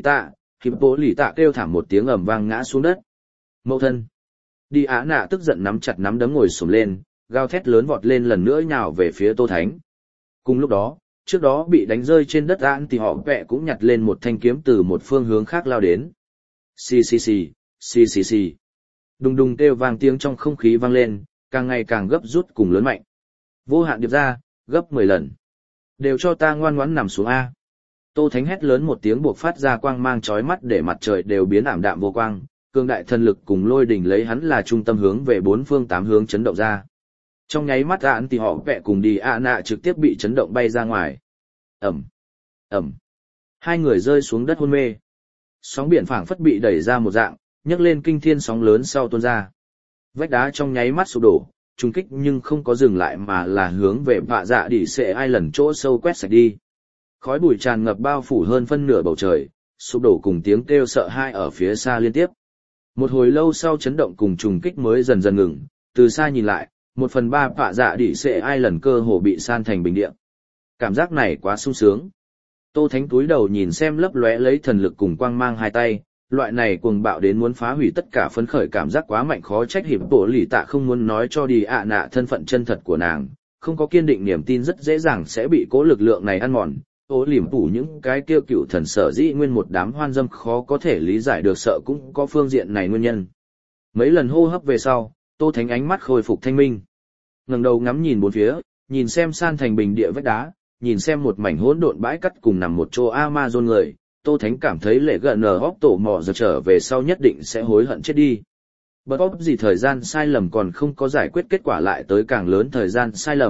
lì tạ kêu thảm một tiếng ầm vang ngã xuống đất. Mẫu thân. Đi nạ tức giận nắm chặt nắm đấm ngồi xổm lên, gào thét lớn vọt lên lần nữa nhào về phía Tô Thánh. Cùng lúc đó, trước đó bị đánh rơi trên đất thì họ vẽ cũng nhặt lên một thanh kiếm từ một phương hướng khác lao đến. Xì xì xì, xì xì xì. Đùng đùng kêu vang tiếng trong không khí vang lên, càng ngày càng gấp rút cùng lớn mạnh. Vô hạn điệp ra, gấp 10 lần. Đều cho ta ngoan ngoãn nằm xuống A. Tô Thánh hét lớn một tiếng buộc phát ra quang mang chói mắt để mặt trời đều biến ảm đạm vô quang, cường đại thần lực cùng lôi đỉnh lấy hắn là trung tâm hướng về bốn phương tám hướng chấn động ra. Trong nháy mắt thì họ vẽ cùng đi nạ trực tiếp bị chấn động bay ra ngoài. Ẩm, Ẩm. Hai người rơi xuống đất hôn mê. Sóng biển phảng phất bị đẩy ra một dạng, nhấc lên kinh thiên sóng lớn sau tuôn ra. Vách đá trong nháy mắt sụp đổ, trùng kích nhưng không có dừng lại mà là hướng về Vạ Dạ Đỉ Sệ Island chỗ sâu quét sạch đi. Khói bụi tràn ngập bao phủ hơn phân nửa bầu trời, sụp đổ cùng tiếng kêu sợ hãi ở phía xa liên tiếp. Một hồi lâu sau chấn động cùng trùng kích mới dần dần ngừng, từ xa nhìn lại, 1/3 Vạ Dạ Đỉ Sệ Island cơ hồ bị san thành bình địa. Cảm giác này quá sung sướng. Tô Thánh túi đầu nhìn xem lấp lóe lấy thần lực cùng quang mang hai tay, loại này cuồng bạo đến muốn phá hủy tất cả phấn khởi cảm giác quá mạnh khó trách hiệp bộ lì tạ không muốn nói cho đi nạ thân phận chân thật của nàng, không có kiên định niềm tin rất dễ dàng sẽ bị cố lực lượng này ăn mòn. Ô liềm phủ những cái kêu cựu thần sở dĩ nguyên một đám hoan dâm khó có thể lý giải được sợ cũng có phương diện này nguyên nhân. Mấy lần hô hấp về sau, Tô Thánh ánh mắt khôi phục thanh minh. Ngẩng đầu ngắm nhìn bốn phía, nhìn xem san thành bình địa vách đá, nhìn xem một mảnh hỗn độn bãi cắt cùng nằm một chỗ Amazon người, Tô Thánh cảm thấy lệ gần nở hóc tổ mò giờ trở về sau nhất định sẽ hối hận chết đi. Bất ốc gì thời gian sai lầm còn không có giải quyết kết quả lại tới càng lớn thời gian sai lầm,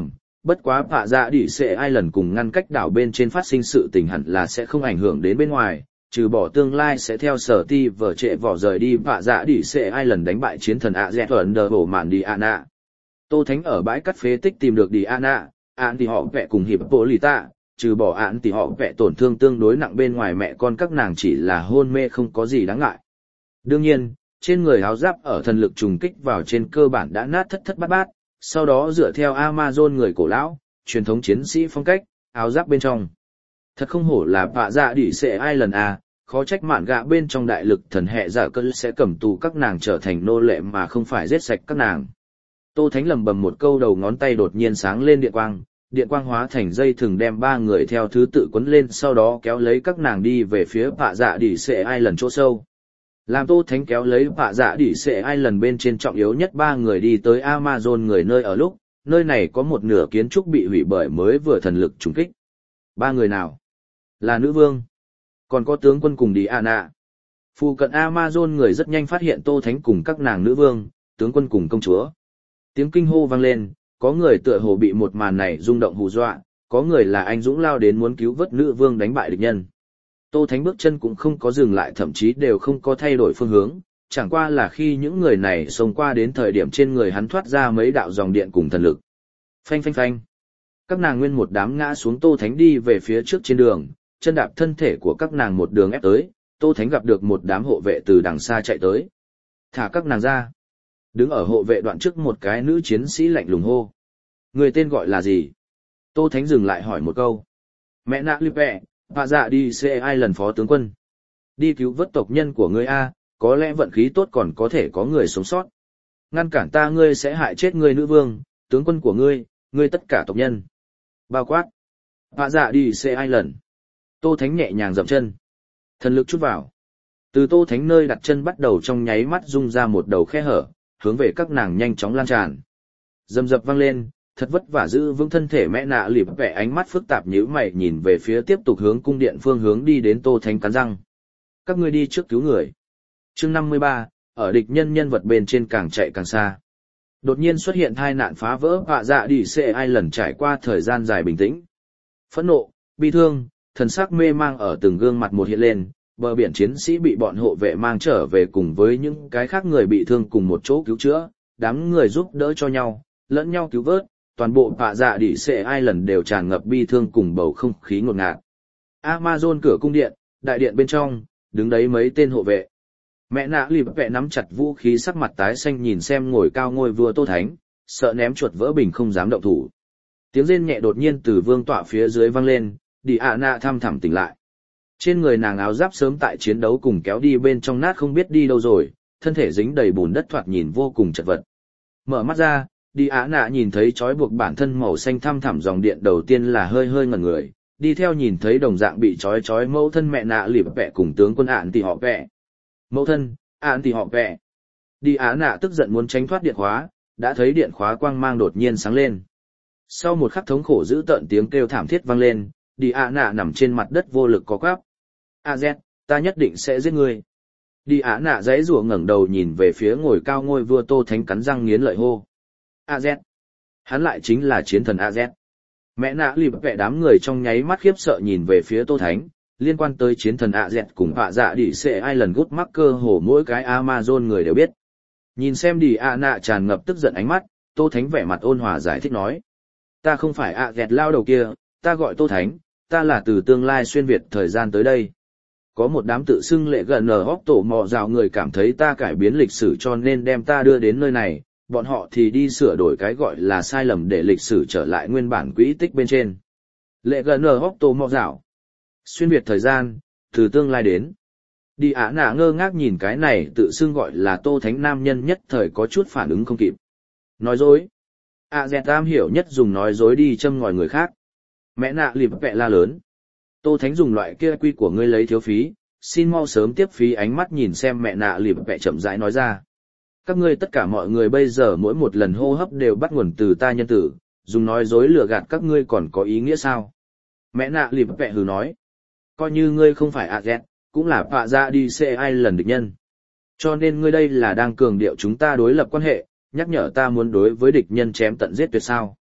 bất quá phạ dạ đỉ sẽ ai lần cùng ngăn cách đảo bên trên phát sinh sự tình hẳn là sẽ không ảnh hưởng đến bên ngoài, trừ bỏ tương lai sẽ theo sở ti vở trệ vỏ rời đi phạ dạ đỉ sẽ ai lần đánh bại chiến thần ạ dẹt ẩn đờ bổ mạn đi ạ nạ. Tô Thánh ở bãi cắt phế tích tìm được đi ạ nạ, ạn thì họ vẽ cùng hiệp bộ lì tạ, trừ bỏ ạn thì họ vẽ tổn thương tương đối nặng bên ngoài mẹ con các nàng chỉ là hôn mê không có gì đáng ngại. Đương nhiên, trên người áo giáp ở thần lực trùng kích vào trên cơ bản đã nát thất thất bát bát, sau đó dựa theo Amazon người cổ lão, truyền thống chiến sĩ phong cách, áo giáp bên trong. Thật không hổ là bạ dạ đỉ sẽ ai lần à, khó trách mạn gạ bên trong đại lực thần hệ giả cơn sẽ cầm tù các nàng trở thành nô lệ mà không phải giết sạch các nàng. Tô Thánh lầm bầm một câu đầu ngón tay đột nhiên sáng lên điện quang hóa thành dây thừng đem ba người theo thứ tự quấn lên sau đó kéo lấy các nàng đi về phía bạ dạ đỉ sẽ ai lần chỗ sâu. Làm Tô Thánh kéo lấy bạ dạ đỉ sẽ ai lần bên trên trọng yếu nhất ba người đi tới Amazon người nơi ở lúc, nơi này có một nửa kiến trúc bị hủy bởi mới vừa thần lực trùng kích. Ba người nào? Là nữ vương. Còn có tướng quân cùng đi Anna. Phụ cận Amazon người rất nhanh phát hiện Tô Thánh cùng các nàng nữ vương, tướng quân cùng công chúa. Tiếng kinh hô vang lên, có người tựa hồ bị một màn này rung động hù dọa, có người là anh dũng lao đến muốn cứu vớt nữ vương đánh bại địch nhân. Tô Thánh bước chân cũng không có dừng lại thậm chí đều không có thay đổi phương hướng, chẳng qua là khi những người này xông qua đến thời điểm trên người hắn thoát ra mấy đạo dòng điện cùng thần lực. Phanh phanh phanh. Các nàng nguyên một đám ngã xuống Tô Thánh đi về phía trước trên đường, chân đạp thân thể của các nàng một đường ép tới, Tô Thánh gặp được một đám hộ vệ từ đằng xa chạy tới. Thả các nàng ra. Đứng ở hộ vệ đoạn trước một cái nữ chiến sĩ lạnh lùng hô. Người tên gọi là gì? Tô Thánh dừng lại hỏi một câu. Mẹ nạ lipe, hạ dạ đi xe ai lần phó tướng quân. Đi cứu vớt tộc nhân của ngươi A, có lẽ vận khí tốt còn có thể có người sống sót. Ngăn cản ta ngươi sẽ hại chết ngươi nữ vương, tướng quân của ngươi tất cả tộc nhân. Bao quát. Hạ dạ đi xe ai lần. Tô Thánh nhẹ nhàng dậm chân. Thần lực chút vào. Từ Tô Thánh nơi đặt chân bắt đầu trong nháy mắt rung ra một đầu khe hở, hướng về các nàng nhanh chóng lan tràn. Dầm dập vang lên, thật vất vả giữ vững thân thể mẹ nạ lịp vẻ ánh mắt phức tạp nhíu mày nhìn về phía tiếp tục hướng cung điện phương hướng đi đến Tô Thánh cắn răng. Các ngươi đi trước cứu người. Chương 53, ở địch nhân nhân vật bên trên càng chạy càng xa. Đột nhiên xuất hiện tai nạn phá vỡ hạ dạ đi xe ai lần trải qua thời gian dài bình tĩnh. Phẫn nộ, bi thương, thần sắc mê mang ở từng gương mặt một hiện lên, bờ biển chiến sĩ bị bọn hộ vệ mang trở về cùng với những cái khác người bị thương cùng một chỗ cứu chữa, đám người giúp đỡ cho nhau, lẫn nhau cứu vớt, toàn bộ hạ dạ đi xe ai lần đều tràn ngập bi thương cùng bầu không khí ngột ngạt. Amazon cửa cung điện, đại điện bên trong, đứng đấy mấy tên hộ vệ. Mẹ nạ lì vẹ nắm chặt vũ khí sắc mặt tái xanh nhìn xem ngồi cao ngôi vua Tô Thánh, sợ ném chuột vỡ bình không dám động thủ. Tiếng rên nhẹ đột nhiên từ vương tọa phía dưới vang lên, đi ạ nạ thăm thẳm tỉnh lại. Trên người nàng áo giáp sớm tại chiến đấu cùng kéo đi bên trong nát không biết đi đâu rồi, thân thể dính đầy bùn đất thoạt nhìn vô cùng chật vật. Mở mắt ra, đi ạ nạ nhìn thấy trói buộc bản thân màu xanh thăm thẳm dòng điện đầu tiên là hơi hơi ngẩn người, đi theo nhìn thấy đồng dạng bị trói mẫu thân mẹ nạ lì vẹ cùng tướng quân ạn thì họ vẹ. Mẫu thân, ạn thì họ vẹ. Đi ạ nạ tức giận muốn tránh thoát điện khóa, đã thấy điện khóa quang mang đột nhiên sáng lên. Sau một khắc thống khổ dữ tợn tiếng kêu thảm thiết vang lên, đi ạ nạ nằm trên mặt đất vô lực có quắp. Z, ta nhất định sẽ giết ngươi. Đi ạ nạ giãy giụa ngẩng đầu nhìn về phía ngồi cao ngôi vua Tô Thánh cắn răng nghiến lợi hô. Z. Hắn lại chính là chiến thần Z. Mẹ nạ lì vẹ đám người trong nháy mắt khiếp sợ nhìn về phía Tô Thánh, liên quan tới chiến thần Z cùng hạ dạ đi sẽ ai lần gút mắc cơ hồ mỗi cái Amazon người đều biết. Nhìn xem đi ạ nạ tràn ngập tức giận ánh mắt, Tô Thánh vẻ mặt ôn hòa giải thích nói. Ta không phải Z lao đầu kia, ta gọi Tô Thánh, ta là từ tương lai xuyên Việt thời gian tới đây. Có một đám tự xưng lệ gần ở hóc tổ mò rào người cảm thấy ta cải biến lịch sử cho nên đem ta đưa đến nơi này, bọn họ thì đi sửa đổi cái gọi là sai lầm để lịch sử trở lại nguyên bản quỹ tích bên trên. Lệ gần ở hóc tổ mò rào. Xuyên Việt thời gian, từ tương lai đến. Đi ả nạ ngơ ngác nhìn cái này tự xưng gọi là Tô Thánh nam nhân nhất thời có chút phản ứng không kịp. Nói dối. Dẹt am hiểu nhất dùng nói dối đi châm ngòi người khác. Mẹ nạ lịp vẹ la lớn. Tô Thánh dùng loại kia quy của ngươi lấy thiếu phí, xin mau sớm tiếp phí ánh mắt nhìn xem mẹ nạ lịp vẹ chậm rãi nói ra. Các ngươi tất cả mọi người bây giờ mỗi một lần hô hấp đều bắt nguồn từ ta nhân tử, dùng nói dối lừa gạt các ngươi còn có ý nghĩa sao? Mẹ nạ lịp vẹ hừ nói. Coi như ngươi không phải Azen, cũng là phạ ra đi xe ai lần địch nhân. Cho nên ngươi đây là đang cường điệu chúng ta đối lập quan hệ, nhắc nhở ta muốn đối với địch nhân chém tận giết tuyệt sao.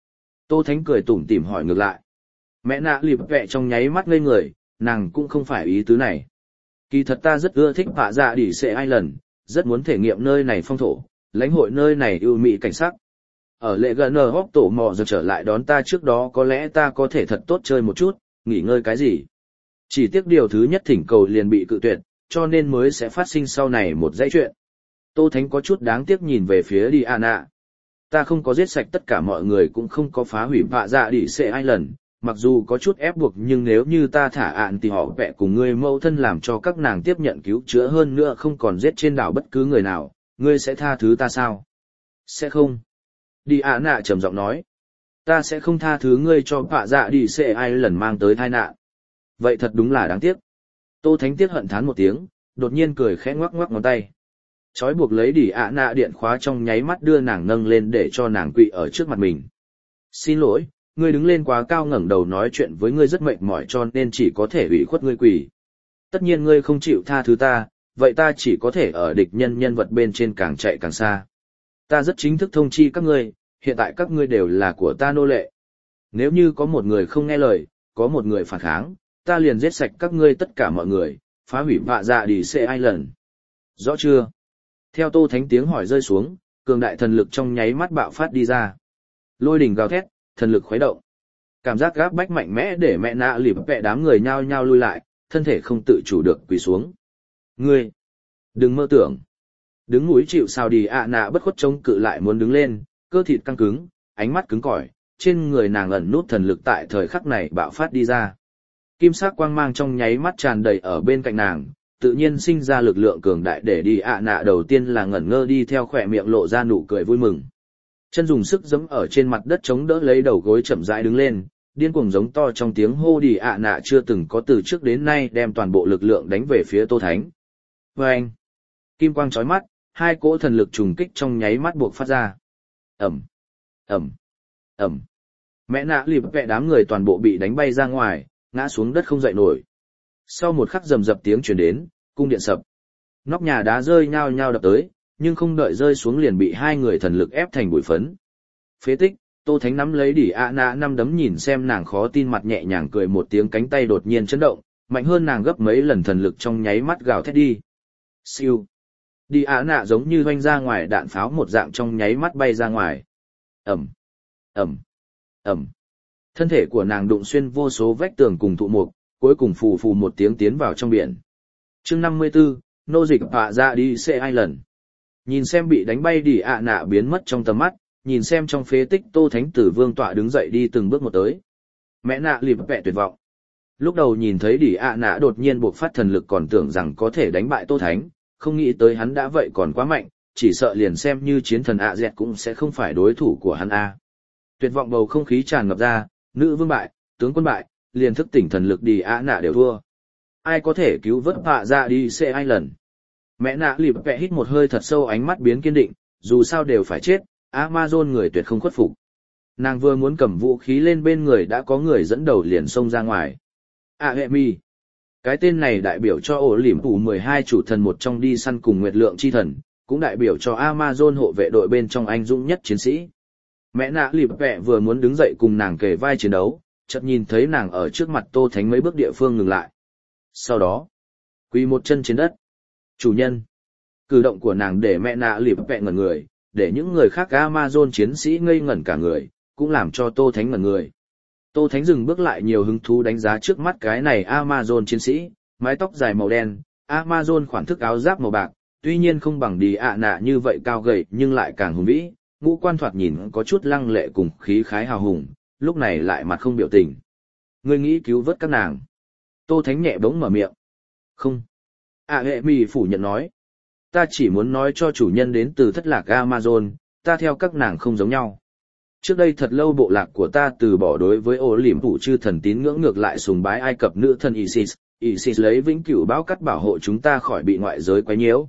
Tô Thánh cười tủm tỉm hỏi ngược lại. Mẹ nạ lịp vẹ trong nháy mắt ngây người, nàng cũng không phải ý tứ này. Kỳ thật ta rất ưa thích Phạ Dạ Đỉ Xệ Island, rất muốn thể nghiệm nơi này phong thổ, lãnh hội nơi này ưu mỹ cảnh sắc. Ở lệ gần hóc tổ mò giờ trở lại đón ta trước đó có lẽ ta có thể thật tốt chơi một chút, nghỉ ngơi cái gì. Chỉ tiếc điều thứ nhất thỉnh cầu liền bị cự tuyệt, cho nên mới sẽ phát sinh sau này một dãy chuyện. Tô Thánh có chút đáng tiếc nhìn về phía Diana. Ta không có giết sạch tất cả mọi người cũng không có phá hủy Phạ Dạ Đỉ Xệ Island, mặc dù có chút ép buộc nhưng nếu như ta thả ạn thì họ vẽ cùng ngươi mẫu thân làm cho các nàng tiếp nhận cứu chữa hơn nữa không còn giết trên đảo bất cứ người nào, ngươi sẽ tha thứ ta sao? Sẽ không. Diana trầm giọng nói. Ta sẽ không tha thứ ngươi cho Phạ Dạ Đỉ Xệ Island mang tới tai nạn. Vậy thật đúng là đáng tiếc. Tô Thánh tiếc hận thán một tiếng, đột nhiên cười khẽ ngoắc ngoắc ngón tay. Chói buộc lấy Diana điện khóa trong nháy mắt đưa nàng nâng lên để cho nàng quỵ ở trước mặt mình. Xin lỗi, ngươi đứng lên quá cao ngẩng đầu nói chuyện với ngươi rất mệt mỏi cho nên chỉ có thể ủy khuất ngươi quỳ. Tất nhiên ngươi không chịu tha thứ ta, vậy ta chỉ có thể ở địch nhân nhân vật bên trên càng chạy càng xa. Ta rất chính thức thông chi các ngươi, hiện tại các ngươi đều là của ta nô lệ. Nếu như có một người không nghe lời, có một người phản kháng, ta liền giết sạch các ngươi tất cả mọi người, phá hủy Phạ Dạ Đỉ Xệ Island. Rõ chưa? Theo Tô Thánh tiếng hỏi rơi xuống, cường đại thần lực trong nháy mắt bạo phát đi ra. Lôi đỉnh gào thét, thần lực khuấy động. Cảm giác gáp bách mạnh mẽ để mẹ nạ lịp vẹ đám người nhao nhao lui lại, thân thể không tự chủ được quỳ xuống. Ngươi! Đừng mơ tưởng! Đứng núi chịu sao đi nạ bất khuất chống cự lại muốn đứng lên, cơ thịt căng cứng, ánh mắt cứng cỏi, trên người nàng ẩn nút thần lực tại thời khắc này bạo phát đi ra. Kim sắc quang mang trong nháy mắt tràn đầy ở bên cạnh nàng, tự nhiên sinh ra lực lượng cường đại để đi nạ đầu tiên là ngẩn ngơ đi theo khỏe miệng lộ ra nụ cười vui mừng. Chân dùng sức giẫm ở trên mặt đất chống đỡ lấy đầu gối chậm rãi đứng lên, điên cuồng giống to trong tiếng hô đi nạ chưa từng có từ trước đến nay đem toàn bộ lực lượng đánh về phía Tô Thánh. Vâng! Kim quang chói mắt, hai cỗ thần lực trùng kích trong nháy mắt buộc phát ra. Ẩm! Ẩm! Ẩm! Mẹ nạ lịp vẹ đám người toàn bộ bị đánh bay ra ngoài, ngã xuống đất không dậy nổi. Sau một khắc rầm rập tiếng truyền đến, cung điện sập. Nóc nhà đá rơi nhao nhao đập tới, nhưng không đợi rơi xuống liền bị hai người thần lực ép thành bụi phấn. Phế tích, Tô Thánh nắm lấy Diana năm đấm nhìn xem nàng khó tin mặt nhẹ nhàng cười một tiếng cánh tay đột nhiên chấn động, mạnh hơn nàng gấp mấy lần thần lực trong nháy mắt gào thét đi. Siêu. Diana giống như hoanh ra ngoài đạn pháo một dạng trong nháy mắt bay ra ngoài. Ẩm. Ẩm. Ẩm. Thân thể của nàng đụng xuyên vô số vách tường cùng thụ mục, cuối cùng phù phù một tiếng tiến vào trong biển. Chương 54, nô dịch Phạ Dạ Đỉ Xệ Island. Nhìn xem bị đánh bay Diana biến mất trong tầm mắt, nhìn xem trong phế tích Tô Thánh Tử vương tọa đứng dậy đi từng bước một tới. Mẹ nạ lịp vẹ tuyệt vọng. Lúc đầu nhìn thấy Diana đột nhiên buộc phát thần lực còn tưởng rằng có thể đánh bại Tô Thánh, không nghĩ tới hắn đã vậy còn quá mạnh, chỉ sợ liền xem như chiến thần dẹt cũng sẽ không phải đối thủ của hắn a. Tuyệt vọng bầu không khí tràn ngập ra, nữ vương bại, tướng quân bại, liền thức tỉnh thần lực Diana đều thua. Ai có thể cứu vớt Phạ Dạ Đỉ Xệ Island? Mẹ nạ lịp vẹ hít một hơi thật sâu ánh mắt biến kiên định, dù sao đều phải chết, Amazon người tuyệt không khuất phục. Nàng vừa muốn cầm vũ khí lên bên người đã có người dẫn đầu liền xông ra ngoài. Aemi. Cái tên này đại biểu cho ổ liễm phủ 12 chủ thần một trong đi săn cùng nguyệt lượng chi thần, cũng đại biểu cho Amazon hộ vệ đội bên trong anh dũng nhất chiến sĩ. Mẹ nạ lịp vẹ vừa muốn đứng dậy cùng nàng kề vai chiến đấu, chợt nhìn thấy nàng ở trước mặt Tô Thánh mấy bước địa phương ngừng lại. Sau đó, quỳ một chân trên đất. Chủ nhân. Cử động của nàng để mẹ nạ lịp vẹ ngẩn người, để những người khác Amazon chiến sĩ ngây ngẩn cả người, cũng làm cho Tô Thánh ngẩn người. Tô Thánh dừng bước lại nhiều hứng thú đánh giá trước mắt cái này Amazon chiến sĩ, mái tóc dài màu đen, Amazon khoản thức áo giáp màu bạc, tuy nhiên không bằng Diana như vậy cao gầy nhưng lại càng hùng vĩ, ngũ quan thoạt nhìn có chút lăng lệ cùng khí khái hào hùng, lúc này lại mặt không biểu tình. Ngươi nghĩ cứu vớt các nàng? Tô Thánh nhẹ bỗng mở miệng. Không. Aemi phủ nhận nói. Ta chỉ muốn nói cho chủ nhân đến từ thất lạc Amazon, ta theo các nàng không giống nhau. Trước đây thật lâu bộ lạc của ta từ bỏ đối với ổ liễm phủ chư thần tín ngưỡng ngược lại sùng bái Ai Cập nữ thần Isis, Isis lấy vĩnh cửu báo cắt bảo hộ chúng ta khỏi bị ngoại giới quấy nhiễu.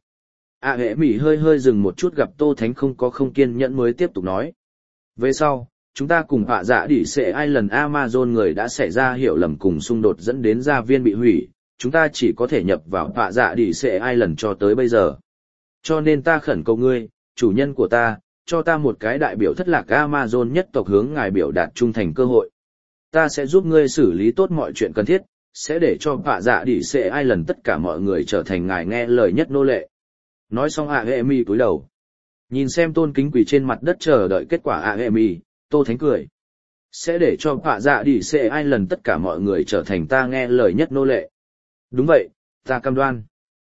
Aemi hơi hơi dừng một chút gặp Tô Thánh không kiên nhẫn mới tiếp tục nói. Về sau, chúng ta cùng Phạ Dạ Đỉ Xệ Island Amazon người đã xảy ra hiểu lầm cùng xung đột dẫn đến gia viên bị hủy, chúng ta chỉ có thể nhập vào Phạ Dạ Đỉ Xệ Island cho tới bây giờ. Cho nên ta khẩn cầu ngươi, chủ nhân của ta, cho ta một cái đại biểu thất lạc Amazon nhất tộc hướng ngài biểu đạt trung thành cơ hội. Ta sẽ giúp ngươi xử lý tốt mọi chuyện cần thiết, sẽ để cho bạ dạ đỉ xệ ai lần tất cả mọi người trở thành ngài nghe lời nhất nô lệ. Nói xong Aemi cúi đầu. Nhìn xem tôn kính quỳ trên mặt đất chờ đợi kết quả Aemi, Tô Thánh cười. Sẽ để cho bạ dạ đỉ xệ ai lần tất cả mọi người trở thành ta nghe lời nhất nô lệ. Đúng vậy, ta cam đoan.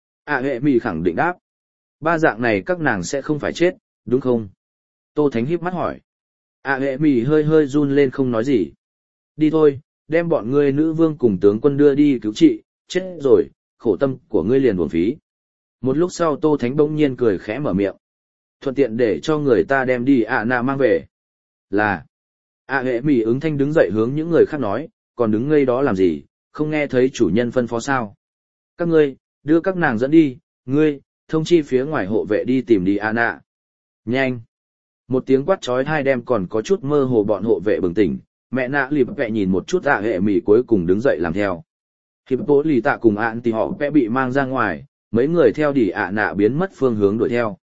Aemi khẳng định đáp. Ba dạng này các nàng sẽ không phải chết, đúng không? Tô Thánh híp mắt hỏi. Aemi hơi hơi run lên không nói gì. Đi thôi, đem bọn ngươi nữ vương cùng tướng quân đưa đi cứu trị, chết rồi, khổ tâm của ngươi liền uổng phí. Một lúc sau Tô Thánh bỗng nhiên cười khẽ mở miệng. Thuận tiện để cho người ta đem đi nạ mang về. Là. Aemi ứng thanh đứng dậy hướng những người khác nói, còn đứng ngây đó làm gì, không nghe thấy chủ nhân phân phó sao. Các ngươi, đưa các nàng dẫn đi, ngươi, thông chi phía ngoài hộ vệ đi tìm đi nạ. Nhanh. Một tiếng quát chói tai đem còn có chút mơ hồ bọn hộ vệ bừng tỉnh, mẹ nạ lì vẹ nhìn một chút Aemi cuối cùng đứng dậy làm theo. Hiệp bố lì tạ cùng ạn thì họ vẽ bị mang ra ngoài, mấy người theo đi nạ biến mất phương hướng đuổi theo.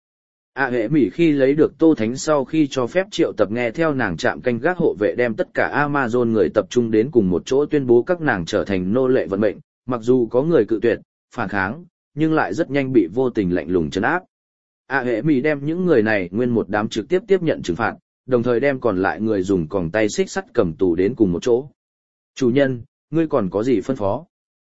Aemi khi lấy được Tô Thánh sau khi cho phép triệu tập nghe theo nàng chạm canh gác hộ vệ đem tất cả Amazon người tập trung đến cùng một chỗ tuyên bố các nàng trở thành nô lệ vận mệnh, mặc dù có người cự tuyệt, phản kháng, nhưng lại rất nhanh bị vô tình lạnh lùng trấn áp. Aemi đem những người này nguyên một đám trực tiếp tiếp nhận trừng phạt, đồng thời đem còn lại người dùng còng tay xích sắt cầm tù đến cùng một chỗ. Chủ nhân, ngươi còn có gì phân phó?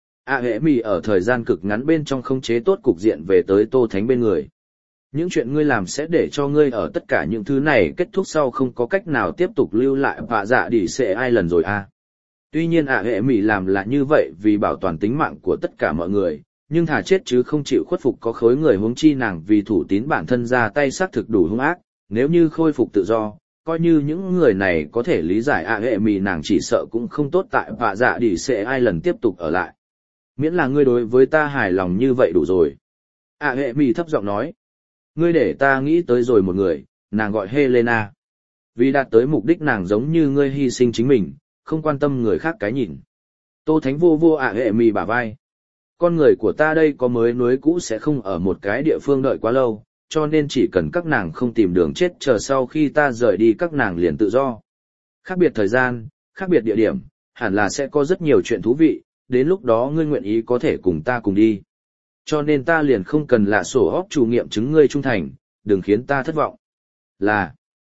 Aemi ở thời gian cực ngắn bên trong khống chế tốt cục diện về tới Tô Thánh bên người. Những chuyện ngươi làm sẽ để cho ngươi ở tất cả những thứ này kết thúc sau không có cách nào tiếp tục lưu lại và dạ đỉ xệ ai lần rồi à. Tuy nhiên Aemi làm là như vậy vì bảo toàn tính mạng của tất cả mọi người, nhưng thà chết chứ không chịu khuất phục có khối người huống chi nàng vì thủ tín bản thân ra tay xác thực đủ hung ác, nếu như khôi phục tự do, coi như những người này có thể lý giải Aemi nàng chỉ sợ cũng không tốt tại và dạ đỉ xệ ai lần tiếp tục ở lại. Miễn là ngươi đối với ta hài lòng như vậy đủ rồi. Aemi thấp giọng nói. Ngươi để ta nghĩ tới rồi một người, nàng gọi Helena. Vì đạt tới mục đích nàng giống như ngươi hy sinh chính mình, không quan tâm người khác cái nhìn. Tô Thánh vô vô Aemi bả vai. Con người của ta đây có mới núi cũ sẽ không ở một cái địa phương đợi quá lâu, cho nên chỉ cần các nàng không tìm đường chết chờ sau khi ta rời đi các nàng liền tự do. Khác biệt thời gian, khác biệt địa điểm, hẳn là sẽ có rất nhiều chuyện thú vị, đến lúc đó ngươi nguyện ý có thể cùng ta cùng đi. Cho nên ta liền không cần lạ sổ óc chủ nghiệm chứng ngươi trung thành, đừng khiến ta thất vọng. Là,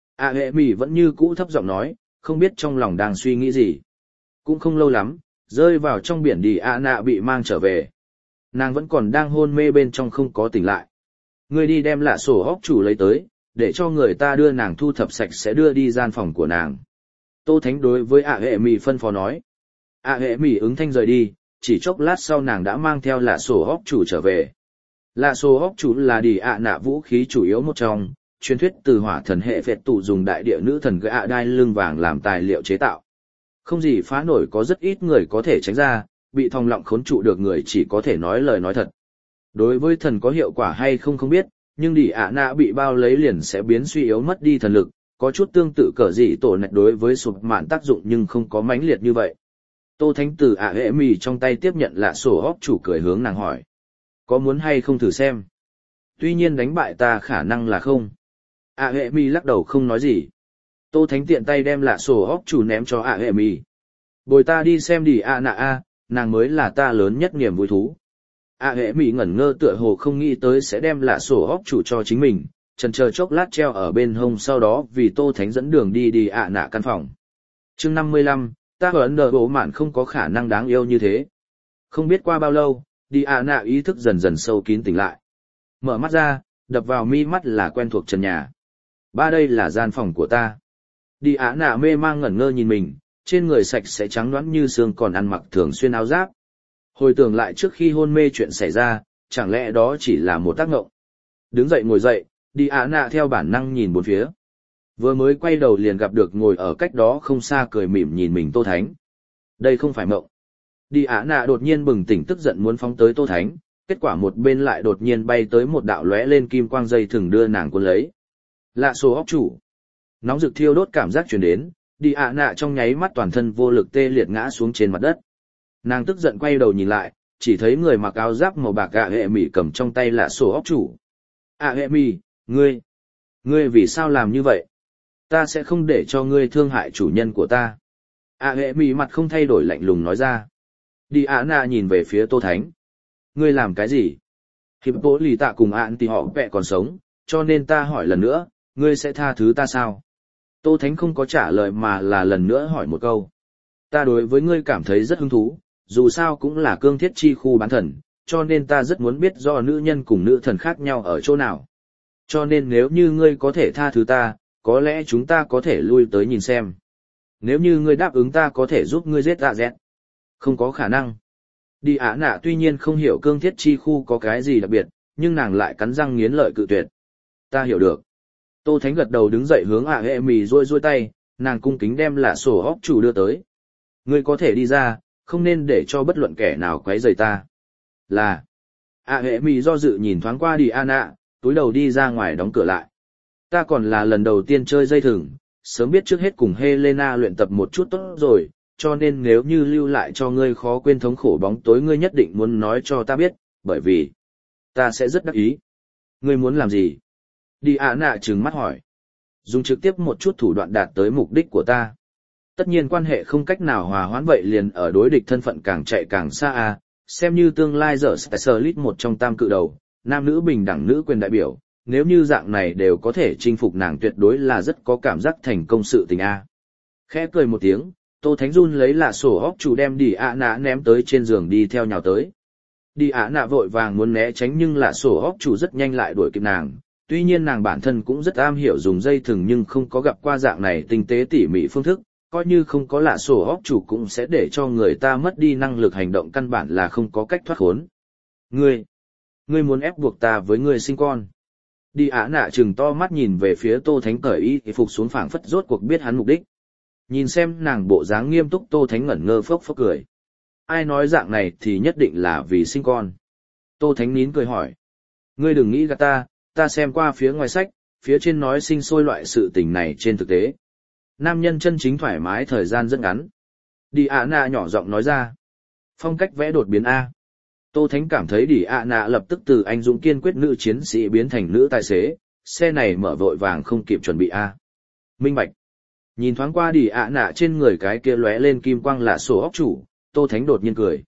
Aemi vẫn như cũ thấp giọng nói, không biết trong lòng đang suy nghĩ gì. Cũng không lâu lắm, rơi vào trong biển đi nạ bị mang trở về. Nàng vẫn còn đang hôn mê bên trong không có tỉnh lại. Ngươi đi đem lạ sổ óc chủ lấy tới, để cho người ta đưa nàng thu thập sạch sẽ đưa đi gian phòng của nàng. Tô Thánh đối với Aemi phân phó nói. Aemi ứng thanh rời đi, chỉ chốc lát sau nàng đã mang theo lạ sổ óc chủ trở về. Lạ sổ óc chủ là đi nạ vũ khí chủ yếu một trong, truyền thuyết từ hỏa thần hệ phệt tụ dùng đại địa nữ thần gã đai lưng vàng làm tài liệu chế tạo. Không gì phá nổi, có rất ít người có thể tránh ra, bị thòng lọng khốn trụ được người chỉ có thể nói lời nói thật. Đối với thần có hiệu quả hay không không biết, nhưng đi nạ bị bao lấy liền sẽ biến suy yếu mất đi thần lực, có chút tương tự cỡ dị tổ nạch đối với sụp mạn tác dụng nhưng không có mãnh liệt như vậy. Tô Thánh từ Aemi trong tay tiếp nhận lạ sổ óc chủ cười hướng nàng hỏi. Có muốn hay không thử xem? Tuy nhiên đánh bại ta khả năng là không. Aemi lắc đầu không nói gì. Tô Thánh tiện tay đem lạ sổ óc chủ ném cho Aemi. Bồi ta đi xem đi nạ a, nàng mới là ta lớn nhất niềm vui thú. Aemi ngẩn ngơ tựa hồ không nghĩ tới sẽ đem lạ sổ óc chủ cho chính mình, chần chờ chốc lát treo ở bên hông sau đó vì Tô Thánh dẫn đường đi nạ căn phòng. Chương 55, ta ở Ấn Độ bộ mạn không có khả năng đáng yêu như thế. Không biết qua bao lâu, đi nạ ý thức dần dần sâu kín tỉnh lại. Mở mắt ra, đập vào mi mắt là quen thuộc trần nhà. Ba đây là gian phòng của ta. Đi nạ mê mang ngẩn ngơ nhìn mình, trên người sạch sẽ trắng nõn như xương còn ăn mặc thường xuyên áo giáp. Hồi tưởng lại trước khi hôn mê chuyện xảy ra, chẳng lẽ đó chỉ là một tác ngộng. Đứng dậy ngồi dậy, đi nạ theo bản năng nhìn bốn phía. Vừa mới quay đầu liền gặp được ngồi ở cách đó không xa cười mỉm nhìn mình Tô Thánh. Đây không phải mộng. Đi nạ đột nhiên bừng tỉnh tức giận muốn phóng tới Tô Thánh, kết quả một bên lại đột nhiên bay tới một đạo lóe lên kim quang dây thừng đưa nàng cuốn lấy. Lạ sổ óc chủ. Nóng rực thiêu đốt cảm giác truyền đến, đi nạ trong nháy mắt toàn thân vô lực tê liệt ngã xuống trên mặt đất. Nàng tức giận quay đầu nhìn lại, chỉ thấy người mặc áo giáp màu bạc Aemi cầm trong tay lạ sổ óc chủ. Aemi, ngươi Ngươi vì sao làm như vậy? Ta sẽ không để cho ngươi thương hại chủ nhân của ta. A hệ mì mặt không thay đổi lạnh lùng nói ra. Đi ạ nạ nhìn về phía Tô Thánh. Ngươi làm cái gì? Hiệp bố lì tạ cùng ạn thì họ vẹ còn sống, cho nên ta hỏi lần nữa, ngươi sẽ tha thứ ta sao? Tô Thánh không có trả lời mà là lần nữa hỏi một câu. Ta đối với ngươi cảm thấy rất hứng thú, dù sao cũng là cương thiết chi khu bán thần, cho nên ta rất muốn biết do nữ nhân cùng nữ thần khác nhau ở chỗ nào. Cho nên nếu như ngươi có thể tha thứ ta, có lẽ chúng ta có thể lui tới nhìn xem. Nếu như ngươi đáp ứng ta có thể giúp ngươi giết dạ dẹt. Không có khả năng. Đi ả nạ tuy nhiên không hiểu cương thiết chi khu có cái gì đặc biệt, nhưng nàng lại cắn răng nghiến lợi cự tuyệt. Ta hiểu được. Tô Thánh gật đầu đứng dậy hướng ạ hệ mì rôi tay, nàng cung kính đem lạ sổ óc chủ đưa tới. Ngươi có thể đi ra, không nên để cho bất luận kẻ nào quấy rầy ta. Là. ạ hệ mì do dự nhìn thoáng qua đi ả nạ, túi đầu đi ra ngoài đóng cửa lại. Ta còn là lần đầu tiên chơi dây thừng, sớm biết trước hết cùng Helena luyện tập một chút tốt rồi, cho nên nếu như lưu lại cho ngươi khó quên thống khổ bóng tối ngươi nhất định muốn nói cho ta biết, bởi vì ta sẽ rất đắc ý. Ngươi muốn làm gì? Đi ạ nạ trừng mắt hỏi. Dùng trực tiếp một chút thủ đoạn đạt tới mục đích của ta. Tất nhiên quan hệ không cách nào hòa hoãn vậy liền ở đối địch thân phận càng chạy càng xa à, xem như tương lai giờ Specialist một trong tam cự đầu, nam nữ bình đẳng nữ quyền đại biểu, nếu như dạng này đều có thể chinh phục nàng tuyệt đối là rất có cảm giác thành công sự tình a. Khẽ cười một tiếng, Tô Thánh run lấy lạ sổ óc chủ đem đi ạ nạ ném tới trên giường đi theo nhào tới. Đi ạ nạ vội vàng muốn né tránh nhưng lạ sổ óc chủ rất nhanh lại đuổi kịp nàng. Tuy nhiên nàng bản thân cũng rất am hiểu dùng dây thừng nhưng không có gặp qua dạng này tinh tế tỉ mỉ phương thức, coi như không có lạ sổ óc chủ cũng sẽ để cho người ta mất đi năng lực hành động căn bản là không có cách thoát khốn. Ngươi muốn ép buộc ta với ngươi sinh con. Đi ả nạ trừng to mắt nhìn về phía Tô Thánh cởi y phục xuống phảng phất rốt cuộc biết hắn mục đích. Nhìn xem nàng bộ dáng nghiêm túc Tô Thánh ngẩn ngơ phốc phốc cười. Ai nói dạng này thì nhất định là vì sinh con. Tô Thánh nín cười hỏi. Ngươi đừng nghĩ gạt ta xem qua phía ngoài sách, phía trên nói sinh sôi loại sự tình này trên thực tế. Nam nhân chân chính thoải mái thời gian rất ngắn. Đi ả nạ nhỏ giọng nói ra. Phong cách vẽ đột biến A. Tô Thánh cảm thấy Đi ạ nạ lập tức từ anh dũng kiên quyết nữ chiến sĩ biến thành nữ tài xế, xe này mở vội vàng không kịp chuẩn bị A. Minh bạch. Nhìn thoáng qua Đi ạ nạ trên người cái kia lóe lên kim quang là sổ óc chủ, Tô Thánh đột nhiên cười.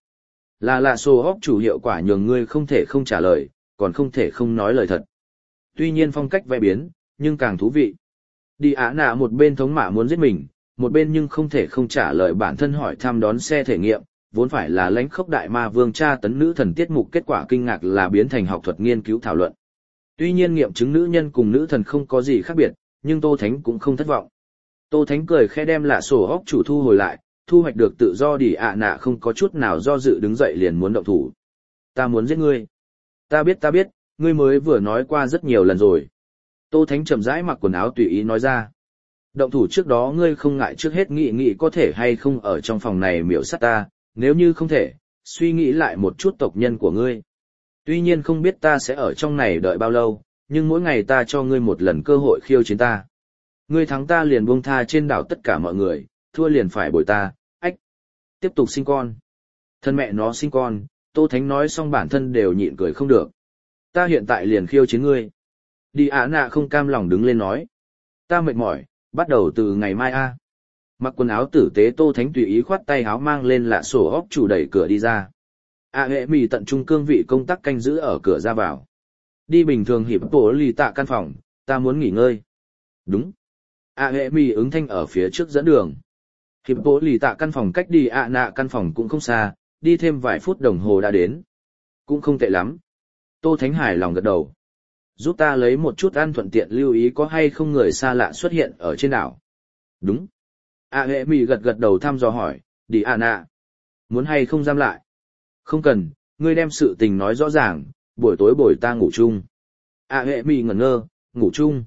Là sổ óc chủ hiệu quả nhường ngươi không thể không trả lời, còn không thể không nói lời thật. Tuy nhiên phong cách vẽ biến, nhưng càng thú vị. Đi ạ nạ một bên thống mạ muốn giết mình, một bên nhưng không thể không trả lời bản thân hỏi thăm đón xe thể nghiệm. Vốn phải là lãnh khốc đại ma vương tra tấn nữ thần tiết mục kết quả kinh ngạc là biến thành học thuật nghiên cứu thảo luận. Tuy nhiên nghiệm chứng nữ nhân cùng nữ thần không có gì khác biệt, nhưng Tô Thánh cũng không thất vọng. Tô Thánh cười khẽ đem lạ sổ óc chủ thu hồi lại, thu hoạch được tự do Đi ạ nạ không có chút nào do dự đứng dậy liền muốn động thủ. Ta muốn giết ngươi. Ta biết, ngươi mới vừa nói qua rất nhiều lần rồi. Tô Thánh chậm rãi mặc quần áo tùy ý nói ra. Động thủ trước đó ngươi không ngại trước hết nghĩ có thể hay không ở trong phòng này miểu sát ta. Nếu như không thể, suy nghĩ lại một chút tộc nhân của ngươi. Tuy nhiên không biết ta sẽ ở trong này đợi bao lâu, nhưng mỗi ngày ta cho ngươi một lần cơ hội khiêu chiến ta. Ngươi thắng ta liền buông tha trên đảo tất cả mọi người, thua liền phải bồi ta, ách. Tiếp tục sinh con. Thân mẹ nó sinh con, Tô Thánh nói xong bản thân đều nhịn cười không được. Ta hiện tại liền khiêu chiến ngươi. Đi ả nạ không cam lòng đứng lên nói. Ta mệt mỏi, bắt đầu từ ngày mai a. Mặc quần áo tử tế Tô Thánh tùy ý khoát tay áo mang lên lạ sổ óc chủ đẩy cửa đi ra. Hệ mì tận trung cương vị công tác canh giữ ở cửa ra vào. Đi bình thường hiệp bố lì tạ căn phòng, ta muốn nghỉ ngơi. Đúng. Hệ mì ứng thanh ở phía trước dẫn đường. Hiệp bố lì tạ căn phòng cách đi nạ căn phòng cũng không xa, đi thêm vài phút đồng hồ đã đến. Cũng không tệ lắm. Tô Thánh hài lòng gật đầu. Giúp ta lấy một chút ăn thuận tiện lưu ý có hay không người xa lạ xuất hiện ở trên đảo. Đúng. Hệ mì gật đầu thăm dò hỏi, Đi ạ nạ. Muốn hay không giam lại? Không cần, ngươi đem sự tình nói rõ ràng, buổi tối bồi ta ngủ chung. Hệ mì ngẩn ngơ, ngủ chung.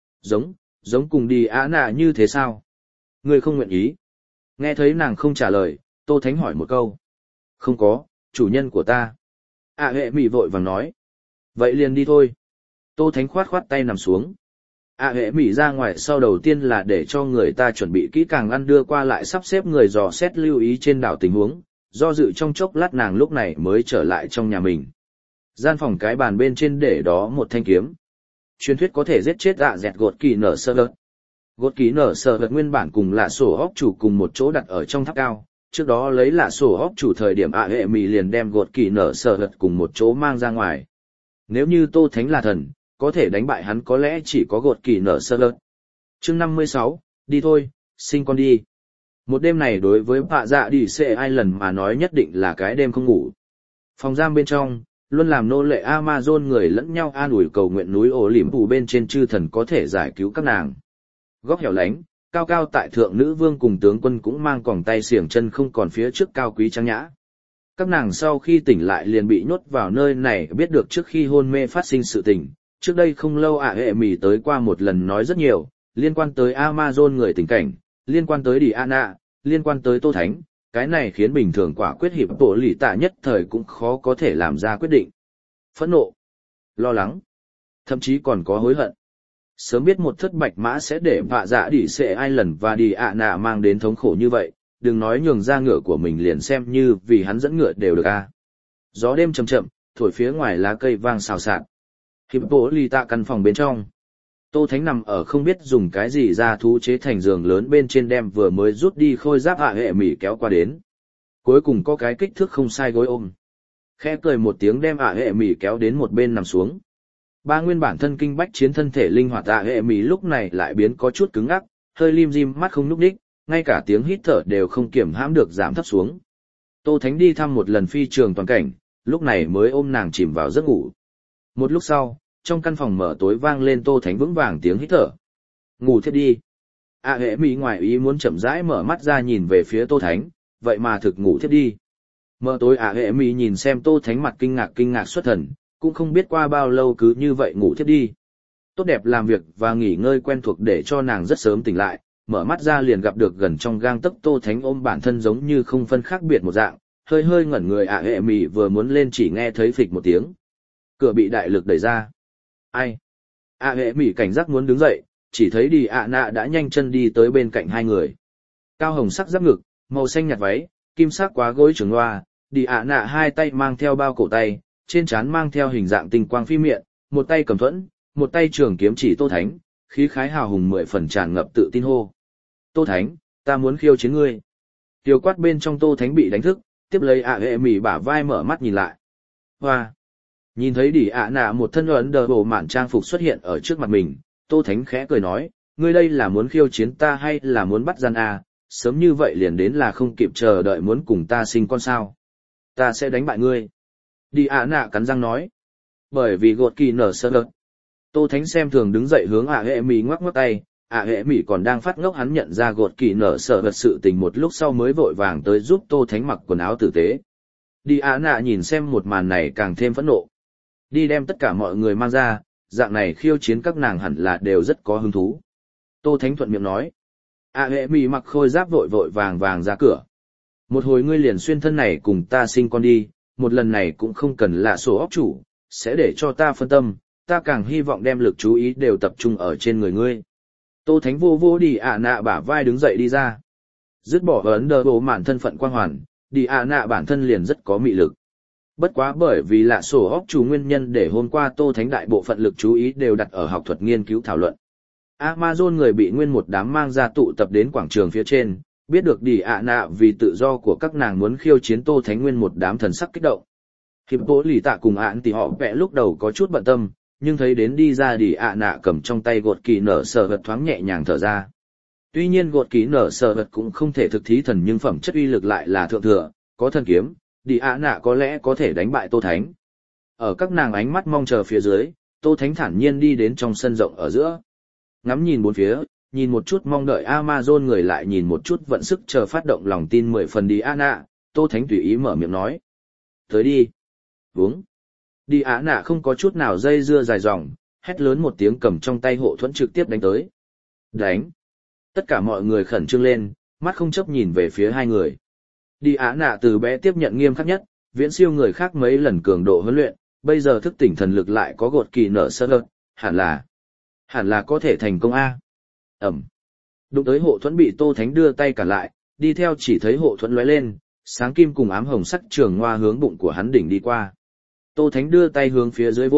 Giống cùng Đi ạ nạ như thế sao? Ngươi không nguyện ý. Nghe thấy nàng không trả lời, Tô Thánh hỏi một câu. Không có, chủ nhân của ta. Hệ mì vội vàng nói. Vậy liền đi thôi. Tô Thánh khoát tay nằm xuống. Hệ mỉ ra ngoài sau đầu tiên là để cho người ta chuẩn bị kỹ càng ăn đưa qua lại sắp xếp người dò xét lưu ý trên đảo tình huống, do dự trong chốc lát nàng lúc này mới trở lại trong nhà mình. Gian phòng cái bàn bên trên để đó một thanh kiếm. Truyền thuyết có thể giết chết dẹt gột kỳ nở sơ lợt. Gột kỳ nở sơ lợt nguyên bản cùng là sổ óc chủ cùng một chỗ đặt ở trong tháp cao, trước đó lấy là sổ óc chủ thời điểm hệ mì liền đem gột kỳ nở sơ lợt cùng một chỗ mang ra ngoài. Nếu như Tô Thánh là thần, có thể đánh bại hắn có lẽ chỉ có gột kỳ nở sơ lợt. Chương 56, đi thôi, sinh con đi. Một đêm này đối với bạ dạ đi xệ ai lần mà nói nhất định là cái đêm không ngủ. Phòng giam bên trong, luôn làm nô lệ Amazon người lẫn nhau an ủi cầu nguyện núi ổ liễm phù bên trên chư thần có thể giải cứu các nàng. Góc hẻo lánh, cao cao tại thượng nữ vương cùng tướng quân cũng mang còng tay xiềng chân không còn phía trước cao quý trang nhã. Các nàng sau khi tỉnh lại liền bị nhốt vào nơi này biết được trước khi hôn mê phát sinh sự tình. Trước đây không lâu hệ mì tới qua một lần nói rất nhiều, liên quan tới Amazon người tình cảnh, liên quan tới Diana, liên quan tới Tô Thánh, cái này khiến bình thường quả quyết hiệp bộ lì tạ nhất thời cũng khó có thể làm ra quyết định. Phẫn nộ, lo lắng, thậm chí còn có hối hận. Sớm biết một thất bạch mã sẽ để vạ dạ đi xệ ai lần và đi nạ mang đến thống khổ như vậy, đừng nói nhường ra ngựa của mình liền xem như vì hắn dẫn ngựa đều được a. Gió đêm chậm chậm, thổi phía ngoài lá cây vang xào xạc. Hiệp bộ lì tạ căn phòng bên trong. Tô Thánh nằm ở không biết dùng cái gì ra thú chế thành giường lớn bên trên đem vừa mới rút đi khôi giáp hệ mỉ kéo qua đến. Cuối cùng có cái kích thước không sai gối ôm. Khẽ cười một tiếng đem hệ mỉ kéo đến một bên nằm xuống. Ba nguyên bản thân kinh bách chiến thân thể linh hoạt hệ mỉ lúc này lại biến có chút cứng ngắc, hơi lim dim mắt không nhúc nhích, ngay cả tiếng hít thở đều không kiểm hãm được giảm thấp xuống. Tô Thánh đi thăm một lần phi trường toàn cảnh, lúc này mới ôm nàng chìm vào giấc ngủ. Một lúc sau, trong căn phòng mở tối vang lên Tô Thánh vững vàng tiếng hít thở. Ngủ thiếp đi. Hệ mỹ ngoài ý muốn chậm rãi mở mắt ra nhìn về phía Tô Thánh, vậy mà thực ngủ thiếp đi. Mở tối hệ mỹ nhìn xem Tô Thánh mặt kinh ngạc xuất thần, cũng không biết qua bao lâu cứ như vậy ngủ thiếp đi. Tốt đẹp làm việc và nghỉ ngơi quen thuộc để cho nàng rất sớm tỉnh lại, mở mắt ra liền gặp được gần trong gang tấc Tô Thánh ôm bản thân giống như không phân khác biệt một dạng, hơi ngẩn người hệ mỹ vừa muốn lên chỉ nghe thấy phịch một tiếng. Cửa bị đại lực đẩy ra. Ai? Hệ mỉ cảnh giác muốn đứng dậy, chỉ thấy đi nạ đã nhanh chân đi tới bên cạnh hai người. Cao hồng sắc giáp ngực, màu xanh nhạt váy, kim sắc quá gối trường loa, đi nạ hai tay mang theo bao cổ tay, trên trán mang theo hình dạng tinh quang phi miệng, một tay cầm thuẫn, một tay trường kiếm chỉ Tô Thánh, khí khái hào hùng 10 phần tràn ngập tự tin hô. Tô Thánh, ta muốn khiêu chiến ngươi. Tiêu quát bên trong Tô Thánh bị đánh thức, tiếp lấy hệ mỉ bả vai mở mắt nhìn lại. Hoa! Nhìn thấy đỉ nạ một thân ấn đờ bộ mạn trang phục xuất hiện ở trước mặt mình, Tô Thánh khẽ cười nói, ngươi đây là muốn khiêu chiến ta hay là muốn bắt gian à, sớm như vậy liền đến là không kịp chờ đợi muốn cùng ta sinh con sao. Ta sẽ đánh bại ngươi. Đỉ nạ cắn răng nói. Bởi vì gột kỳ nở sơ lợt. Tô Thánh xem thường đứng dậy hướng hệ mì ngoắc ngoắc tay, hệ mì còn đang phát ngốc hắn nhận ra gột kỳ nở sơ lợt sự tình một lúc sau mới vội vàng tới giúp Tô Thánh mặc quần áo tử tế. Đỉ nạ nhìn xem một màn này càng thêm phẫn nộ. Đi đem tất cả mọi người mang ra, dạng này khiêu chiến các nàng hẳn là đều rất có hứng thú. Tô Thánh thuận miệng nói. Hệ mì mặc khôi giáp vội vàng ra cửa. Một hồi ngươi liền xuyên thân này cùng ta sinh con đi, một lần này cũng không cần là sổ óc chủ, sẽ để cho ta phân tâm, ta càng hy vọng đem lực chú ý đều tập trung ở trên người ngươi. Tô Thánh vô đi nạ bả vai đứng dậy đi ra. Dứt bỏ ấn đờ bộ mạn thân phận quang hoàn, đi nạ bản thân liền rất có mị lực. Bất quá bởi vì là sổ óc chủ nguyên nhân để hôm qua Tô Thánh đại bộ phận lực chú ý đều đặt ở học thuật nghiên cứu thảo luận. Amazon người bị nguyên một đám mang ra tụ tập đến quảng trường phía trên, biết được đi nạ vì tự do của các nàng muốn khiêu chiến Tô Thánh nguyên một đám thần sắc kích động. Hiệp bộ lì tạ cùng thì họ vẽ lúc đầu có chút bận tâm, nhưng thấy đến đi ra đi nạ cầm trong tay gột kỳ nở sờ vật thoáng nhẹ nhàng thở ra. Tuy nhiên gột kỳ nở sờ vật cũng không thể thực thí thần nhưng phẩm chất uy lực lại là thượng thừa, có thần kiếm. Đi nạ có lẽ có thể đánh bại Tô Thánh. Ở các nàng ánh mắt mong chờ phía dưới, Tô Thánh thản nhiên đi đến trong sân rộng ở giữa. Ngắm nhìn bốn phía, nhìn một chút mong đợi Amazon người lại nhìn một chút vận sức chờ phát động lòng tin 10 phần đi nạ, Tô Thánh tùy ý mở miệng nói. Tới đi. Uống. Đi nạ không có chút nào dây dưa dài dòng, hét lớn một tiếng cầm trong tay hộ thuẫn trực tiếp đánh tới. Đánh. Tất cả mọi người khẩn trương lên, mắt không chấp nhìn về phía hai người. Đi nạ từ bé tiếp nhận nghiêm khắc nhất, viễn siêu người khác mấy lần cường độ huấn luyện, bây giờ thức tỉnh thần lực lại có gột kỳ nở sơ lợt, hẳn là có thể thành công a. Ẩm. Đụng tới hộ thuẫn bị Tô Thánh đưa tay cản lại, đi theo chỉ thấy hộ thuẫn lóe lên, sáng kim cùng ám hồng sắc trường hoa hướng bụng của hắn đỉnh đi qua. Tô Thánh đưa tay hướng phía dưới vỗ,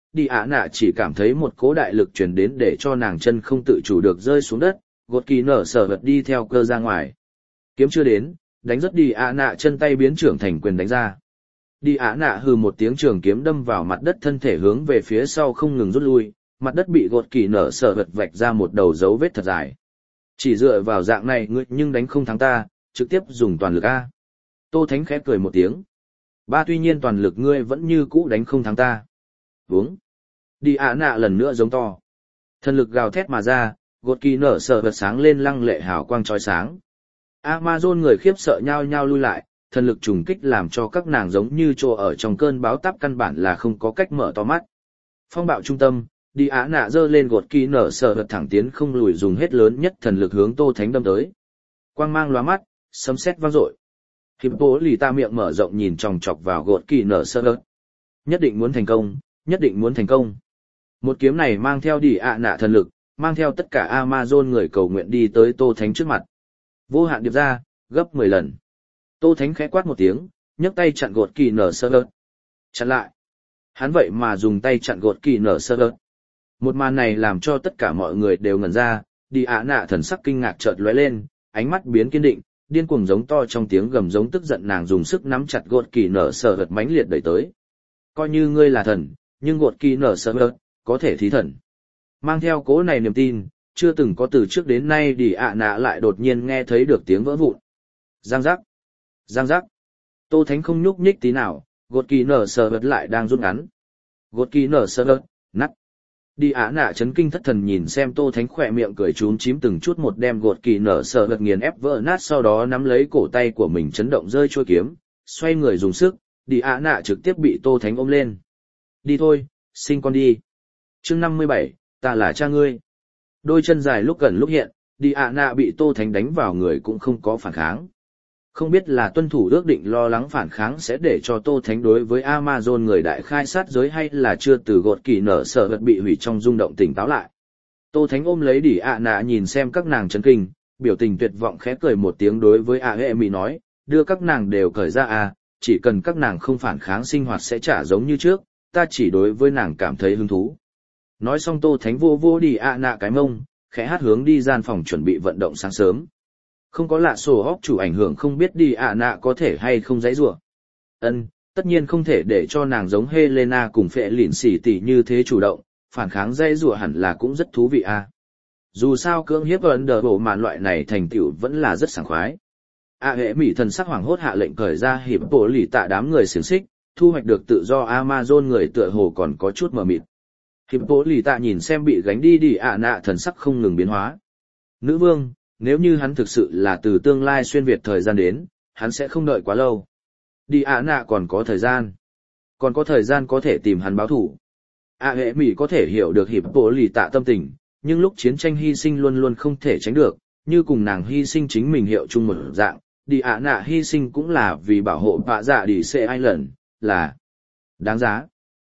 đi ạ nạ chỉ cảm thấy một cỗ đại lực truyền đến để cho nàng chân không tự chủ được rơi xuống đất, gột kỳ nở sở vật đi theo cơ ra ngoài. Kiếm chưa đến, đánh rất đi ạ nạ chân tay biến trưởng thành quyền đánh ra. Đi ạ nạ hừ một tiếng trường kiếm đâm vào mặt đất, thân thể hướng về phía sau không ngừng rút lui, mặt đất bị gột kỳ nở sở vật vạch ra một đầu dấu vết thật dài. Chỉ dựa vào dạng này ngươi nhưng đánh không thắng ta, trực tiếp dùng toàn lực A. Tô Thánh khẽ cười một tiếng. Ba tuy nhiên toàn lực ngươi vẫn như cũ đánh không thắng ta. Vướng. Đi ạ nạ lần nữa giống to. Thần lực gào thét mà ra, gột kỳ nở sở vật sáng lên lăng lệ hào quang chói sáng. Amazon người khiếp sợ nhao nhao lui lại, thần lực trùng kích làm cho các nàng giống như trô ở trong cơn bão táp, căn bản là không có cách mở to mắt. Phong bạo trung tâm, đi á nạ giơ lên gột kỳ nở sở vật thẳng tiến không lùi, dùng hết lớn nhất thần lực hướng Tô Thánh đâm tới. Quang mang lóa mắt, sấm sét vang dội. Hippo lì ta miệng mở rộng nhìn chòng chọc vào gột kỳ nở sở vật. Nhất định muốn thành công, nhất định muốn thành công. Một kiếm này mang theo đi ạ nạ thần lực, mang theo tất cả Amazon người cầu nguyện đi tới Tô Thánh trước mặt. Vô hạn điệp ra, gấp 10 lần. Tô Thánh khẽ quát một tiếng, nhấc tay chặn gột kỳ nở sơ đợt. Chặn lại. Hắn vậy mà dùng tay chặn gột kỳ nở sơ đợt. Một màn này làm cho tất cả mọi người đều ngẩn ra, đi ạ nạ thần sắc kinh ngạc chợt lóe lên, ánh mắt biến kiên định, điên cuồng giống to trong tiếng gầm giống tức giận, nàng dùng sức nắm chặt gột kỳ nở sơ đợt mãnh liệt đẩy tới. Coi như ngươi là thần, nhưng gột kỳ nở sơ đợt, có thể thí thần. Mang theo cố này niềm tin, chưa từng có từ trước đến nay đi ạ nạ lại đột nhiên nghe thấy được tiếng vỡ vụn. Giang giác. Giang giác. Tô Thánh không nhúc nhích tí nào, gột kỳ nở sờ vật lại đang rút ngắn. Gột kỳ nở sờ vật, nắt. Đi ạ nạ chấn kinh thất thần nhìn xem Tô Thánh khỏe miệng cười chúm chím từng chút một đem gột kỳ nở sờ vật nghiền ép vỡ nát, sau đó nắm lấy cổ tay của mình chấn động rơi chuôi kiếm, xoay người dùng sức, đi ạ nạ trực tiếp bị Tô Thánh ôm lên. Đi thôi, sinh con đi. Chương 57, ta là cha ngươi. Đôi chân dài lúc gần lúc hiện, đi ạ nạ bị Tô Thánh đánh vào người cũng không có phản kháng. Không biết là tuân thủ ước định lo lắng phản kháng sẽ để cho Tô Thánh đối với Amazon người đại khai sát giới, hay là chưa từ gột kỳ nở sở vật bị hủy trong rung động tỉnh táo lại. Tô Thánh ôm lấy đi ạ nạ nhìn xem các nàng chấn kinh, biểu tình tuyệt vọng khẽ cười một tiếng đối với hệ mỹ nói, đưa các nàng đều cởi ra chỉ cần các nàng không phản kháng sinh hoạt sẽ trả giống như trước, ta chỉ đối với nàng cảm thấy hứng thú. Nói xong Tô Thánh vô vô đi ạ nạ cái mông, khẽ hát hướng đi gian phòng chuẩn bị vận động sáng sớm. Không có lạ sổ hóc chủ ảnh hưởng, không biết đi ạ nạ có thể hay không giãy giụa. Tất nhiên không thể để cho nàng giống Helena cùng phệ lỉn xỉ tỷ như thế chủ động, phản kháng giãy giụa hẳn là cũng rất thú vị Dù sao cưỡng hiếp bộ màn loại này thành tựu vẫn là rất sảng khoái. Hệ mỹ thần sắc hoảng hốt hạ lệnh cởi ra hiệp bộ lì tạ đám người xiềng xích, thu hoạch được tự do. Amazon người tựa hồ còn có chút mờ mịt. Hiệp bộ lì tạ nhìn xem bị gánh đi ạ nạ thần sắc không ngừng biến hóa. Nữ vương, nếu như hắn thực sự là từ tương lai xuyên việt thời gian đến, hắn sẽ không đợi quá lâu. Đi ạ nạ còn có thời gian. Còn có thời gian có thể tìm hắn báo thủ. Hệ mỹ có thể hiểu được hiệp bộ lì tạ tâm tình, nhưng lúc chiến tranh hy sinh luôn luôn không thể tránh được, như cùng nàng hy sinh chính mình hiệu chung một dạng, đi ạ nạ hy sinh cũng là vì bảo hộ bạ dạ đi xê ai lần, là đáng giá.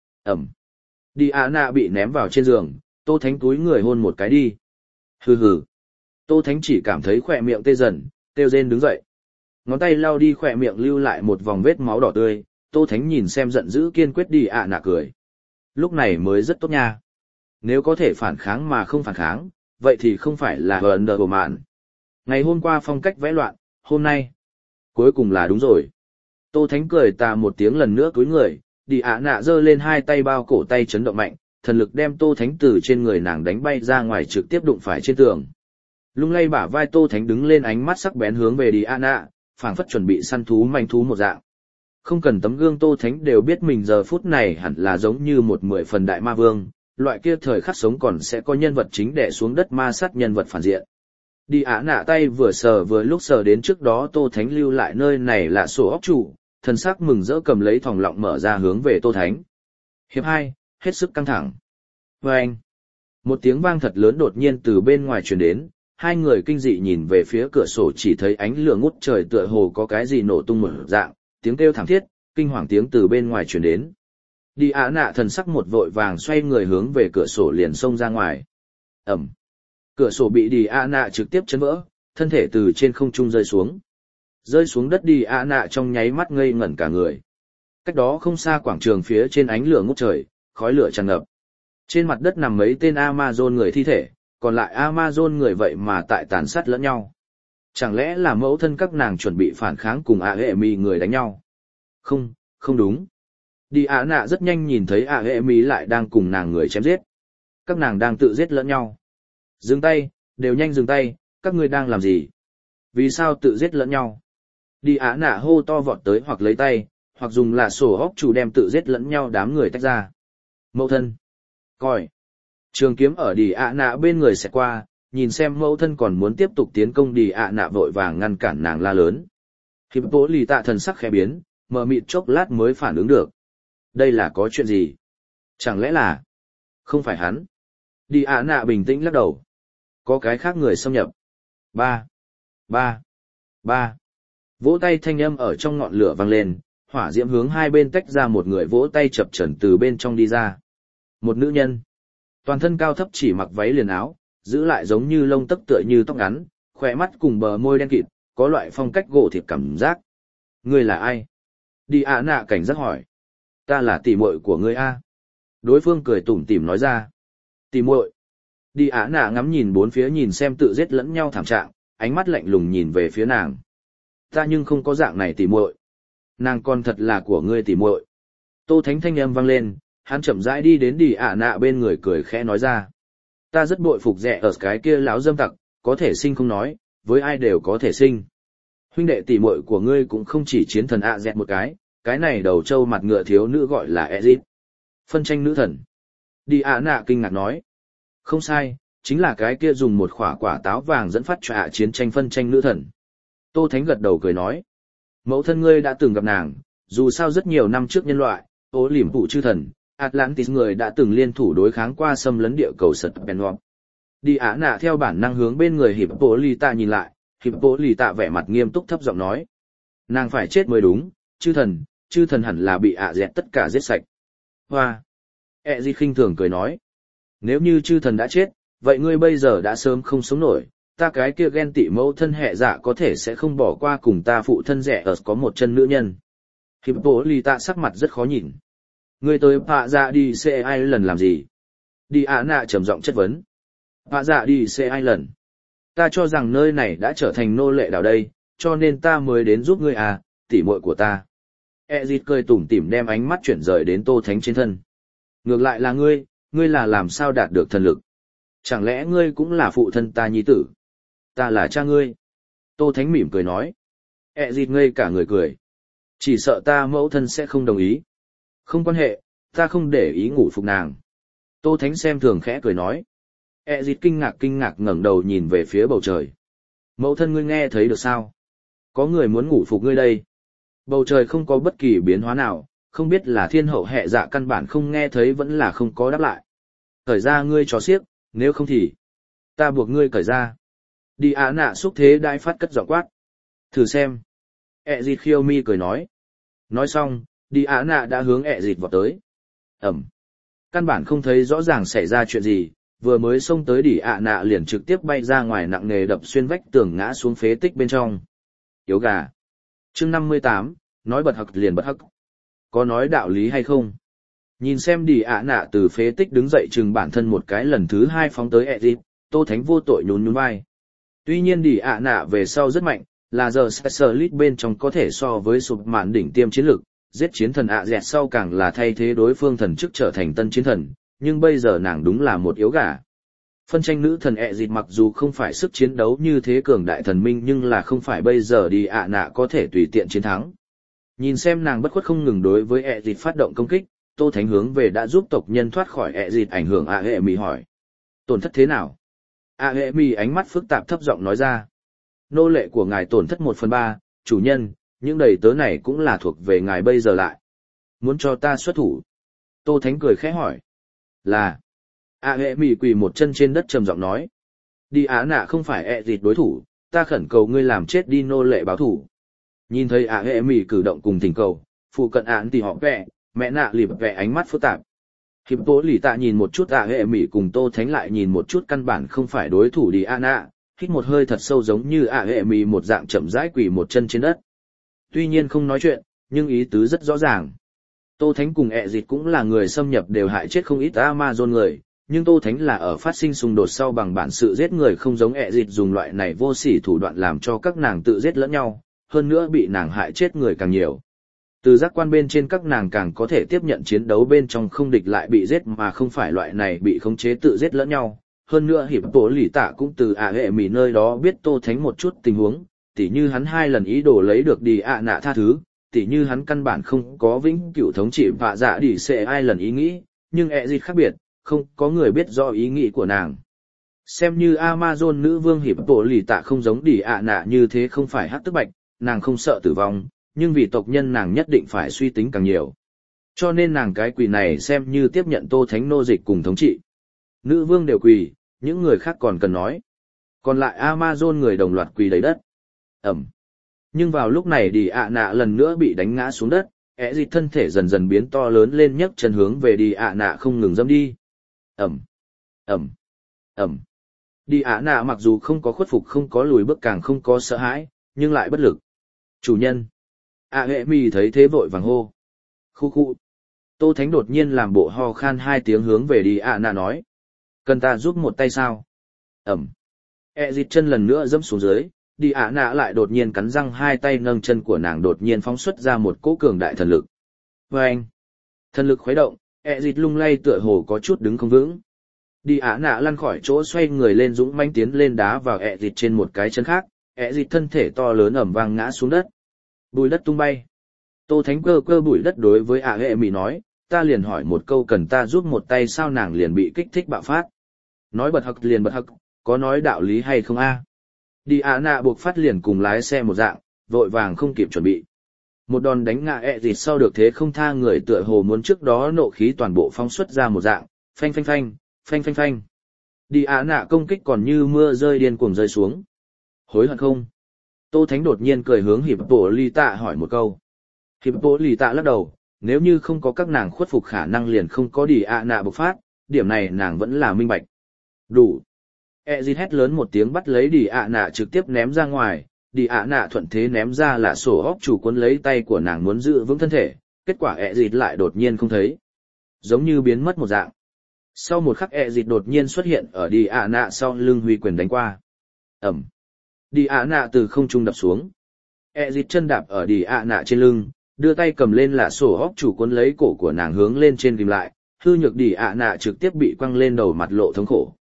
Đi ạ nạ bị ném vào trên giường, Tô Thánh túi người hôn một cái đi. Hừ hừ. Tô Thánh chỉ cảm thấy khỏe miệng tê dần, kêu rên đứng dậy. Ngón tay lau đi khỏe miệng lưu lại một vòng vết máu đỏ tươi, Tô Thánh nhìn xem giận dữ kiên quyết đi ạ nạ cười. Lúc này mới rất tốt nha. Nếu có thể phản kháng mà không phản kháng, vậy thì không phải là của mạn. Ngày hôm qua phong cách vẽ loạn, hôm nay cuối cùng là đúng rồi. Tô Thánh cười tà một tiếng lần nữa cúi người, đi ạ nạ giơ lên hai tay bao cổ tay chấn động mạnh, thần lực đem Tô Thánh từ trên người nàng đánh bay ra ngoài, trực tiếp đụng phải trên tường. Lung lay bả vai Tô Thánh đứng lên, ánh mắt sắc bén hướng về đi ạ nạ, phảng phất chuẩn bị săn thú manh thú một dạng. Không cần tấm gương Tô Thánh đều biết mình giờ phút này hẳn là giống như một 10 phần đại ma vương, loại kia thời khắc sống còn sẽ có nhân vật chính đè xuống đất ma sát nhân vật phản diện. Đi ạ nạ tay vừa sờ vừa lúc sờ đến trước đó Tô Thánh lưu lại nơi này là sổ óc chủ, thần sắc mừng rỡ cầm lấy thòng lọng mở ra hướng về Tô Thánh. Hiệp 2, hết sức căng thẳng. Vâng! Một tiếng vang thật lớn đột nhiên từ bên ngoài truyền đến, hai người kinh dị nhìn về phía cửa sổ, chỉ thấy ánh lửa ngút trời tựa hồ có cái gì nổ tung một dạng, tiếng kêu thảm thiết, kinh hoàng tiếng từ bên ngoài truyền đến. Đi ạ nạ thần sắc một vội vàng xoay người hướng về cửa sổ liền xông ra ngoài. Cửa sổ bị đi ạ nạ trực tiếp chấn vỡ, thân thể từ trên không trung rơi xuống. Rơi xuống đất đi ạ nạ trong nháy mắt ngây ngẩn cả người. Cách đó không xa quảng trường phía trên ánh lửa ngút trời, khói lửa tràn ngập. Trên mặt đất nằm mấy tên Amazon người thi thể, còn lại Amazon người vậy mà tại tàn sát lẫn nhau. Chẳng lẽ là mẫu thân các nàng chuẩn bị phản kháng cùng Aemi người đánh nhau? Không, không đúng. Đi Á Nạ rất nhanh nhìn thấy Aemi lại đang cùng nàng người chém giết. Các nàng đang tự giết lẫn nhau. Dừng tay, đều nhanh dừng tay, các ngươi đang làm gì? Vì sao tự giết lẫn nhau? Đi Á Nạ hô to vọt tới hoặc lấy tay, hoặc dùng là sổ hóc chủ đem tự giết lẫn nhau đám người tách ra. Mẫu thân. Coi. Trường kiếm ở Đi Á Nạ bên người sẽ qua, nhìn xem mẫu thân còn muốn tiếp tục tiến công Đi Á Nạ vội vàng ngăn cản nàng la lớn. Hiệp bố lì tạ thần sắc khẽ biến, mờ mịt chốc lát mới phản ứng được. Đây là có chuyện gì? Chẳng lẽ là... Không phải hắn. Đi Á Nạ bình tĩnh lắc đầu. Có cái khác người xâm nhập. Ba. Vỗ tay thanh âm ở trong ngọn lửa vang lên, hỏa diễm hướng hai bên tách ra một người vỗ tay chập chờn từ bên trong đi ra. Một nữ nhân. Toàn thân cao thấp chỉ mặc váy liền áo, giữ lại giống như lông tóc tựa như tóc ngắn, khỏe mắt cùng bờ môi đen kịt, có loại phong cách gỗ thịt cảm giác. Ngươi là ai? Đi Á Nạ cảnh giác hỏi. Ta là tỷ muội của ngươi a. Đối phương cười tủm tỉm nói ra. Tỷ muội. Đi Á Nạ ngắm nhìn bốn phía nhìn xem tự giết lẫn nhau thảm trạng, ánh mắt lạnh lùng nhìn về phía nàng. Ta nhưng không có dạng này tỷ muội. Nàng con thật là của ngươi tỷ muội. Tô Thánh thanh âm vang lên, hắn chậm rãi đi đến Đi Á Nạ bên người cười khẽ nói ra. Ta rất bội phục rẻ ở cái kia láo dâm tặc, có thể sinh không nói, với ai đều có thể sinh. Huynh đệ tỷ muội của ngươi cũng không chỉ chiến thần ạ dẹt một cái này đầu trâu mặt ngựa thiếu nữ gọi là Ezit. Phân tranh nữ thần. Đi Á Nạ kinh ngạc nói. Không sai, chính là cái kia dùng một quả táo vàng dẫn phát cho chiến tranh phân tranh nữ thần. Tô Thánh gật đầu cười nói. Mẫu thân ngươi đã từng gặp nàng, dù sao rất nhiều năm trước nhân loại, ố liềm phụ chư thần, Atlantis người đã từng liên thủ đối kháng qua xâm lấn địa cầu sật Benwap. Đi Á Nạ theo bản năng hướng bên người Hippolyta nhìn lại, Hippolyta vẻ mặt nghiêm túc thấp giọng nói. Nàng phải chết mới đúng, chư thần hẳn là bị ạ dẹt tất cả giết sạch. Hoa! Di khinh thường cười nói. Nếu như chư thần đã chết, vậy ngươi bây giờ đã sớm không sống nổi, ta cái kia ghen tị mẫu thân hệ dạ có thể sẽ không bỏ qua cùng ta phụ thân rẻ ở có một chân nữ nhân. Hippolyta sắc mặt rất khó nhìn. Ngươi tới Pạ Dạ đi xe ai lần làm gì? Đi Á Nạ trầm giọng chất vấn. Pạ Dạ đi xe ai lần? Ta cho rằng nơi này đã trở thành nô lệ đảo đây, cho nên ta mới đến giúp ngươi à, tỉ muội của ta. Ezit cười tủm tỉm đem ánh mắt chuyển rời đến Tô Thánh trên thân. Ngược lại là ngươi là làm sao đạt được thần lực? Chẳng lẽ ngươi cũng là phụ thân ta nhi tử? Ta là cha ngươi. Tô Thánh mỉm cười nói. Ezit ngây cả người cười. Chỉ sợ ta mẫu thân sẽ không đồng ý. Không quan hệ, ta không để ý ngủ phục nàng. Tô Thánh xem thường khẽ cười nói. Ezit kinh ngạc ngẩng đầu nhìn về phía bầu trời. Mẫu thân ngươi nghe thấy được sao? Có người muốn ngủ phục ngươi đây. Bầu trời không có bất kỳ biến hóa nào, không biết là thiên hậu hệ dạ căn bản không nghe thấy vẫn là không có đáp lại. Cởi ra ngươi chó xiếc, nếu không thì ta buộc ngươi cởi ra. Đi Á Nạ xúc thế đai phát cất giọng quát. Thử xem. Ezit khiêu mi cười nói. Nói xong, Đi Á Nạ đã hướng Ezit vọt tới. Ẩm. Căn bản không thấy rõ ràng xảy ra chuyện gì, vừa mới xông tới Đi Á Nạ liền trực tiếp bay ra ngoài nặng nề đập xuyên vách tường ngã xuống phế tích bên trong. Yếu gà. Chương 58, nói bật hặc liền bật hặc. Có nói đạo lý hay không? Nhìn xem Đi Á Nạ từ phế tích đứng dậy chừng bản thân một cái lần thứ hai phóng tới Ezit, Tô Thánh vô tội nhún vai. Tuy nhiên Đi Á Nạ về sau rất mạnh, là giờ Specialist bên trong có thể so với sụp mạn đỉnh tiêm chiến lực, giết chiến thần ạ dẹt sau càng là thay thế đối phương thần chức trở thành tân chiến thần, nhưng bây giờ nàng đúng là một yếu gà. Phân tranh nữ thần Ezit mặc dù không phải sức chiến đấu như thế cường đại thần minh nhưng là không phải bây giờ Đi Á Nạ có thể tùy tiện chiến thắng. Nhìn xem nàng bất khuất không ngừng đối với Ezit phát động công kích, Tô Thánh hướng về đã giúp tộc nhân thoát khỏi Ezit ảnh hưởng Aemi hỏi. Tổn thất thế nào? Aemi ánh mắt phức tạp thấp giọng nói ra. Nô lệ của ngài tổn thất 1/3, chủ nhân, những đầy tớ này cũng là thuộc về ngài bây giờ lại. Muốn cho ta xuất thủ? Tô Thánh cười khẽ hỏi. Là. Aemi quỳ một chân trên đất trầm giọng nói. Đi Á Nạ không phải Ezit đối thủ, ta khẩn cầu ngươi làm chết đi nô lệ báo thủ. Nhìn thấy Aemi cử động cùng thỉnh cầu, phụ cận án thì họ vẽ, mẹ nạ lịp vẽ ánh mắt phức tạp. Hippolyta nhìn một chút Aemi cùng Tô Thánh lại nhìn một chút căn bản không phải đối thủ Đi Á Nạ, hít một hơi thật sâu giống như Aemi một dạng chậm rãi quỳ một chân trên đất. Tuy nhiên không nói chuyện, nhưng ý tứ rất rõ ràng. Tô Thánh cùng ẹ dịch cũng là người xâm nhập đều hại chết không ít Amazon người, nhưng Tô Thánh là ở phát sinh xung đột sau bằng bản sự giết người, không giống ẹ dịch dùng loại này vô sỉ thủ đoạn làm cho các nàng tự giết lẫn nhau, hơn nữa bị nàng hại chết người càng nhiều. Từ giác quan bên trên các nàng càng có thể tiếp nhận chiến đấu bên trong không địch lại bị giết mà không phải loại này bị khống chế tự giết lẫn nhau. Hơn nữa hiệp tổ lì tạ cũng từ hệ mỉ nơi đó biết Tô Thánh một chút tình huống, tỉ như hắn 2 lần ý đồ lấy được đi nạ tha thứ, tỉ như hắn căn bản không có vĩnh cửu thống trị vạ dạ đi sẽ ai lần ý nghĩ, nhưng ẹ dịch khác biệt, không có người biết rõ ý nghĩ của nàng. Xem như Amazon nữ vương hiệp tổ lì tạ không giống đi nạ như thế không phải hát tức bạch, nàng không sợ tử vong, nhưng vì tộc nhân nàng nhất định phải suy tính càng nhiều. Cho nên nàng cái quỳ này xem như tiếp nhận Tô Thánh nô dịch cùng thống trị. Nữ vương đều quỳ, những người khác còn cần nói. Còn lại Amazon người đồng loạt quỳ lấy đất. Ẩm. Nhưng vào lúc này đi nạ lần nữa bị đánh ngã xuống đất, ẹ dịch thân thể dần dần biến to lớn lên nhấc chân hướng về đi nạ không ngừng dẫm đi. Ẩm. Ẩm. Ẩm. Đi nạ mặc dù không có khuất phục, không có lùi bước, càng không có sợ hãi, nhưng lại bất lực. Chủ nhân. Hệ mì thấy thế vội vàng hô. Khu khu. Tô Thánh đột nhiên làm bộ ho khan 2 tiếng hướng về đi nạ nói. Cần ta giúp một tay sao? Ẩm. Dịch chân lần nữa dẫm xuống dưới, đi nạ lại đột nhiên cắn răng 2 tay nâng chân của nàng đột nhiên phóng xuất ra một cỗ cường đại thần lực. Vâng! Thần lực khuấy động, dịch lung lay tựa hồ có chút đứng không vững. Đi nạ lăn khỏi chỗ xoay người lên dũng mãnh tiến lên đá vào dịch trên một cái chân khác, dịch thân thể to lớn ẩm vang ngã xuống đất. Bùi đất tung bay. Tô Thánh cơ bụi đất đối với hệ mị nói, ta liền hỏi một câu cần ta giúp một tay sao, nàng liền bị kích thích bạo phát. Nói bật hặc liền bật hặc, có nói đạo lý hay không a? Đi nạ buộc phát liền cùng lái xe một dạng, vội vàng không kịp chuẩn bị. Một đòn đánh ngã dịch sau được thế không tha người tựa hồ muốn trước đó nộ khí toàn bộ phóng xuất ra một dạng, phanh phanh phanh, phanh phanh phanh. Đi nạ công kích còn như mưa rơi điên cuồng rơi xuống. Hối hận không? Tô Thánh đột nhiên cười hướng hiệp bộ ly tạ hỏi một câu. Hiệp bộ ly tạ lắc đầu, nếu như không có các nàng khuất phục khả năng liền không có đi nạ bộc phát, điểm này nàng vẫn là minh bạch. Đủ. Dịch hét lớn một tiếng bắt lấy đi nạ trực tiếp ném ra ngoài, đi nạ thuận thế ném ra là sổ óc chủ cuốn lấy tay của nàng muốn giữ vững thân thể, kết quả dịch lại đột nhiên không thấy. Giống như biến mất một dạng. Sau một khắc dịch đột nhiên xuất hiện ở đi nạ sau lưng huy quyền đánh qua. Ẩm. Đi nạ từ không trung đập xuống. Dịch chân đạp ở đi nạ trên lưng, đưa tay cầm lên là sổ óc chủ cuốn lấy cổ của nàng hướng lên trên ghim lại, hư nhược đi nạ trực tiếp bị quăng lên đầu mặt lộ thống khổ.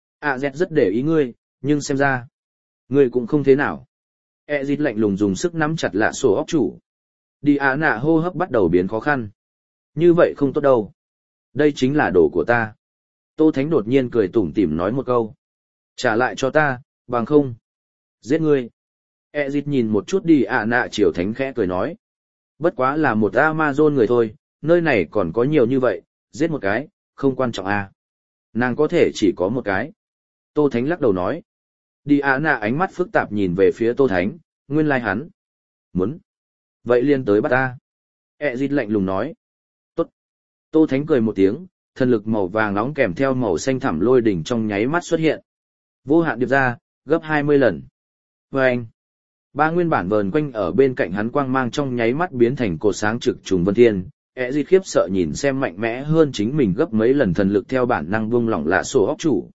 Z rất để ý ngươi, nhưng xem ra, ngươi cũng không thế nào. Dịch lạnh lùng dùng sức nắm chặt lạ sổ óc chủ. Đi nạ hô hấp bắt đầu biến khó khăn. Như vậy không tốt đâu. Đây chính là đồ của ta. Tô Thánh đột nhiên cười tủm tỉm nói một câu. Trả lại cho ta, bằng không. Giết ngươi. Dịch nhìn một chút đi nạ chiều Thánh khẽ cười nói. Bất quá là một Amazon người thôi, nơi này còn có nhiều như vậy, giết một cái, không quan trọng à. Nàng có thể chỉ có một cái. Tô Thánh lắc đầu nói. Đi nạ ánh mắt phức tạp nhìn về phía Tô Thánh, nguyên lai hắn. Muốn. Vậy liên tới bắt ta. Dịch lạnh lùng nói. Tốt. Tô Thánh cười một tiếng, thần lực màu vàng nóng kèm theo màu xanh thẳm lôi đỉnh trong nháy mắt xuất hiện. Vô hạn điệp ra, gấp 20 lần. Vâng. 3 nguyên bản vờn quanh ở bên cạnh hắn quang mang trong nháy mắt biến thành cột sáng trực trùng vân thiên. Dịch khiếp sợ nhìn xem mạnh mẽ hơn chính mình gấp mấy lần thần lực theo bản năng buông lỏng lạ sổ óc chủ.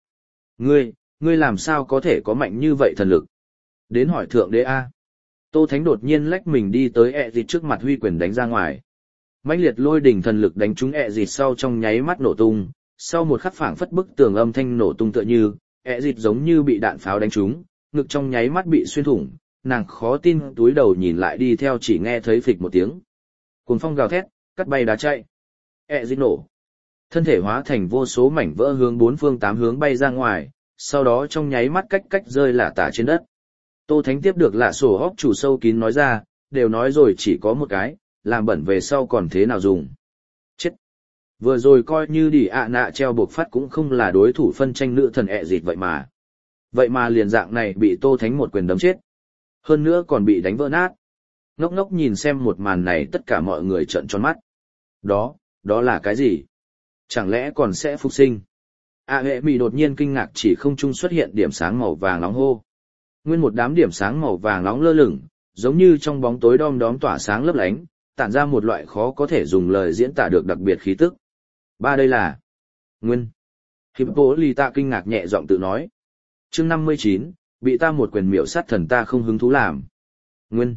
Ngươi làm sao có thể có mạnh như vậy thần lực? Đến hỏi thượng đế a. Tô Thánh đột nhiên lách mình đi tới dịch trước mặt huy quyền đánh ra ngoài. Mãnh liệt lôi đỉnh thần lực đánh trúng dịch sau trong nháy mắt nổ tung, sau một khắc phảng phất bức tường âm thanh nổ tung tựa như, dịch giống như bị đạn pháo đánh trúng, ngực trong nháy mắt bị xuyên thủng, nàng khó tin túi đầu nhìn lại đi theo chỉ nghe thấy phịch một tiếng. Cuồng phong gào thét, cắt bay đá chạy. Dịch nổ. Thân thể hóa thành vô số mảnh vỡ hướng 4 phương 8 hướng bay ra ngoài, sau đó trong nháy mắt cách rơi lả tả trên đất. Tô Thánh tiếp được lạ sổ óc chủ sâu kín nói ra, đều nói rồi chỉ có một cái, làm bẩn về sau còn thế nào dùng. Chết. Vừa rồi coi như đi nạ treo buộc phát cũng không là đối thủ phân tranh nữ thần dịch vậy mà. Vậy mà liền dạng này bị Tô Thánh một quyền đấm chết. Hơn nữa còn bị đánh vỡ nát. Ngốc ngốc nhìn xem một màn này tất cả mọi người trợn tròn mắt. Đó là cái gì? Chẳng lẽ còn sẽ phục sinh? Hệ mị đột nhiên kinh ngạc chỉ không trung xuất hiện điểm sáng màu vàng nóng hô. Nguyên một đám điểm sáng màu vàng nóng lơ lửng, giống như trong bóng tối đom đóm tỏa sáng lấp lánh, tản ra một loại khó có thể dùng lời diễn tả được đặc biệt khí tức. Ba đây là Nguyên. Hippolyta kinh ngạc nhẹ giọng tự nói. Chương 59, bị ta một quyền miểu sát thần ta không hứng thú làm. Nguyên.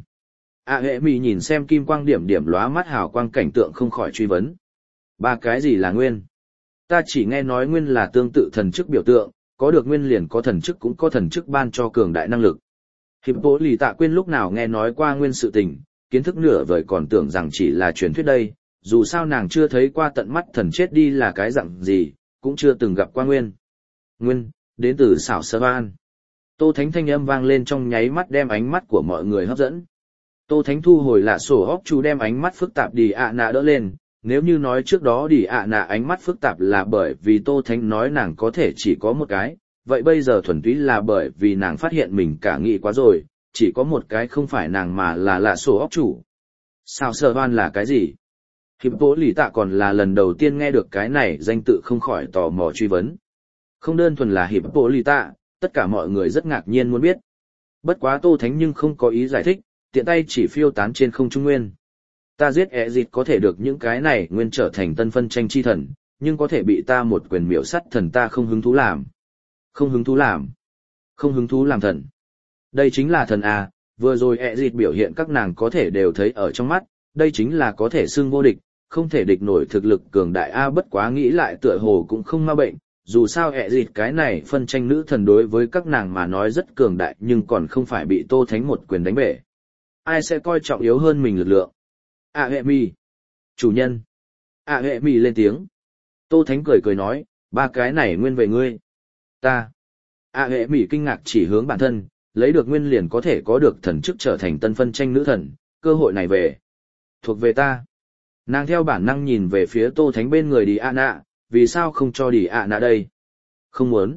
Hệ mì nhìn xem kim quang điểm điểm lóa mắt hào quang cảnh tượng không khỏi truy vấn. Ba cái gì là Nguyên? Ta chỉ nghe nói Nguyên là tương tự thần chức biểu tượng, có được Nguyên liền có thần chức cũng có thần chức ban cho cường đại năng lực. Hippolyta quên lúc nào nghe nói qua Nguyên sự tình, kiến thức nửa vời còn tưởng rằng chỉ là truyền thuyết đây, dù sao nàng chưa thấy qua tận mắt thần chết đi là cái dạng gì, cũng chưa từng gặp qua Nguyên. Nguyên, đến từ xảo sơ ban. Tô Thánh thanh âm vang lên trong nháy mắt đem ánh mắt của mọi người hấp dẫn. Tô Thánh thu hồi lạ sổ hóc chú đem ánh mắt phức tạp đi ạ nạ đỡ lên, nếu như nói trước đó đi ạ nạ ánh mắt phức tạp là bởi vì Tô Thánh nói nàng có thể chỉ có một cái, vậy bây giờ thuần túy là bởi vì nàng phát hiện mình cả nghĩ quá rồi, chỉ có một cái không phải nàng mà là lạ sổ hóc chủ. Sao sơ ban là cái gì? Hippolyta còn là lần đầu tiên nghe được cái này danh tự không khỏi tò mò truy vấn. Không đơn thuần là Hippolyta, tất cả mọi người rất ngạc nhiên muốn biết. Bất quá Tô Thánh nhưng không có ý giải thích, tiện tay chỉ phiêu tán trên không trung nguyên. Ta giết Ezit có thể được những cái này nguyên trở thành tân phân tranh chi thần, nhưng có thể bị ta một quyền miểu sát thần ta không hứng thú làm. Không hứng thú làm. Không hứng thú làm thần. Đây chính là thần à, vừa rồi Ezit biểu hiện các nàng có thể đều thấy ở trong mắt, đây chính là có thể xưng vô địch, không thể địch nổi thực lực cường đại a bất quá nghĩ lại tựa hồ cũng không ma bệnh, dù sao Ezit cái này phân tranh nữ thần đối với các nàng mà nói rất cường đại nhưng còn không phải bị Tô Thánh một quyền đánh bể. Ai sẽ coi trọng yếu hơn mình lực lượng? Hệ mì. Chủ nhân. Hệ mì lên tiếng. Tô Thánh cười cười nói, ba cái này nguyên về ngươi. Ta. Hệ mì kinh ngạc chỉ hướng bản thân, lấy được nguyên liền có thể có được thần chức trở thành tân phân tranh nữ thần, cơ hội này về. Thuộc về ta. Nàng theo bản năng nhìn về phía Tô Thánh bên người đi ạ nạ, vì sao không cho đi ạ nạ đây? Không muốn.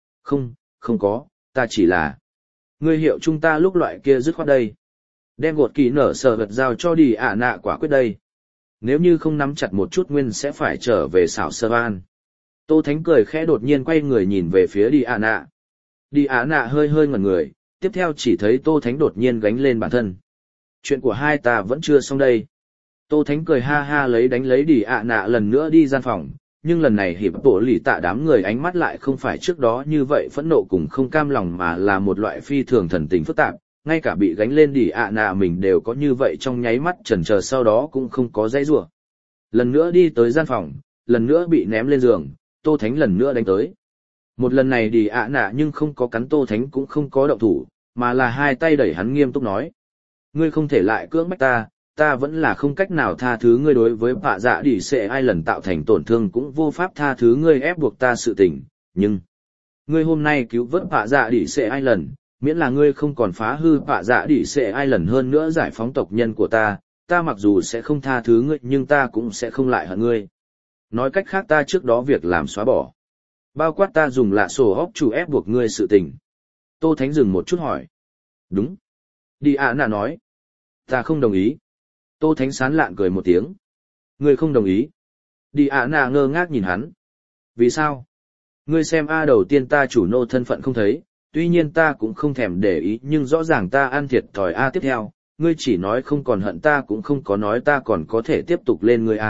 Không có, ta chỉ là. Ngươi hiệu chúng ta lúc loại kia dứt khoát đây. Đem gột kỳ nở sở vật giao cho đi ạ nạ quả quyết đây. Nếu như không nắm chặt một chút nguyên sẽ phải trở về xảo sơ ban. Tô Thánh cười khẽ đột nhiên quay người nhìn về phía đi ạ nạ. Đi ạ nạ hơi hơi ngẩn người, tiếp theo chỉ thấy Tô Thánh đột nhiên gánh lên bản thân. Chuyện của hai ta vẫn chưa xong đây. Tô Thánh cười ha ha đánh lấy đi ạ nạ lần nữa đi gian phòng, nhưng lần này hiệp bộ lì tạ đám người ánh mắt lại không phải trước đó như vậy phẫn nộ cùng không cam lòng mà là một loại phi thường thần tình phức tạp, ngay cả bị gánh lên đi ạ nạ mình đều có như vậy trong nháy mắt chần chờ sau đó cũng không có dãy rủa. Lần nữa đi tới gian phòng, lần nữa bị ném lên giường, Tô Thánh lần nữa đánh tới. Một lần này đi ạ nạ nhưng không có cắn Tô Thánh cũng không có động thủ, mà là hai tay đẩy hắn nghiêm túc nói. Ngươi không thể lại cưỡng bách ta vẫn là không cách nào tha thứ ngươi đối với bạ dạ đỉ xệ ai lần tạo thành tổn thương cũng vô pháp tha thứ ngươi ép buộc ta sự tình, nhưng ngươi hôm nay cứu vớt bạ dạ đỉ xệ ai lần, miễn là ngươi không còn phá hư bạ dạ đỉ xệ ai lần hơn nữa giải phóng tộc nhân của ta mặc dù sẽ không tha thứ ngươi nhưng ta cũng sẽ không lại hận ngươi. Nói cách khác ta trước đó việc làm xóa bỏ. Bao quát ta dùng lạ sổ hóc chủ ép buộc ngươi sự tình. Tô Thánh dừng một chút hỏi. Đúng. Đi ạ nạ nói. Ta không đồng ý. Tô Thánh sán lạn cười một tiếng. Ngươi không đồng ý. Đi ạ nạ ngơ ngác nhìn hắn. Vì sao? Ngươi xem đầu tiên ta chủ nô thân phận không thấy, tuy nhiên ta cũng không thèm để ý nhưng rõ ràng ta ăn thiệt thòi tiếp theo, ngươi chỉ nói không còn hận ta cũng không có nói ta còn có thể tiếp tục lên ngươi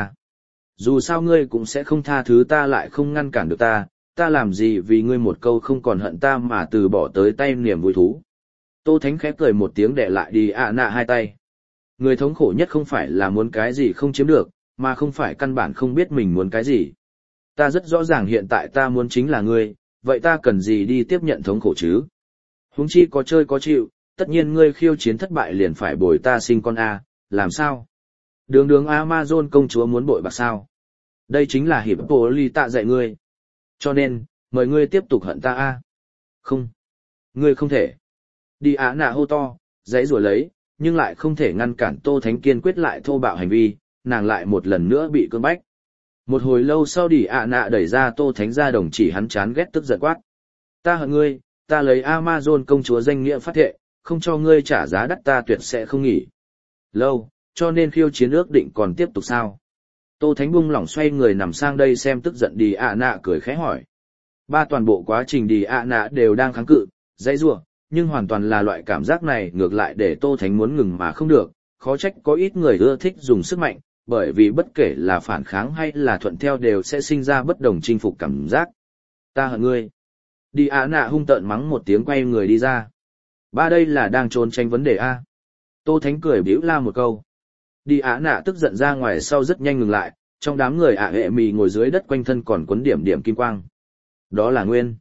Dù sao ngươi cũng sẽ không tha thứ ta lại không ngăn cản được ta làm gì vì ngươi một câu không còn hận ta mà từ bỏ tới tay niềm vui thú. Tô Thánh khẽ cười một tiếng để lại đi ạ nạ hai tay. Người thống khổ nhất không phải là muốn cái gì không chiếm được, mà không phải căn bản không biết mình muốn cái gì. Ta rất rõ ràng hiện tại ta muốn chính là ngươi, vậy ta cần gì đi tiếp nhận thống khổ chứ? Huống chi có chơi có chịu, tất nhiên ngươi khiêu chiến thất bại liền phải bồi ta sinh con làm sao? Đường Amazon công chúa muốn bội bạc sao? Đây chính là hiệp bố ly tạ dạy ngươi. Cho nên, mời ngươi tiếp tục hận ta Không. Ngươi không thể. Đi ạ nạ hô to, giãy giụa lấy, nhưng lại không thể ngăn cản Tô Thánh kiên quyết lại thô bạo hành vi, nàng lại một lần nữa bị cưỡng bách. Một hồi lâu sau đi ạ nạ đẩy ra Tô Thánh ra đồng chỉ hắn chán ghét tức giận quát. Ta hận ngươi, ta lấy Amazon công chúa danh nghĩa phát thệ, không cho ngươi trả giá đắt ta tuyệt sẽ không nghỉ. Lâu, cho nên khiêu chiến ước định còn tiếp tục sao? Tô Thánh bung lỏng xoay người nằm sang đây xem tức giận đi ạ nạ cười khẽ hỏi. Ba toàn bộ quá trình đi ạ nạ đều đang kháng cự, dãy rủa, nhưng hoàn toàn là loại cảm giác này ngược lại để Tô Thánh muốn ngừng mà không được, khó trách có ít người ưa thích dùng sức mạnh, bởi vì bất kể là phản kháng hay là thuận theo đều sẽ sinh ra bất đồng chinh phục cảm giác. Ta hận ngươi. Đi Á Nạ hung tợn mắng một tiếng quay người đi ra. Ba đây là đang trốn tránh vấn đề A. Tô Thánh cười bĩu la một câu. Đi Á Nạ tức giận ra ngoài sau rất nhanh ngừng lại, trong đám người hệ mì ngồi dưới đất quanh thân còn quấn điểm điểm kim quang. Đó là Nguyên.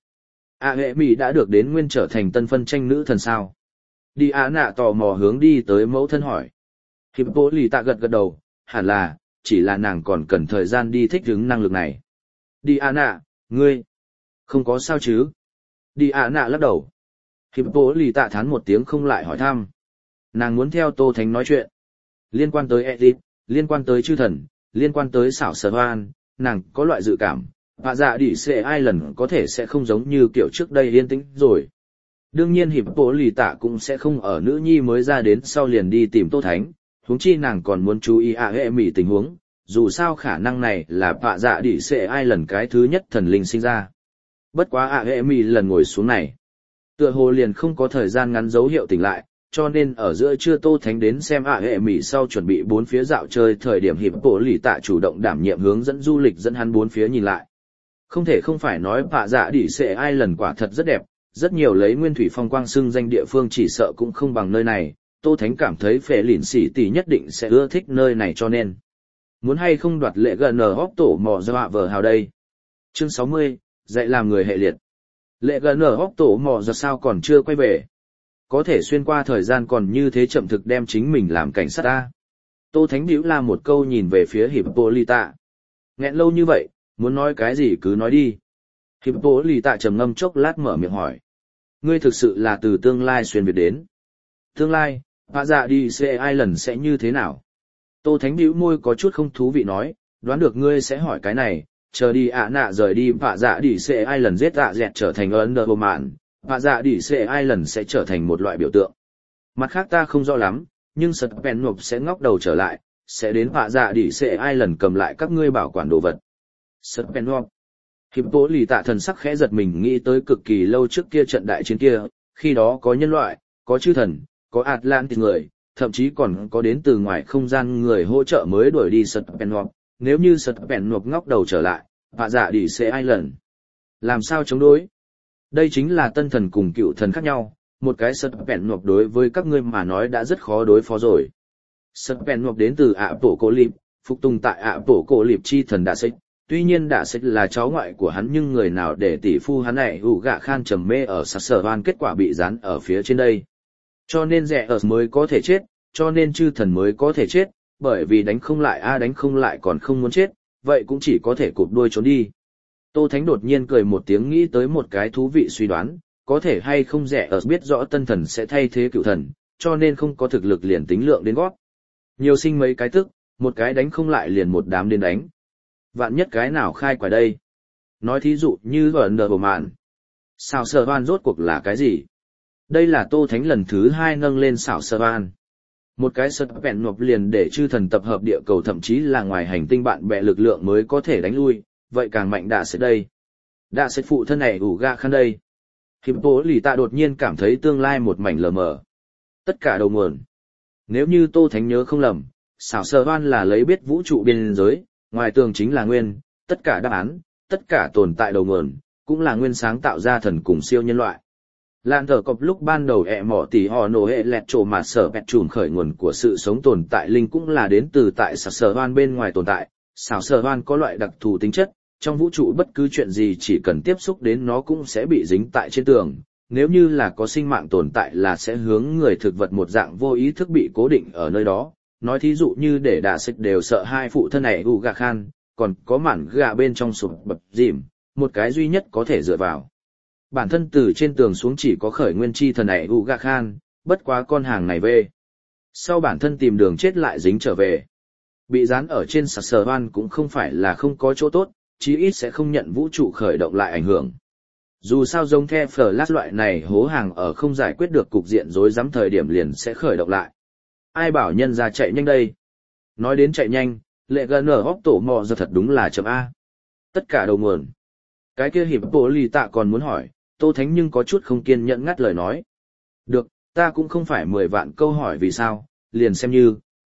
Hệ mì đã được đến Nguyên trở thành tân phân tranh nữ thần sao. Đi Á Nạ tò mò hướng đi tới mẫu thân hỏi. Hippolyta gật gật đầu, hẳn là, chỉ là nàng còn cần thời gian đi thích ứng năng lực này. Đi Á Nạ, ngươi, không có sao chứ? Đi Á Nạ lắc đầu. Hippolyta thán một tiếng không lại hỏi thăm. Nàng muốn theo Tô Thánh nói chuyện. Liên quan tới Edith, liên quan tới chư thần, liên quan tới xảo sở hoan, nàng có loại dự cảm, và dạ đỉ sẽ ai lần có thể sẽ không giống như kiểu trước đây yên tĩnh rồi. Đương nhiên Hippolyta cũng sẽ không ở nữ nhi mới ra đến sau liền đi tìm Tô Thánh, huống chi nàng còn muốn chú ý hệ mỉ tình huống, dù sao khả năng này là vạ dạ đỉ sẽ ai lần cái thứ nhất thần linh sinh ra. Bất quá hệ mỉ lần ngồi xuống này, tựa hồ liền không có thời gian ngắn dấu hiệu tỉnh lại, cho nên ở giữa trưa Tô Thánh đến xem hệ mỉ sau chuẩn bị bốn phía dạo chơi thời điểm Hippolyta chủ động đảm nhiệm hướng dẫn du lịch dẫn hắn bốn phía nhìn lại. Không thể không phải nói vạ dạ đỉ sẽ ai lần quả thật rất đẹp, rất nhiều lấy nguyên thủy phong quang xưng danh địa phương chỉ sợ cũng không bằng nơi này. Tô Thánh cảm thấy phệ lỉn xỉ tỷ nhất định sẽ ưa thích nơi này cho nên. Muốn hay không đoạt lệ gần ở hóc tổ mò do vờ hào đây. Chương 60, dạy làm người hệ liệt. Lệ gần ở hóc tổ mò do sao còn chưa quay về. Có thể xuyên qua thời gian còn như thế chậm thực đem chính mình làm cảnh sát ta. Tô Thánh bĩu la một câu nhìn về phía Hippolyta. Nghẹn lâu như vậy, muốn nói cái gì cứ nói đi. Hippolyta trầm ngâm chốc lát mở miệng hỏi. Ngươi thực sự là từ tương lai xuyên việt đến. Tương lai, vạ dạ đi sẽ ai lần sẽ như thế nào? Tô Thánh bĩu môi có chút không thú vị nói, đoán được ngươi sẽ hỏi cái này, chờ đi nạ rời đi vạ dạ đi sẽ ai lần giết dẹt trở thành ấn đờ mạn, vạ dạ đi sẽ ai lần sẽ trở thành một loại biểu tượng. Mặt khác ta không rõ lắm, nhưng sật bèn nộp sẽ ngóc đầu trở lại, sẽ đến vạ dạ đi sẽ ai lần cầm lại các ngươi bảo quản đồ vật. Sật bèn nộp. Hippolyta thần sắc khẽ giật mình nghĩ tới cực kỳ lâu trước kia trận đại chiến kia, khi đó có nhân loại, có chư thần, có Atlantis người, thậm chí còn có đến từ ngoài không gian người hỗ trợ mới đuổi đi Serpenwalk. Nếu như Serpenwalk ngóc đầu trở lại, vạ dạ đi sẽ ai lần. Làm sao chống đối? Đây chính là tân thần cùng cựu thần khác nhau, một cái Serpenwalk đối với các ngươi mà nói đã rất khó đối phó rồi. Serpenwalk đến từ Apocalypse, phục tùng tại Apocalypse chi thần đã xích. Tuy nhiên đã xích là cháu ngoại của hắn nhưng người nào để tỷ phu hắn này hủ gạ khan trầm mê ở sạc sở van kết quả bị dán ở phía trên đây. Cho nên rẻ ở mới có thể chết, cho nên chư thần mới có thể chết, bởi vì đánh không lại đánh không lại còn không muốn chết, vậy cũng chỉ có thể cụp đuôi trốn đi. Tô Thánh đột nhiên cười một tiếng nghĩ tới một cái thú vị suy đoán, có thể hay không rẻ ở biết rõ tân thần sẽ thay thế cựu thần, cho nên không có thực lực liền tính lượng đến gót. Nhiều sinh mấy cái tức, một cái đánh không lại liền một đám đến đánh. Vạn nhất cái nào khai quả đây? Nói thí dụ như ở nờ bộ mạn. Xảo sở van rốt cuộc là cái gì? Đây là Tô Thánh lần thứ 2 nâng lên xảo sở van. Một cái sật vẹn nộp liền để chư thần tập hợp địa cầu thậm chí là ngoài hành tinh bạn bè lực lượng mới có thể đánh lui, vậy càng mạnh đã sẽ đây. Đã sẽ phụ thân này ủ gạ khăn đây. Hippolyta đột nhiên cảm thấy tương lai một mảnh lờ mờ. Tất cả đầu nguồn. Nếu như Tô Thánh nhớ không lầm, xảo sở van là lấy biết vũ trụ biên giới. Ngoài tường chính là nguyên, tất cả đáp án, tất cả tồn tại đầu nguồn, cũng là nguyên sáng tạo ra thần cùng siêu nhân loại. Lạn thở cọp lúc ban đầu mỏ tỉ họ nổ hệ lẹt trổ mà sở bẹt trùm khởi nguồn của sự sống tồn tại linh cũng là đến từ tại sạc sở hoan bên ngoài tồn tại. Xảo sở hoan có loại đặc thù tính chất, trong vũ trụ bất cứ chuyện gì chỉ cần tiếp xúc đến nó cũng sẽ bị dính tại trên tường. Nếu như là có sinh mạng tồn tại là sẽ hướng người thực vật một dạng vô ý thức bị cố định ở nơi đó. Nói thí dụ như để đạ xích đều sợ hai phụ thân này u gà khan, còn có mảng gà bên trong sụp bập dìm, một cái duy nhất có thể dựa vào. Bản thân từ trên tường xuống chỉ có khởi nguyên chi thần này u gà khan, bất quá con hàng này về. Sau bản thân tìm đường chết lại dính trở về. Bị dán ở trên sạc sờ hoan cũng không phải là không có chỗ tốt, chí ít sẽ không nhận vũ trụ khởi động lại ảnh hưởng. Dù sao giống the Flash loại này hố hàng ở không giải quyết được cục diện rối rắm thời điểm liền sẽ khởi động lại. Ai bảo nhân ra chạy nhanh đây? Nói đến chạy nhanh, lệ gần ở hóc tổ mò giờ thật đúng là chấm A. Tất cả đầu nguồn. Cái kia Hippolyta còn muốn hỏi, Tô Thánh nhưng có chút không kiên nhẫn ngắt lời nói. Được, ta cũng không phải 10 vạn câu hỏi vì sao, liền xem như,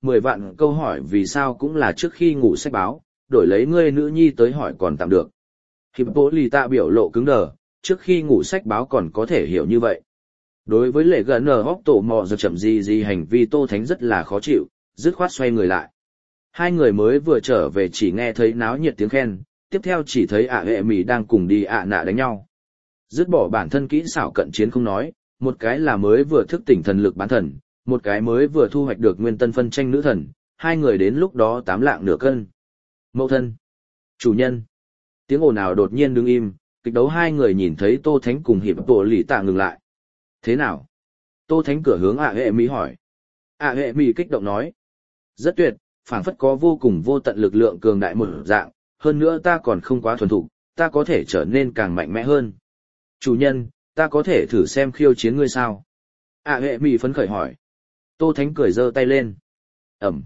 10 vạn câu hỏi vì sao cũng là trước khi ngủ sách báo, đổi lấy ngươi nữ nhi tới hỏi còn tạm được. Hippolyta biểu lộ cứng đờ, trước khi ngủ sách báo còn có thể hiểu như vậy. Đối với lệ gần ở hóc tổ mò giờ chậm gì hành vi Tô Thánh rất là khó chịu, dứt khoát xoay người lại. Hai người mới vừa trở về chỉ nghe thấy náo nhiệt tiếng khen, tiếp theo chỉ thấy hệ mì đang cùng đi nạ đánh nhau. Dứt bỏ bản thân kỹ xảo cận chiến không nói, một cái là mới vừa thức tỉnh thần lực bán thần, một cái mới vừa thu hoạch được nguyên tân phân tranh nữ thần, hai người đến lúc đó 8 lạng nửa cân. Mẫu thân, chủ nhân, tiếng ồn ào đột nhiên đứng im, kịch đấu hai người nhìn thấy Tô Thánh cùng hiệp tổ lì tạ ngừng lại. Thế nào? Tô Thánh cửa hướng hệ mỹ hỏi. Hệ mỹ kích động nói. Rất tuyệt, phảng phất có vô cùng vô tận lực lượng cường đại một dạng, hơn nữa ta còn không quá thuần thục, ta có thể trở nên càng mạnh mẽ hơn. Chủ nhân, ta có thể thử xem khiêu chiến ngươi sao? Hệ mỹ phấn khởi hỏi. Tô Thánh cười giơ tay lên. Ẩm.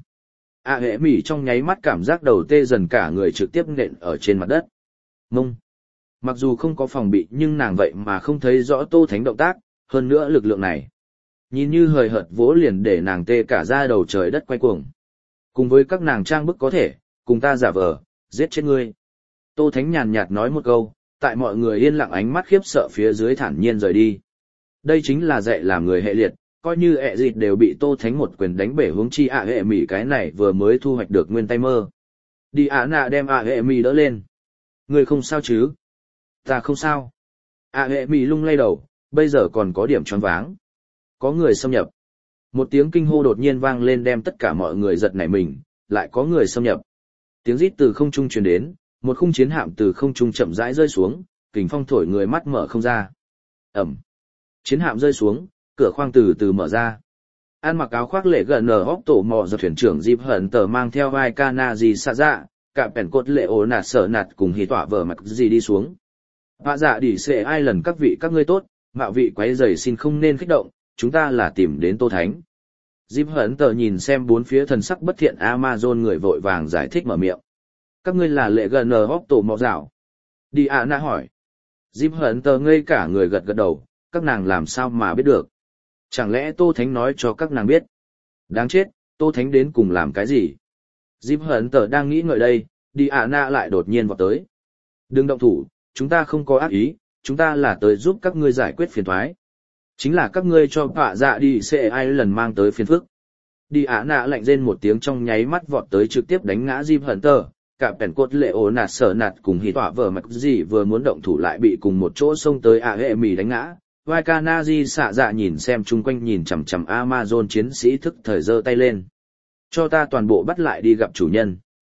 Hệ mỹ trong nháy mắt cảm giác đầu tê dần cả người trực tiếp nện ở trên mặt đất. Mông. Mặc dù không có phòng bị nhưng nàng vậy mà không thấy rõ Tô Thánh động tác, hơn nữa lực lượng này. Nhìn như hời hợt vỗ liền để nàng tê cả da đầu trời đất quay cuồng. Cùng với các nàng trang bức có thể, cùng ta giả vờ, giết chết ngươi. Tô Thánh nhàn nhạt nói một câu, tại mọi người yên lặng ánh mắt khiếp sợ phía dưới thản nhiên rời đi. Đây chính là dạy làm người hệ liệt, coi như ẹ dịt đều bị Tô Thánh một quyền đánh bể hướng chi hệ mỉ cái này vừa mới thu hoạch được nguyên tay mơ. Đi nạ đem hệ mỉ đỡ lên. Ngươi không sao chứ? Ta không sao. Hệ mỉ lung lay đầu, bây giờ còn có điểm choáng váng. Có người xâm nhập. Một tiếng kinh hô đột nhiên vang lên đem tất cả mọi người giật nảy mình, lại có người xâm nhập. Tiếng rít từ không trung truyền đến, một khung chiến hạm từ không trung chậm rãi rơi xuống, kình phong thổi người mắt mở không ra. Ẩm. Chiến hạm rơi xuống, cửa khoang từ từ mở ra. Ăn mặc áo khoác lệ gần ở hốc tổ mò do thuyền trưởng Dịp Hận Tờ mang theo vai Kana gì xạ dạ, cả pèn cốt lệ ổ nạt sợ nạt cùng hì tỏa vở mặt gì đi xuống. Hạ dạ đỉ xệ ai lần các vị các ngươi tốt, mạo vị quấy rầy xin không nên kích động, chúng ta là tìm đến Tô Thánh. Dịp Hận Tờ nhìn xem bốn phía thần sắc bất thiện Amazon người vội vàng giải thích mở miệng. Các ngươi là lệ gần ở hốc tổ mò dạo. Đi nạ hỏi. Dịp Hận Tờ ngây cả người gật gật đầu, các nàng làm sao mà biết được. Chẳng lẽ Tô Thánh nói cho các nàng biết? Đáng chết, Tô Thánh đến cùng làm cái gì? Dịp Hận Tờ đang nghĩ ngợi đây, đi nạ lại đột nhiên vọt tới. Đừng động thủ, chúng ta không có ác ý, chúng ta là tới giúp các ngươi giải quyết phiền toái. Chính là các ngươi cho Hạ Dạ đi sẽ ai lần mang tới phiền phức. Đi nạ lạnh rên một tiếng trong nháy mắt vọt tới trực tiếp đánh ngã Dịp Hận Tờ. Cả pèn cốt lệ ổ nạt sở nạt cùng hì tỏa vở mặt gì vừa muốn động thủ lại bị cùng một chỗ xông tới hệ mì đánh ngã. Vai Kanaji xạ dạ nhìn xem chung quanh nhìn chằm chằm Amazon chiến sĩ thức thời giơ tay lên. Cho ta toàn bộ bắt lại đi gặp chủ nhân.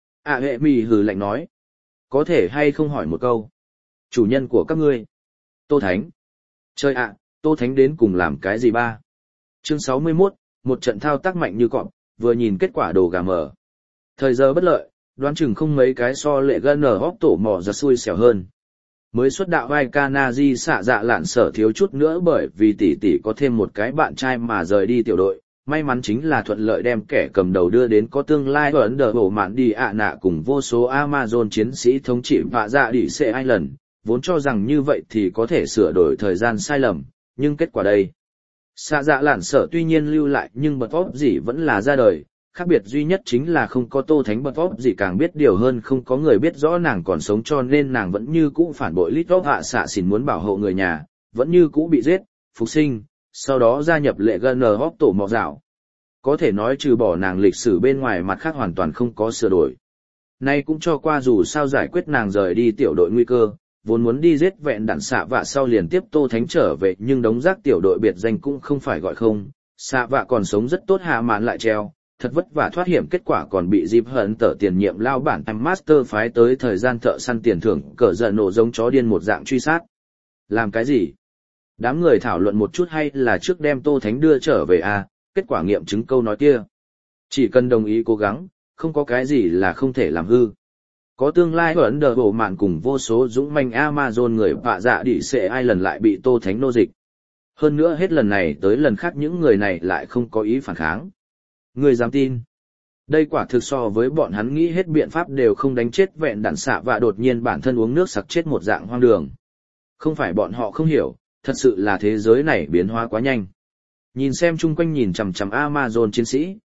Hệ mì hừ lạnh nói. Có thể hay không hỏi một câu. Chủ nhân của các ngươi. Tô Thánh. Chơi ạ, Tô Thánh đến cùng làm cái gì ba? Chương 61, một trận thao tác mạnh như cọp, vừa nhìn kết quả đồ gà mở. Thời giờ bất lợi, đoán chừng không mấy cái so lệ gân ở hóc tổ mò ra xui xẻo hơn. Mới xuất đạo vai Kanaji xạ dạ lạn sở thiếu chút nữa bởi vì tỷ tỷ có thêm một cái bạn trai mà rời đi tiểu đội. May mắn chính là thuận lợi đem kẻ cầm đầu đưa đến có tương lai ở Ấn Độ bộ mạn đi nạ cùng vô số Amazon chiến sĩ thống trị Hạ Dạ đỉ xệ ai lần, vốn cho rằng như vậy thì có thể sửa đổi thời gian sai lầm, nhưng kết quả đây. Xạ dạ lạn sở tuy nhiên lưu lại nhưng bật vóp gì vẫn là ra đời, khác biệt duy nhất chính là không có Tô Thánh bật vóp gì càng biết điều hơn không có người biết rõ nàng còn sống cho nên nàng vẫn như cũ phản bội lít vóp hạ xạ xỉn muốn bảo hộ người nhà, vẫn như cũ bị giết, phục sinh, sau đó gia nhập lệ gần ở hóc tổ mọ dạo. Có thể nói trừ bỏ nàng lịch sử bên ngoài mặt khác hoàn toàn không có sửa đổi. Nay cũng cho qua dù sao giải quyết nàng rời đi tiểu đội nguy cơ, vốn muốn đi giết vẹn đạn xạ vạ sau liền tiếp Tô Thánh trở về nhưng đống rác tiểu đội biệt danh cũng không phải gọi không, xạ vạ còn sống rất tốt hạ mạn lại treo, thật vất vả thoát hiểm kết quả còn bị Dịp Hận Tờ tiền nhiệm lao bản em Master phái tới thời gian thợ săn tiền thưởng cờ giận nổ giống chó điên một dạng truy sát. Làm cái gì? Đám người thảo luận một chút hay là trước đem Tô Thánh đưa trở về à, kết quả nghiệm chứng câu nói kia. Chỉ cần đồng ý cố gắng, không có cái gì là không thể làm hư. Có tương lai ở Ấn Độ bộ mạn cùng vô số dũng manh Amazon người Hạ Dạ đỉ xệ ai lần lại bị Tô Thánh nô dịch. Hơn nữa hết lần này tới lần khác những người này lại không có ý phản kháng. Người dám tin. Đây quả thực so với bọn hắn nghĩ hết biện pháp đều không đánh chết vẹn đạn xạ và đột nhiên bản thân uống nước sặc chết một dạng hoang đường. Không phải bọn họ không hiểu, thật sự là thế giới này biến hóa quá nhanh. Nhìn xem chung quanh nhìn chằm chằm Amazon chiến sĩ,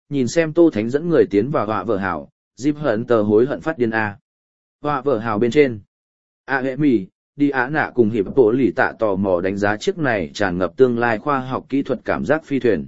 nhìn xem Tô Thánh dẫn người tiến vào họa vợ hảo, Diệp Hận tờ hối hận phát điên a. Họa vợ hảo bên trên. Hệ mì, đi Á Nạ cùng hiệp bộ lì tạ tò mò đánh giá chiếc này tràn ngập tương lai khoa học kỹ thuật cảm giác phi thuyền.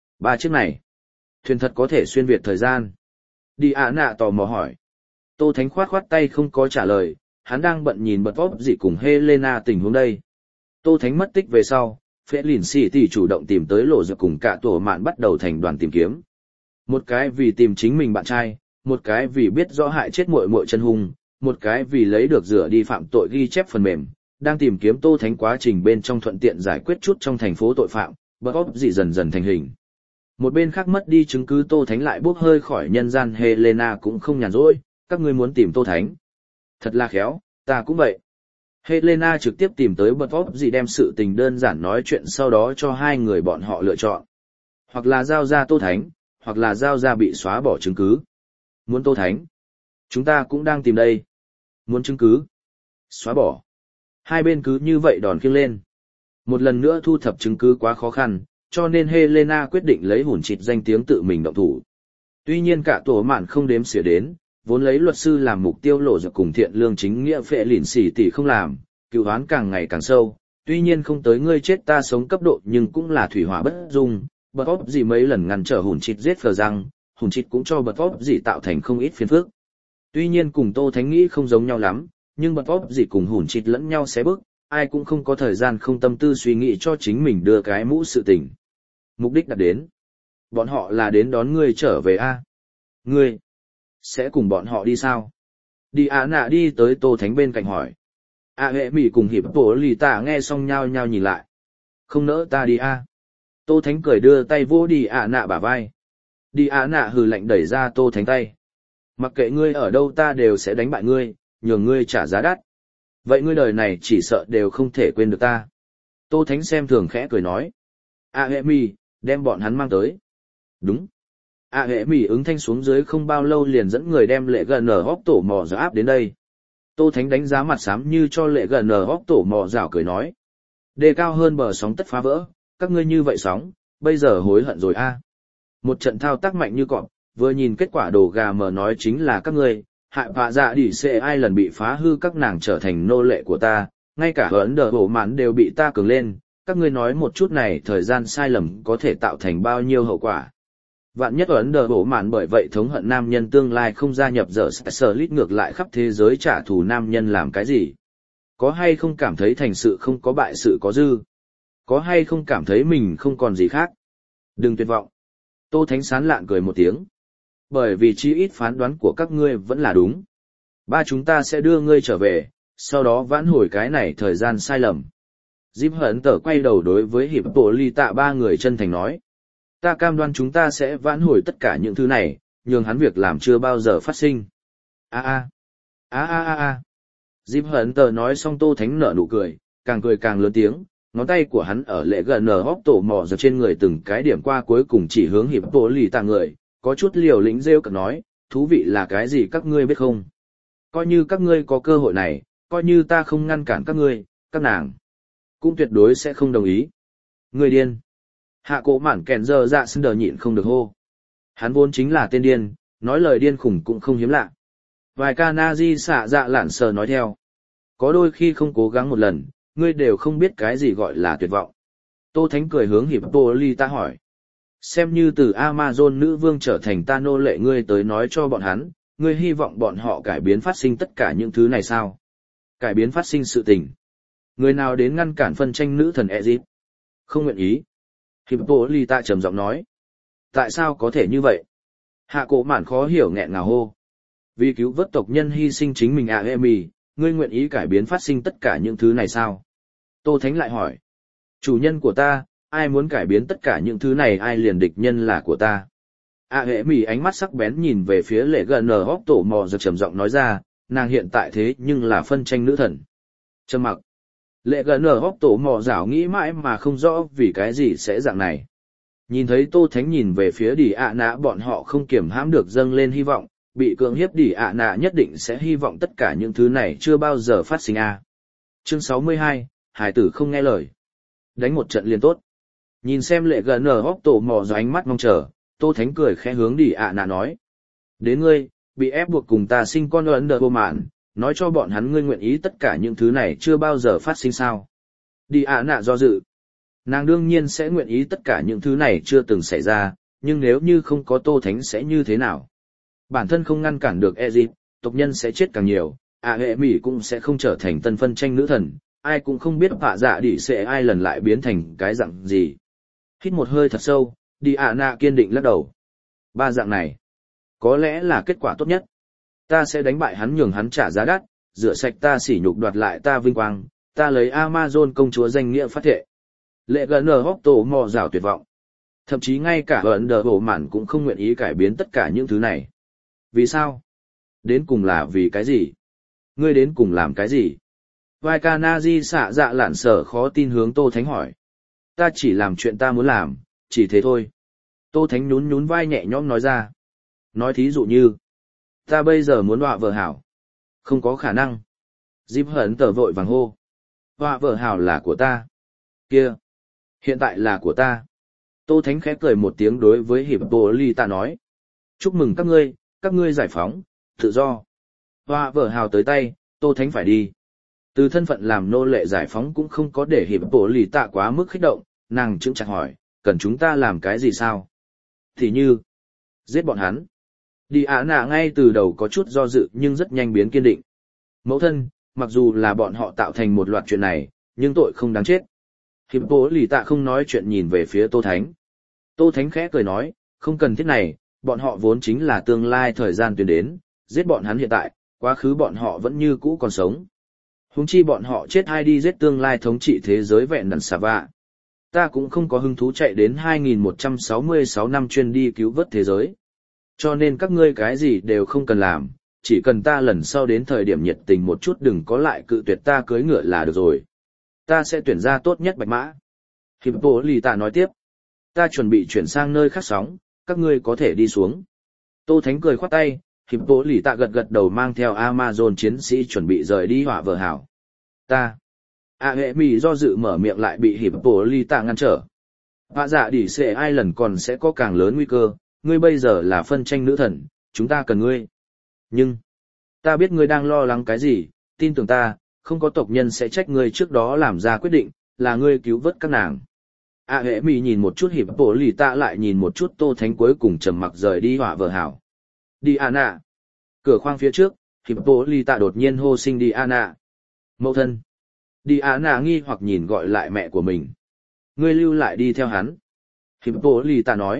3 chiếc này, thuyền thật có thể xuyên việt thời gian. Đi Á Nạ tò mò hỏi. Tô Thánh khoát khoát tay không có trả lời, hắn đang bận nhìn bật vóp gì cùng Helena tình huống đây. Tô Thánh mất tích về sau, Phế Lìn Xỉ thì chủ động tìm tới lộ dược cùng cả tổ mạn bắt đầu thành đoàn tìm kiếm. Một cái vì tìm chính mình bạn trai, một cái vì biết rõ hại chết muội muội chân hung, một cái vì lấy được rửa đi phạm tội ghi chép phần mềm, đang tìm kiếm Tô Thánh quá trình bên trong thuận tiện giải quyết chút trong thành phố tội phạm, bật vóp gì dần dần thành hình. Một bên khác mất đi chứng cứ Tô Thánh lại bốc hơi khỏi nhân gian Helena cũng không nhàn rỗi, các ngươi muốn tìm Tô Thánh. Thật là khéo, ta cũng vậy. Helena trực tiếp tìm tới bật vóp gì đem sự tình đơn giản nói chuyện sau đó cho hai người bọn họ lựa chọn. Hoặc là giao ra Tô Thánh, hoặc là giao ra bị xóa bỏ chứng cứ. Muốn Tô Thánh. Chúng ta cũng đang tìm đây. Muốn chứng cứ. Xóa bỏ. Hai bên cứ như vậy đòn khiêng lên. Một lần nữa thu thập chứng cứ quá khó khăn, cho nên Helena quyết định lấy hùn chịt danh tiếng tự mình động thủ. Tuy nhiên cả tổ mạn không đếm xỉa đến, vốn lấy luật sư làm mục tiêu lộ dược cùng thiện lương chính nghĩa Phệ Lìn Xỉ tỷ không làm, cựu oán càng ngày càng sâu, tuy nhiên không tới ngươi chết ta sống cấp độ nhưng cũng là thủy hỏa bất dung, bật vóp gì mấy lần ngăn trở hùn chịt giết phờ răng, hùn chịt cũng cho bật vóp gì tạo thành không ít phiền phức. Tuy nhiên cùng Tô Thánh nghĩ không giống nhau lắm, nhưng bật vóp gì cùng hùn chịt lẫn nhau xé bức, ai cũng không có thời gian không tâm tư suy nghĩ cho chính mình đưa cái mũ sự tình. Mục đích đạt đến. Bọn họ là đến đón ngươi trở về a. Ngươi sẽ cùng bọn họ đi sao? Đi Á Nạ đi tới Tô Thánh bên cạnh hỏi. Hệ mỉ cùng hiệp tổ lì tạ nghe xong nhao nhao nhìn lại. Không nỡ ta đi a. Tô Thánh cười đưa tay vô đi Á Nạ bả vai. Đi Á Nạ hừ lạnh đẩy ra Tô Thánh tay. Mặc kệ ngươi ở đâu ta đều sẽ đánh bại ngươi, nhường ngươi trả giá đắt. Vậy ngươi đời này chỉ sợ đều không thể quên được ta. Tô Thánh xem thường khẽ cười nói. Hệ mỉ, đem bọn hắn mang tới. Đúng. Hệ mỉ ứng thanh xuống dưới không bao lâu liền dẫn người đem lệ gần ở hóc tổ mò dạo áp đến đây. Tô Thánh đánh giá mặt xám như cho lệ gần ở hóc tổ mò dạo cười nói. Đề cao hơn bờ sóng tất phá vỡ, các ngươi như vậy sóng, bây giờ hối hận rồi a. Một trận thao tác mạnh như cọp, vừa nhìn kết quả đồ gà mờ nói chính là các ngươi, hại phạ dạ đỉ xệ ai lần bị phá hư các nàng trở thành nô lệ của ta, ngay cả ấn đờ bổ mạn đều bị ta cường lên, các ngươi nói một chút này thời gian sai lầm có thể tạo thành bao nhiêu hậu quả. Vạn nhất Ấn Đờ Bổ Mạn bởi vậy thống hận nam nhân tương lai không gia nhập giờ sở lít ngược lại khắp thế giới trả thù nam nhân làm cái gì? Có hay không cảm thấy thành sự không có bại sự có dư? Có hay không cảm thấy mình không còn gì khác? Đừng tuyệt vọng. Tô Thánh sán lạn cười một tiếng. Bởi vì chí ít phán đoán của các ngươi vẫn là đúng. Ba chúng ta sẽ đưa ngươi trở về, sau đó vãn hồi cái này thời gian sai lầm. Diệp Hận tở quay đầu đối với hiệp bộ ly tạ ba người chân thành nói. Ta cam đoan chúng ta sẽ vãn hồi tất cả những thứ này, nhường hắn việc làm chưa bao giờ phát sinh. Diệp Hận tở nói xong Tô Thánh nở nụ cười càng lớn tiếng, ngón tay của hắn ở lệ gần ở hốc tổ mò giật trên người từng cái điểm qua cuối cùng chỉ hướng hiệp bộ ly tạ người, có chút liều lĩnh rêu cợt nói, thú vị là cái gì các ngươi biết không? Coi như các ngươi có cơ hội này, coi như ta không ngăn cản các ngươi, các nàng cũng tuyệt đối sẽ không đồng ý. Người điên. Hạ cổ mản kèn giờ dạ sưng đờ nhịn không được hô. Hắn vốn chính là tên điên, nói lời điên khủng cũng không hiếm lạ. Vài ca na di xạ dạ lản sờ nói theo. Có đôi khi không cố gắng một lần, ngươi đều không biết cái gì gọi là tuyệt vọng. Tô Thánh cười hướng hiệp Tô Ly ta hỏi. Xem như từ Amazon nữ vương trở thành ta nô lệ ngươi tới nói cho bọn hắn, ngươi hy vọng bọn họ cải biến phát sinh tất cả những thứ này sao? Cải biến phát sinh sự tình. Người nào đến ngăn cản phân tranh nữ thần Egypt? Không nguyện ý. Hippolyta trầm giọng nói. Tại sao có thể như vậy? Hạ cổ mạn khó hiểu nghẹn ngào hô. Vì cứu vớt tộc nhân hy sinh chính mình Emi, ngươi nguyện ý cải biến phát sinh tất cả những thứ này sao? Tô Thánh lại hỏi. Chủ nhân của ta, ai muốn cải biến tất cả những thứ này ai liền địch nhân là của ta. Emi ánh mắt sắc bén nhìn về phía lệ gần ở hốc tổ mò giật trầm giọng nói ra, nàng hiện tại thế nhưng là phân tranh nữ thần. Trầm mặc. Lệ gần ở hốc tổ mò rảo nghĩ mãi mà không rõ vì cái gì sẽ dạng này. Nhìn thấy Tô Thánh nhìn về phía đỉ ạ nạ bọn họ không kiểm hãm được dâng lên hy vọng, bị cưỡng hiếp đỉ ạ nạ nhất định sẽ hy vọng tất cả những thứ này chưa bao giờ phát sinh a. Chương 62, Hải tử không nghe lời. Đánh một trận liền tốt. Nhìn xem lệ gần ở hốc tổ mò rảo ánh mắt mong chờ, Tô Thánh cười khẽ hướng đi ạ nạ nói. Đến ngươi, bị ép buộc cùng ta sinh con ấn đờ vô mạn, nói cho bọn hắn ngươi nguyện ý tất cả những thứ này chưa bao giờ phát sinh sao. Đi ạ nạ do dự. Nàng đương nhiên sẽ nguyện ý tất cả những thứ này chưa từng xảy ra, nhưng nếu như không có Tô Thánh sẽ như thế nào? Bản thân không ngăn cản được Egypt, tộc nhân sẽ chết càng nhiều, hệ Mỹ cũng sẽ không trở thành tân phân tranh nữ thần, ai cũng không biết vạ dạ đỉ sẽ ai lần lại biến thành cái dạng gì. Hít một hơi thật sâu, đi ạ nạ kiên định lắc đầu. Ba dạng này, có lẽ là kết quả tốt nhất. Ta sẽ đánh bại hắn nhường hắn trả giá đắt, rửa sạch ta sỉ nhục đoạt lại ta vinh quang, ta lấy Amazon công chúa danh nghĩa phát thệ. Lệ gần ở hốc tổ mò rào tuyệt vọng. Thậm chí ngay cả ấn đờ hổ mạn cũng không nguyện ý cải biến tất cả những thứ này. Vì sao? Đến cùng là vì cái gì? Ngươi đến cùng làm cái gì? Vai ca na di xạ dạ lạn sở khó tin hướng Tô Thánh hỏi. Ta chỉ làm chuyện ta muốn làm, chỉ thế thôi. Tô Thánh nhún nhún vai nhẹ nhõm nói ra. Nói thí dụ như, ta bây giờ muốn họa vợ hảo. Không có khả năng. Dịp hận tờ vội vàng hô. Họa vợ hảo là của ta. Kia. Hiện tại là của ta. Tô Thánh khẽ cười một tiếng đối với hiệp bộ ly ta nói. Chúc mừng các ngươi giải phóng, tự do. Họa vợ hảo tới tay, Tô Thánh phải đi. Từ thân phận làm nô lệ giải phóng cũng không có để hiệp bộ ly tạ quá mức kích động, nàng chững chặt hỏi, cần chúng ta làm cái gì sao? Thì như, giết bọn hắn. Đi ạ nạ ngay từ đầu có chút do dự nhưng rất nhanh biến kiên định. Mẫu thân, mặc dù là bọn họ tạo thành một loạt chuyện này, nhưng tội không đáng chết. Hiệp bộ lì tạ không nói chuyện nhìn về phía Tô Thánh. Tô Thánh khẽ cười nói, không cần thiết này, bọn họ vốn chính là tương lai thời gian tuyến đến, giết bọn hắn hiện tại, quá khứ bọn họ vẫn như cũ còn sống. Huống chi bọn họ chết hay đi giết tương lai thống trị thế giới vẹn đần xà vạ. Ta cũng không có hứng thú chạy đến 2166 năm chuyên đi cứu vớt thế giới. Cho nên các ngươi cái gì đều không cần làm, chỉ cần ta lần sau đến thời điểm nhiệt tình một chút đừng có lại cự tuyệt ta cưới ngựa là được rồi. Ta sẽ tuyển ra tốt nhất bạch mã. Hiệp bộ lì tạ nói tiếp. Ta chuẩn bị chuyển sang nơi khác sóng, các ngươi có thể đi xuống. Tô Thánh cười khoát tay, hiệp bộ lì tạ gật gật đầu mang theo Amazon chiến sĩ chuẩn bị rời đi hỏa vợ hảo. Ta. Hệ Mỹ do dự mở miệng lại bị hiệp bộ lì tạ ngăn trở. Họa dạ đỉ sẽ ai lần còn sẽ có càng lớn nguy cơ, ngươi bây giờ là phân tranh nữ thần, chúng ta cần ngươi. Nhưng, ta biết ngươi đang lo lắng cái gì, tin tưởng ta, không có tộc nhân sẽ trách ngươi trước đó làm ra quyết định, là ngươi cứu vớt các nàng. Hệ Mỹ nhìn một chút hiệp bộ lì tạ lại nhìn một chút Tô Thánh cuối cùng trầm mặc rời đi họa vợ hảo. Đi Anna. Cửa khoang phía trước, hiệp bộ lì tạ đột nhiên hô sinh đi Anna. Mẫu thân. Đi Anna nghi hoặc nhìn gọi lại mẹ của mình. Ngươi lưu lại đi theo hắn. Hiệp bộ lì tạ nói.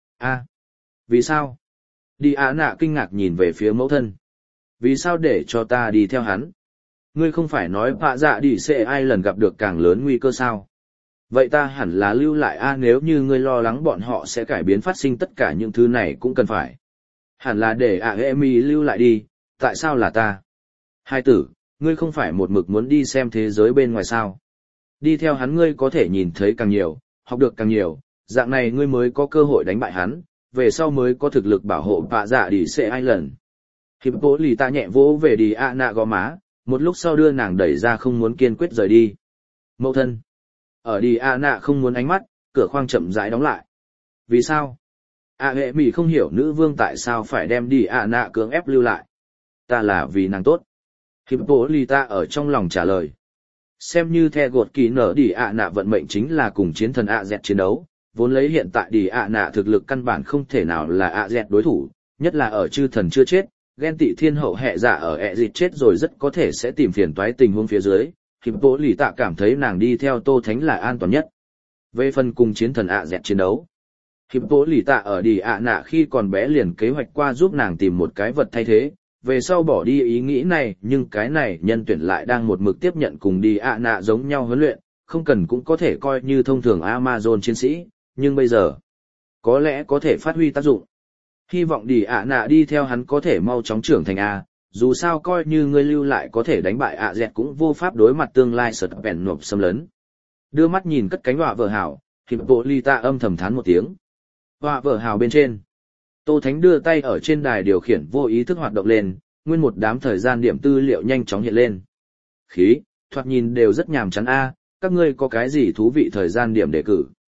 Vì sao? Đi Anna kinh ngạc nhìn về phía mẫu thân. Vì sao để cho ta đi theo hắn? Ngươi không phải nói vạ dạ đi sẽ ai lần gặp được càng lớn nguy cơ sao? Vậy ta hẳn là lưu lại nếu như ngươi lo lắng bọn họ sẽ cải biến phát sinh tất cả những thứ này cũng cần phải. Hẳn là để Emi lưu lại đi, tại sao là ta? Hai tử, ngươi không phải một mực muốn đi xem thế giới bên ngoài sao? Đi theo hắn ngươi có thể nhìn thấy càng nhiều, học được càng nhiều, dạng này ngươi mới có cơ hội đánh bại hắn, về sau mới có thực lực bảo hộ vạ dạ đi sẽ ai lần. Hiệp bố lì ta nhẹ vỗ về đi Anna gò má, một lúc sau đưa nàng đẩy ra không muốn kiên quyết rời đi. Mẫu thân. Ở đi Anna không muốn ánh mắt, cửa khoang chậm rãi đóng lại. Vì sao? Hệ Mỹ không hiểu nữ vương tại sao phải đem đi Anna cưỡng ép lưu lại. Ta là vì nàng tốt. Hiệp bố lì ta ở trong lòng trả lời. Xem như the gột kỳ nở đi Anna vận mệnh chính là cùng chiến thần AZ chiến đấu, vốn lấy hiện tại đi Anna thực lực căn bản không thể nào là AZ đối thủ, nhất là ở chư thần chưa chết. Ghen tị thiên hậu hệ giả ở Exit chết rồi rất có thể sẽ tìm phiền toái tình huống phía dưới, hiệp bộ lì tạ cảm thấy nàng đi theo Tô Thánh là an toàn nhất. Về phần cùng chiến thần dẹt chiến đấu, hiệp bộ lì tạ ở đi nạ khi còn bé liền kế hoạch qua giúp nàng tìm một cái vật thay thế, về sau bỏ đi ý nghĩ này nhưng cái này nhân tuyển lại đang một mực tiếp nhận cùng đi nạ giống nhau huấn luyện, không cần cũng có thể coi như thông thường Amazon chiến sĩ, nhưng bây giờ, có lẽ có thể phát huy tác dụng. Hy vọng đi nạ đi theo hắn có thể mau chóng trưởng thành A, dù sao coi như ngươi lưu lại có thể đánh bại dẹt cũng vô pháp đối mặt tương lai sợt bèn nộp xâm lấn. Đưa mắt nhìn cất cánh họa vợ hảo, hiệp bộ ly ta âm thầm thán một tiếng. Họa vợ hảo bên trên. Tô Thánh đưa tay ở trên đài điều khiển vô ý thức hoạt động lên, nguyên một đám thời gian điểm tư liệu nhanh chóng hiện lên. Khí, thoạt nhìn đều rất nhàm chán A, các ngươi có cái gì thú vị thời gian điểm đề cử.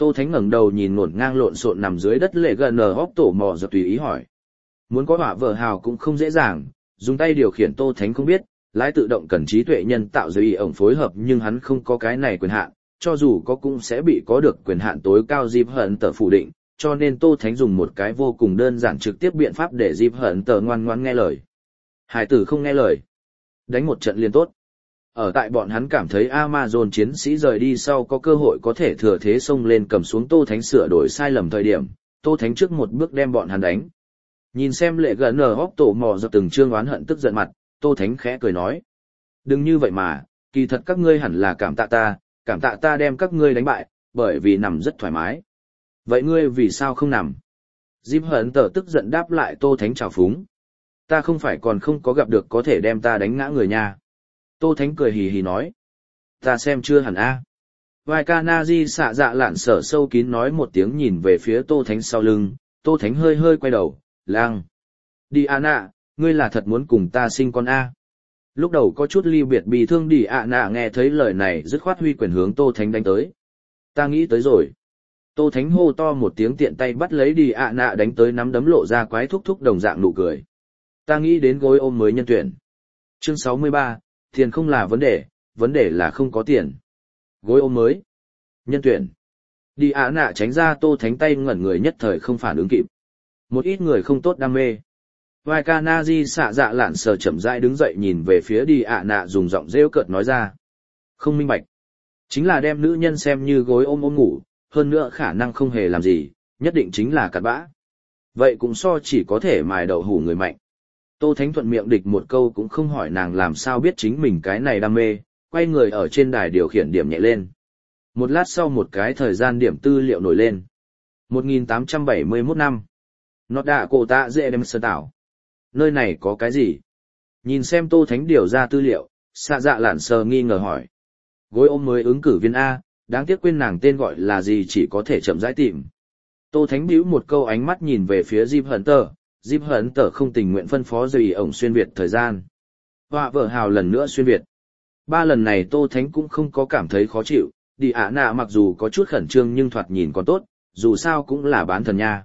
Tô Thánh ngẩng đầu nhìn ngổn ngang lộn xộn nằm dưới đất lệ gần hóc tổ mò giật tùy ý hỏi. Muốn có hỏa vợ hào cũng không dễ dàng, dùng tay điều khiển Tô Thánh không biết, lái tự động cần trí tuệ nhân tạo dưới ổng phối hợp nhưng hắn không có cái này quyền hạn, cho dù có cũng sẽ bị có được quyền hạn tối cao Dịp Hận Tở phủ định, cho nên Tô Thánh dùng một cái vô cùng đơn giản trực tiếp biện pháp để Dịp Hận Tở ngoan ngoãn nghe lời. Hải tử không nghe lời, đánh một trận liền tốt. Ở tại bọn hắn cảm thấy Amazon chiến sĩ rời đi sau có cơ hội có thể thừa thế xông lên cầm xuống Tô Thánh sửa đổi sai lầm thời điểm, Tô Thánh trước một bước đem bọn hắn đánh. Nhìn xem lệ gần ở hóc tổ mò giật từng trương oán hận tức giận mặt, Tô Thánh khẽ cười nói. Đừng như vậy mà, kỳ thật các ngươi hẳn là cảm tạ ta đem các ngươi đánh bại, bởi vì nằm rất thoải mái. Vậy ngươi vì sao không nằm? Dịp Hận Tở tức giận đáp lại Tô Thánh trào phúng. Ta không phải còn không có gặp được có thể đem ta đánh ngã người nha. Tô Thánh cười hì hì nói. Ta xem chưa hẳn a. Vai ca na di xạ dạ lạn sở sâu kín nói một tiếng nhìn về phía Tô Thánh sau lưng, Tô Thánh hơi hơi quay đầu, lang. Đi à nạ, ngươi là thật muốn cùng ta sinh con a. Lúc đầu có chút ly biệt bị thương đi ạ nạ nghe thấy lời này dứt khoát huy quyền hướng Tô Thánh đánh tới. Ta nghĩ tới rồi. Tô Thánh hô to một tiếng tiện tay bắt lấy đi ạ nạ đánh tới nắm đấm lộ ra quái thúc thúc đồng dạng nụ cười. Ta nghĩ đến gối ôm mới nhân tuyển. Chương 63, tiền không là vấn đề là không có tiền. Gối ôm mới. Nhân tuyển. Đi ạ nạ tránh ra Tô Thánh tay ngẩn người nhất thời không phản ứng kịp. Một ít người không tốt đam mê. Vai ca na di xạ dạ lạn sờ chậm rãi đứng dậy nhìn về phía đi ạ nạ dùng giọng rêu cợt nói ra. Không minh bạch. Chính là đem nữ nhân xem như gối ôm ngủ, hơn nữa khả năng không hề làm gì, nhất định chính là cặn bã. Vậy cũng so chỉ có thể mài đậu hủ người mạnh. Tô Thánh thuận miệng địch một câu cũng không hỏi nàng làm sao biết chính mình cái này đam mê, quay người ở trên đài điều khiển điểm nhẹ lên. Một lát sau một cái thời gian điểm tư liệu nổi lên. 1871 năm. Nó đã cổ tạ dễ đem sơ tảo. Nơi này có cái gì? Nhìn xem Tô Thánh điều ra tư liệu, xạ dạ lạn sờ nghi ngờ hỏi. Gối ôm mới ứng cử viên A, đáng tiếc quên nàng tên gọi là gì chỉ có thể chậm rãi tìm. Tô Thánh bĩu một câu ánh mắt nhìn về phía Dịp Hận Tở. Dịp Hận Tở không tình nguyện phân phó dây ổng xuyên Việt thời gian. Họa vợ hào lần nữa xuyên Việt. 3 lần này Tô Thánh cũng không có cảm thấy khó chịu, đi ạ nạ mặc dù có chút khẩn trương nhưng thoạt nhìn còn tốt, dù sao cũng là bán thần nha.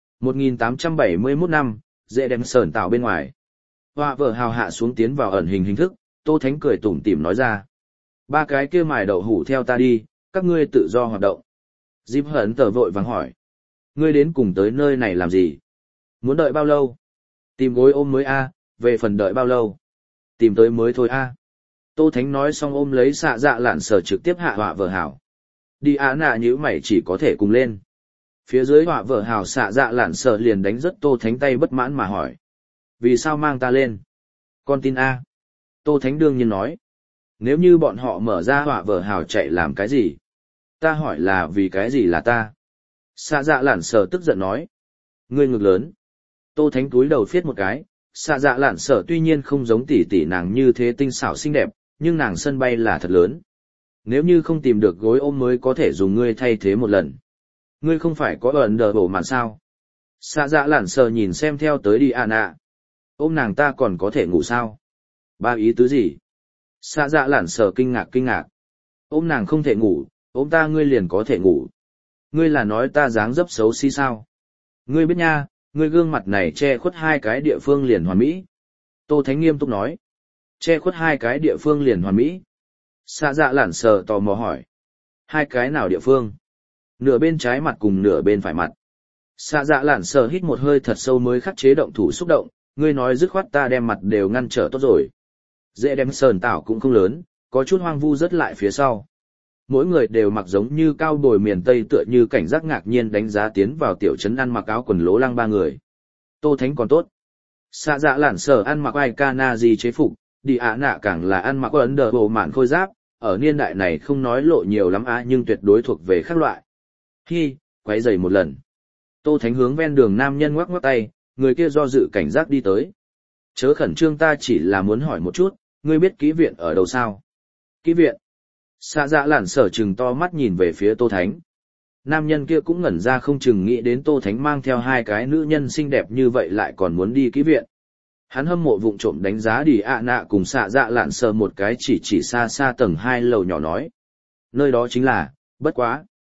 1871 năm, dễ đem sờn tạo bên ngoài. Họa vợ hào hạ xuống tiến vào ẩn hình thức, Tô Thánh cười tủm tỉm nói ra. 3 cái kia mài đậu hủ theo ta đi, các ngươi tự do hoạt động. Dịp Hận Tở vội vàng hỏi. Ngươi đến cùng tới nơi này làm gì? Muốn đợi bao lâu? Tìm gối ôm mới a, về phần đợi bao lâu? Tìm tới mới thôi a. Tô Thánh nói xong ôm lấy xạ dạ lạn sở trực tiếp hạ họa vợ hảo. Đi á nạ nhíu mày chỉ có thể cùng lên. Phía dưới họa vợ hảo xạ dạ lạn sở liền đánh rất Tô Thánh tay bất mãn mà hỏi. Vì sao mang ta lên? Con tin a. Tô Thánh đương nhiên nói. Nếu như bọn họ mở ra họa vợ hảo chạy làm cái gì? Ta hỏi là vì cái gì là ta? Xạ dạ lạn sở tức giận nói. Ngươi ngực lớn. Tô Thánh túi đầu phiết một cái, xạ dạ lạn sở tuy nhiên không giống tỷ tỷ nàng như thế tinh xảo xinh đẹp, nhưng nàng sân bay là thật lớn. Nếu như không tìm được gối ôm mới có thể dùng ngươi thay thế một lần. Ngươi không phải có ẩn đờ bổ màn sao? Xạ dạ lạn sở nhìn xem theo tới đi à nạ. Ôm nàng ta còn có thể ngủ sao? Ba ý tứ gì? Xạ dạ lạn sở kinh ngạc. Ôm nàng không thể ngủ, ôm ta ngươi liền có thể ngủ. Ngươi là nói ta dáng dấp xấu xí sao? Ngươi biết nha. Ngươi gương mặt này che khuất 2 cái địa phương liền hoàn mỹ. Tô Thánh nghiêm túc nói. Che khuất 2 cái địa phương liền hoàn mỹ. Xạ dạ lản sờ tò mò hỏi. 2 cái nào địa phương? Nửa bên trái mặt cùng nửa bên phải mặt. Xạ dạ lản sờ hít một hơi thật sâu mới khắc chế động thủ xúc động. Ngươi nói dứt khoát ta đem mặt đều ngăn trở tốt rồi. Dễ đem sờn tảo cũng không lớn, có chút hoang vu rất lại phía sau. Mỗi người đều mặc giống như cao bồi miền Tây tựa như cảnh giác ngạc nhiên đánh giá tiến vào tiểu trấn ăn mặc áo quần lố lăng 3 người. Tô Thánh còn tốt. Xạ dạ lản sở ăn mặc ai ca na gì chế phục, đi ạ nạ càng là ăn mặc ấn đờ bộ mạn khôi giáp, ở niên đại này không nói lộ nhiều lắm nhưng tuyệt đối thuộc về khác loại. Hi, quấy giày một lần. Tô Thánh hướng ven đường nam nhân ngoắc ngoắc tay, người kia do dự cảnh giác đi tới. Chớ khẩn trương ta chỉ là muốn hỏi một chút, ngươi biết kỹ viện ở đâu sao? Kỹ viện? Xạ dạ lản sở chừng to mắt nhìn về phía Tô Thánh. Nam nhân kia cũng ngẩn ra không chừng nghĩ đến Tô Thánh mang theo 2 cái nữ nhân xinh đẹp như vậy lại còn muốn đi kỹ viện. Hắn hâm mộ vụng trộm đánh giá đi ạ nạ cùng xạ dạ lản sở một cái chỉ xa xa tầng 2 lầu nhỏ nói. Nơi đó chính là, bất quá.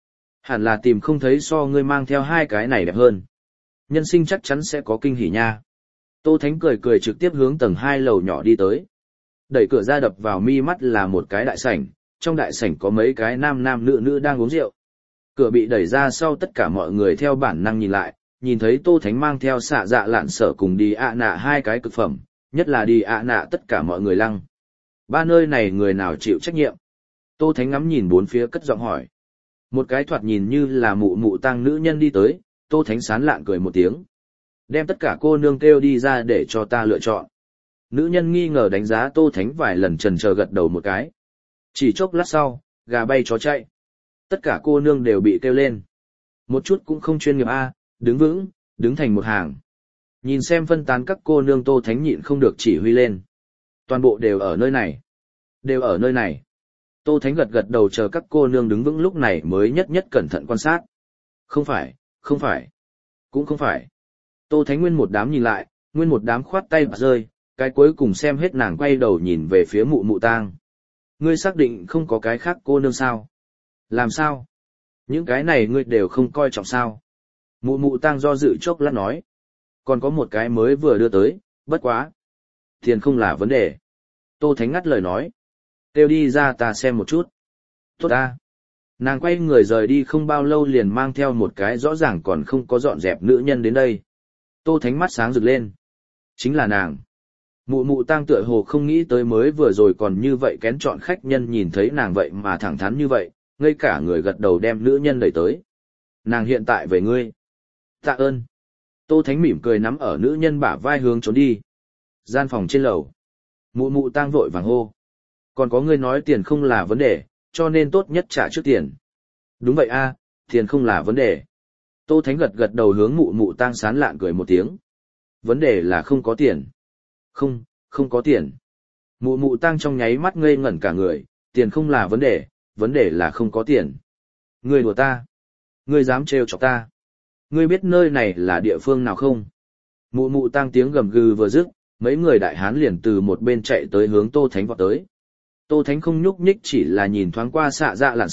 Hẳn là tìm không thấy so ngươi mang theo hai cái này đẹp hơn. Nhân sinh chắc chắn sẽ có kinh hỉ nha. Tô Thánh cười cười trực tiếp hướng tầng 2 lầu nhỏ đi tới. Đẩy cửa ra đập vào mi mắt là một cái đại sảnh, trong đại sảnh có mấy cái nam nam nữ nữ đang uống rượu. Cửa bị đẩy ra sau tất cả mọi người theo bản năng nhìn lại, nhìn thấy Tô Thánh mang theo xạ dạ lạn sở cùng đi ạ nạ hai cái cực phẩm, nhất là đi ạ nạ tất cả mọi người lăng. Ba nơi này người nào chịu trách nhiệm? Tô Thánh ngắm nhìn bốn phía cất giọng hỏi. Một cái thoạt nhìn như là mụ mụ tang nữ nhân đi tới, Tô Thánh sán lạn cười một tiếng. Đem tất cả cô nương kêu đi ra để cho ta lựa chọn. Nữ nhân nghi ngờ đánh giá Tô Thánh vài lần chần chờ gật đầu một cái. Chỉ chốc lát sau, gà bay chó chạy. Tất cả cô nương đều bị kêu lên. Một chút cũng không chuyên nghiệp a, đứng vững, đứng thành một hàng. Nhìn xem phân tán các cô nương Tô Thánh nhịn không được chỉ huy lên. Toàn bộ đều ở nơi này. Đều ở nơi này. Tô Thánh gật gật đầu chờ các cô nương đứng vững lúc này mới nhất nhất cẩn thận quan sát. Không phải, không phải, cũng không phải. Tô Thánh nguyên một đám nhìn lại, nguyên một đám khoát tay và rơi, cái cuối cùng xem hết nàng quay đầu nhìn về phía mụ mụ tang. Ngươi xác định không có cái khác cô nương sao? Làm sao? Những cái này ngươi đều không coi trọng sao? Mụ mụ tang do dự chốc lát nói. Còn có một cái mới vừa đưa tới, bất quá. Tiền không là vấn đề. Tô Thánh ngắt lời nói. Kêu đi ra ta xem một chút. Tốt ta. Nàng quay người rời đi không bao lâu liền mang theo một cái rõ ràng còn không có dọn dẹp nữ nhân đến đây. Tô Thánh mắt sáng rực lên. Chính là nàng. Mụ mụ tang tựa hồ không nghĩ tới mới vừa rồi còn như vậy kén chọn khách nhân nhìn thấy nàng vậy mà thẳng thắn như vậy, ngây cả người gật đầu đem nữ nhân đẩy tới. Nàng hiện tại về ngươi. Tạ ơn. Tô Thánh mỉm cười nắm ở nữ nhân bả vai hướng trốn đi. Gian phòng trên lầu. Mụ mụ tang vội vàng hô. Còn có ngươi nói tiền không là vấn đề, cho nên tốt nhất trả trước tiền. Đúng vậy a, tiền không là vấn đề. Tô Thánh gật gật đầu hướng mụ mụ tang sán lạn cười một tiếng. Vấn đề là không có tiền. Không, không có tiền. Mụ mụ tang trong nháy mắt ngây ngẩn cả người, tiền không là vấn đề là không có tiền. Ngươi đùa ta. Ngươi dám trêu chọc ta. Ngươi biết nơi này là địa phương nào không? Mụ mụ tang tiếng gầm gừ vừa dứt, mấy người đại hán liền từ một bên chạy tới hướng Tô Thánh vọt tới. Tô Thánh không nhúc nhích chỉ là nhìn thoáng qua xạ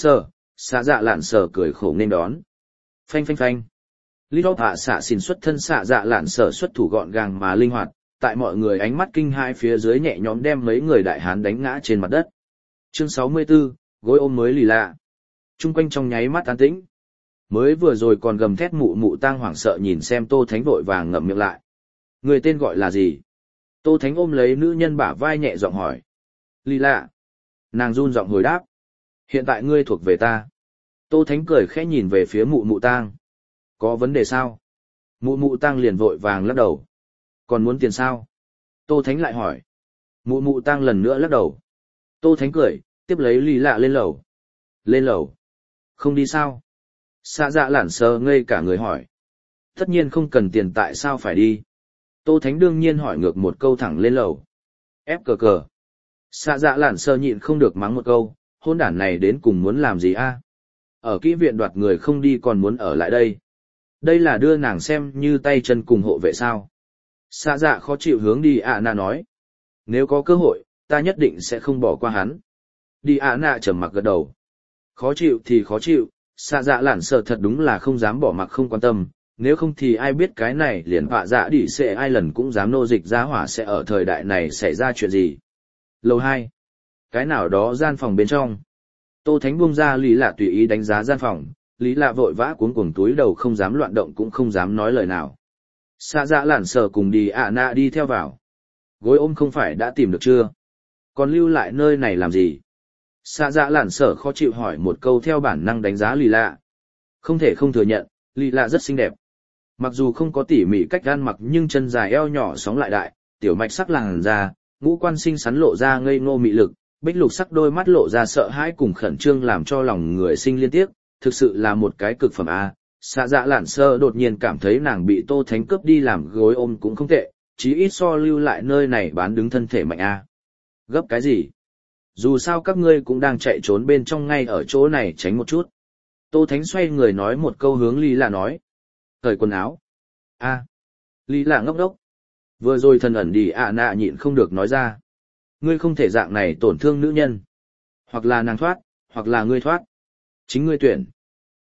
dạ lạn sở cười khổ nên đón. Phanh phanh phanh. Lý Đốc Hạ xạ xìn xuất thân xạ dạ lạn sở xuất thủ gọn gàng mà linh hoạt, tại mọi người ánh mắt kinh hai phía dưới nhẹ nhõm đem mấy người đại hán đánh ngã trên mặt đất. Chương 64, gối ôm mới lì lạ. Trung quanh trong nháy mắt an tĩnh. Mới vừa rồi còn gầm thét mụ mụ tang hoảng sợ nhìn xem Tô Thánh vội vàng ngậm miệng lại. Người tên gọi là gì? Tô Thánh ôm lấy nữ nhân bả vai nhẹ giọng hỏi. Lì lạ. Nàng run giọng hồi đáp. Hiện tại ngươi thuộc về ta. Tô Thánh cười khẽ nhìn về phía mụ mụ tang. Có vấn đề sao? Mụ mụ tang liền vội vàng lắc đầu. Còn muốn tiền sao? Tô Thánh lại hỏi. Mụ mụ tang lần nữa lắc đầu. Tô Thánh cười, tiếp lấy lì lạ lên lầu. Lên lầu. Không đi sao? Xạ dạ lản sờ ngây cả người hỏi. Tất nhiên không cần tiền tại sao phải đi? Tô Thánh đương nhiên hỏi ngược một câu thẳng lên lầu. Ép cờ cờ. Xạ dạ lản sờ nhịn không được mắng một câu, hôn đản này đến cùng muốn làm gì a? Ở kỹ viện đoạt người không đi còn muốn ở lại đây. Đây là đưa nàng xem như tay chân cùng hộ vệ sao. Xạ dạ khó chịu hướng đi ạ nạ nói. Nếu có cơ hội, ta nhất định sẽ không bỏ qua hắn. Đi ạ nạ trầm mặc gật đầu. Khó chịu thì khó chịu, xạ dạ lản sợ thật đúng là không dám bỏ mặc không quan tâm. Nếu không thì ai biết cái này liền họa dạ đi sẽ ai lần cũng dám nô dịch giá hỏa sẽ ở thời đại này xảy ra chuyện gì. Lầu 2. Cái nào đó gian phòng bên trong. Tô Thánh buông ra Lý Lạ tùy ý đánh giá gian phòng, Lý Lạ vội vã cuống cuồng túi đầu không dám loạn động cũng không dám nói lời nào. Xạ dạ lản sở cùng đi ạ nạ đi theo vào. Gối ôm không phải đã tìm được chưa? Còn lưu lại nơi này làm gì? Xạ dạ lản sở khó chịu hỏi một câu theo bản năng đánh giá Lý Lạ. Không thể không thừa nhận, Lý Lạ rất xinh đẹp. Mặc dù không có tỉ mỉ cách ăn mặc nhưng chân dài eo nhỏ sóng lại đại, tiểu mạch sắc làn da, ngũ quan xinh xắn lộ ra ngây ngô mị lực, bích lục sắc đôi mắt lộ ra sợ hãi cùng khẩn trương làm cho lòng người sinh liên tiếc, thực sự là một cái cực phẩm a. Xạ dạ lản sơ đột nhiên cảm thấy nàng bị Tô Thánh cướp đi làm gối ôm cũng không tệ, chí ít so lưu lại nơi này bán đứng thân thể mạnh a. Gấp cái gì? Dù sao các ngươi cũng đang chạy trốn bên trong ngay ở chỗ này tránh một chút. Tô Thánh xoay người nói một câu hướng Lý Lạ nói. Cởi quần áo. A. Lý Lạ ngốc đốc. Vừa rồi thần ẩn đi ạ nạ nhịn không được nói ra. Ngươi không thể dạng này tổn thương nữ nhân. Hoặc là nàng thoát, hoặc là ngươi thoát. Chính ngươi tuyển.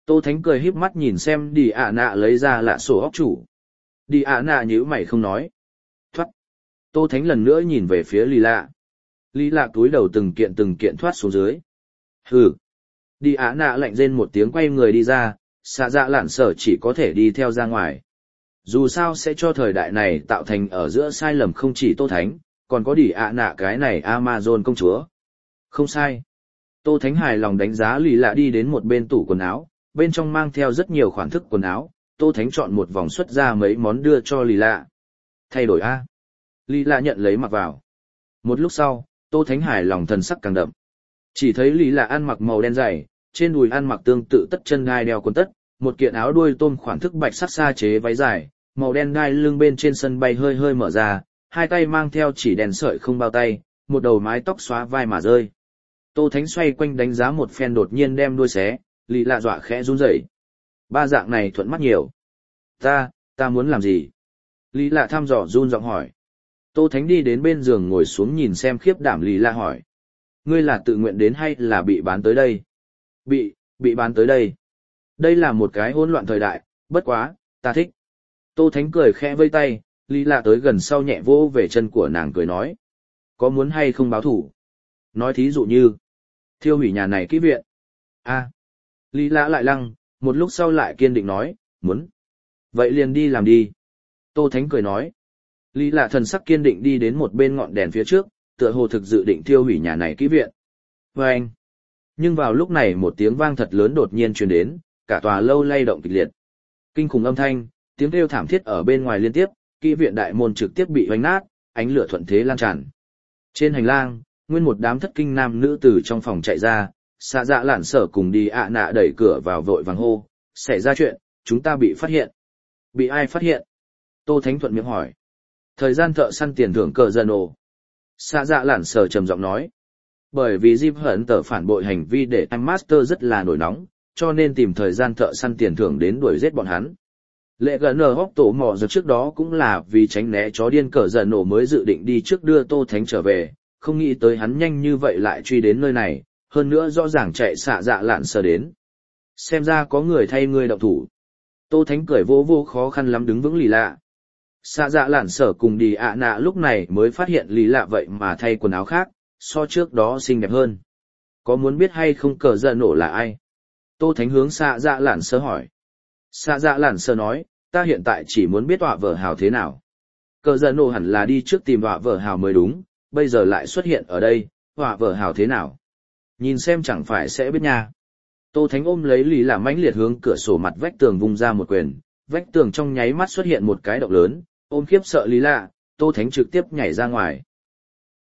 Tô Thánh cười híp mắt nhìn xem đi ạ nạ lấy ra lạ sổ óc chủ. Đi ạ nạ nhíu mày không nói. Thoát. Tô Thánh lần nữa nhìn về phía Lý Lạ. Lý Lạ túi đầu từng kiện thoát xuống dưới. Hừ. Đi ạ nạ lạnh rên một tiếng quay người đi ra, xạ dạ lạn sở chỉ có thể đi theo ra ngoài. Dù sao sẽ cho thời đại này tạo thành ở giữa sai lầm không chỉ Tô Thánh, còn có đi ạ nạ cái này Amazon công chúa. Không sai. Tô Thánh hài lòng đánh giá Lý Lạ đi đến một bên tủ quần áo, bên trong mang theo rất nhiều khoản thức quần áo. Tô Thánh chọn một vòng xuất ra mấy món đưa cho Lý Lạ. Thay đổi a. Lý Lạ nhận lấy mặc vào. Một lúc sau, Tô Thánh hài lòng thần sắc càng đậm. Chỉ thấy Lý Lạ ăn mặc màu đen dày, trên đùi ăn mặc tương tự tất chân gai đeo quần tất, một kiện áo đuôi tôm khoản thức bạch sắc sa chế váy dài, màu đen gai lưng bên trên sân bay hơi hơi mở ra, hai tay mang theo chỉ đèn sợi không bao tay, một đầu mái tóc xóa vai mà rơi. Tô Thánh xoay quanh đánh giá một phen đột nhiên đem đuôi xé, Lý Lạ dọa khẽ run rẩy. Ba dạng này thuận mắt nhiều. Ta muốn làm gì? Lý Lạ thăm dò run giọng hỏi. Tô Thánh đi đến bên giường ngồi xuống nhìn xem khiếp đảm Lý Lạ hỏi. Ngươi là tự nguyện đến hay là bị bán tới đây? Bị bán tới đây. Đây là một cái hỗn loạn thời đại, bất quá, ta thích. Tô Thánh cười khẽ vây tay, Lý Lạ tới gần sau nhẹ vỗ về chân của nàng cười nói. Có muốn hay không báo thủ? Nói thí dụ như, thiêu hủy nhà này kỹ viện. Lý Lạ lại lăng, một lúc sau lại kiên định nói, muốn. Vậy liền đi làm đi. Tô Thánh cười nói. Lý Lạ thần sắc kiên định đi đến một bên ngọn đèn phía trước, tựa hồ thực dự định thiêu hủy nhà này kỹ viện. Vâng! Nhưng vào lúc này một tiếng vang thật lớn đột nhiên truyền đến, cả tòa lâu lay động kịch liệt. Kinh khủng âm thanh, tiếng kêu thảm thiết ở bên ngoài liên tiếp, kỹ viện đại môn trực tiếp bị vánh nát, ánh lửa thuận thế lan tràn. Trên hành lang, nguyên một đám thất kinh nam nữ từ trong phòng chạy ra, xạ dạ lản sở cùng đi ạ nạ đẩy cửa vào vội vàng hô, xảy ra chuyện, chúng ta bị phát hiện. Bị ai phát hiện? Tô Thánh thuận miệng hỏi. Thời gian thợ săn tiền thưởng cờ dân ồ. Xạ dạ lản sở trầm giọng nói. Bởi vì Jim hận tờ phản bội hành vi để Time Master rất là nổi nóng, cho nên tìm thời gian thợ săn tiền thưởng đến đuổi giết bọn hắn. Lệ gần ở hóc tổ mò giờ trước đó cũng là vì tránh né chó điên cờ giận nổ mới dự định đi trước đưa Tô Thánh trở về, không nghĩ tới hắn nhanh như vậy lại truy đến nơi này, hơn nữa rõ ràng chạy xạ dạ lạn sờ đến. Xem ra có người thay ngươi động thủ. Tô Thánh cười vô vô khó khăn lắm đứng vững Lý Lạ. Xạ dạ lạn sở cùng đi ạ nạ lúc này mới phát hiện Lý Lạ vậy mà thay quần áo khác, so trước đó xinh đẹp hơn. Có muốn biết hay không cờ giận nổ là ai? Tô Thánh hướng xạ dạ lạn sở hỏi. Xạ dạ lạn sở nói, ta hiện tại chỉ muốn biết họa vở hào thế nào. Cờ giận nổ hẳn là đi trước tìm họa vở hào mới đúng, bây giờ lại xuất hiện ở đây, họa vở hào thế nào? Nhìn xem chẳng phải sẽ biết nha. Tô Thánh ôm lấy Lý Lạ mãnh liệt hướng cửa sổ mặt vách tường vung ra một quyền, vách tường trong nháy mắt xuất hiện một cái động lớn, ôm khiếp sợ Lý Lạ, Tô Thánh trực tiếp nhảy ra ngoài.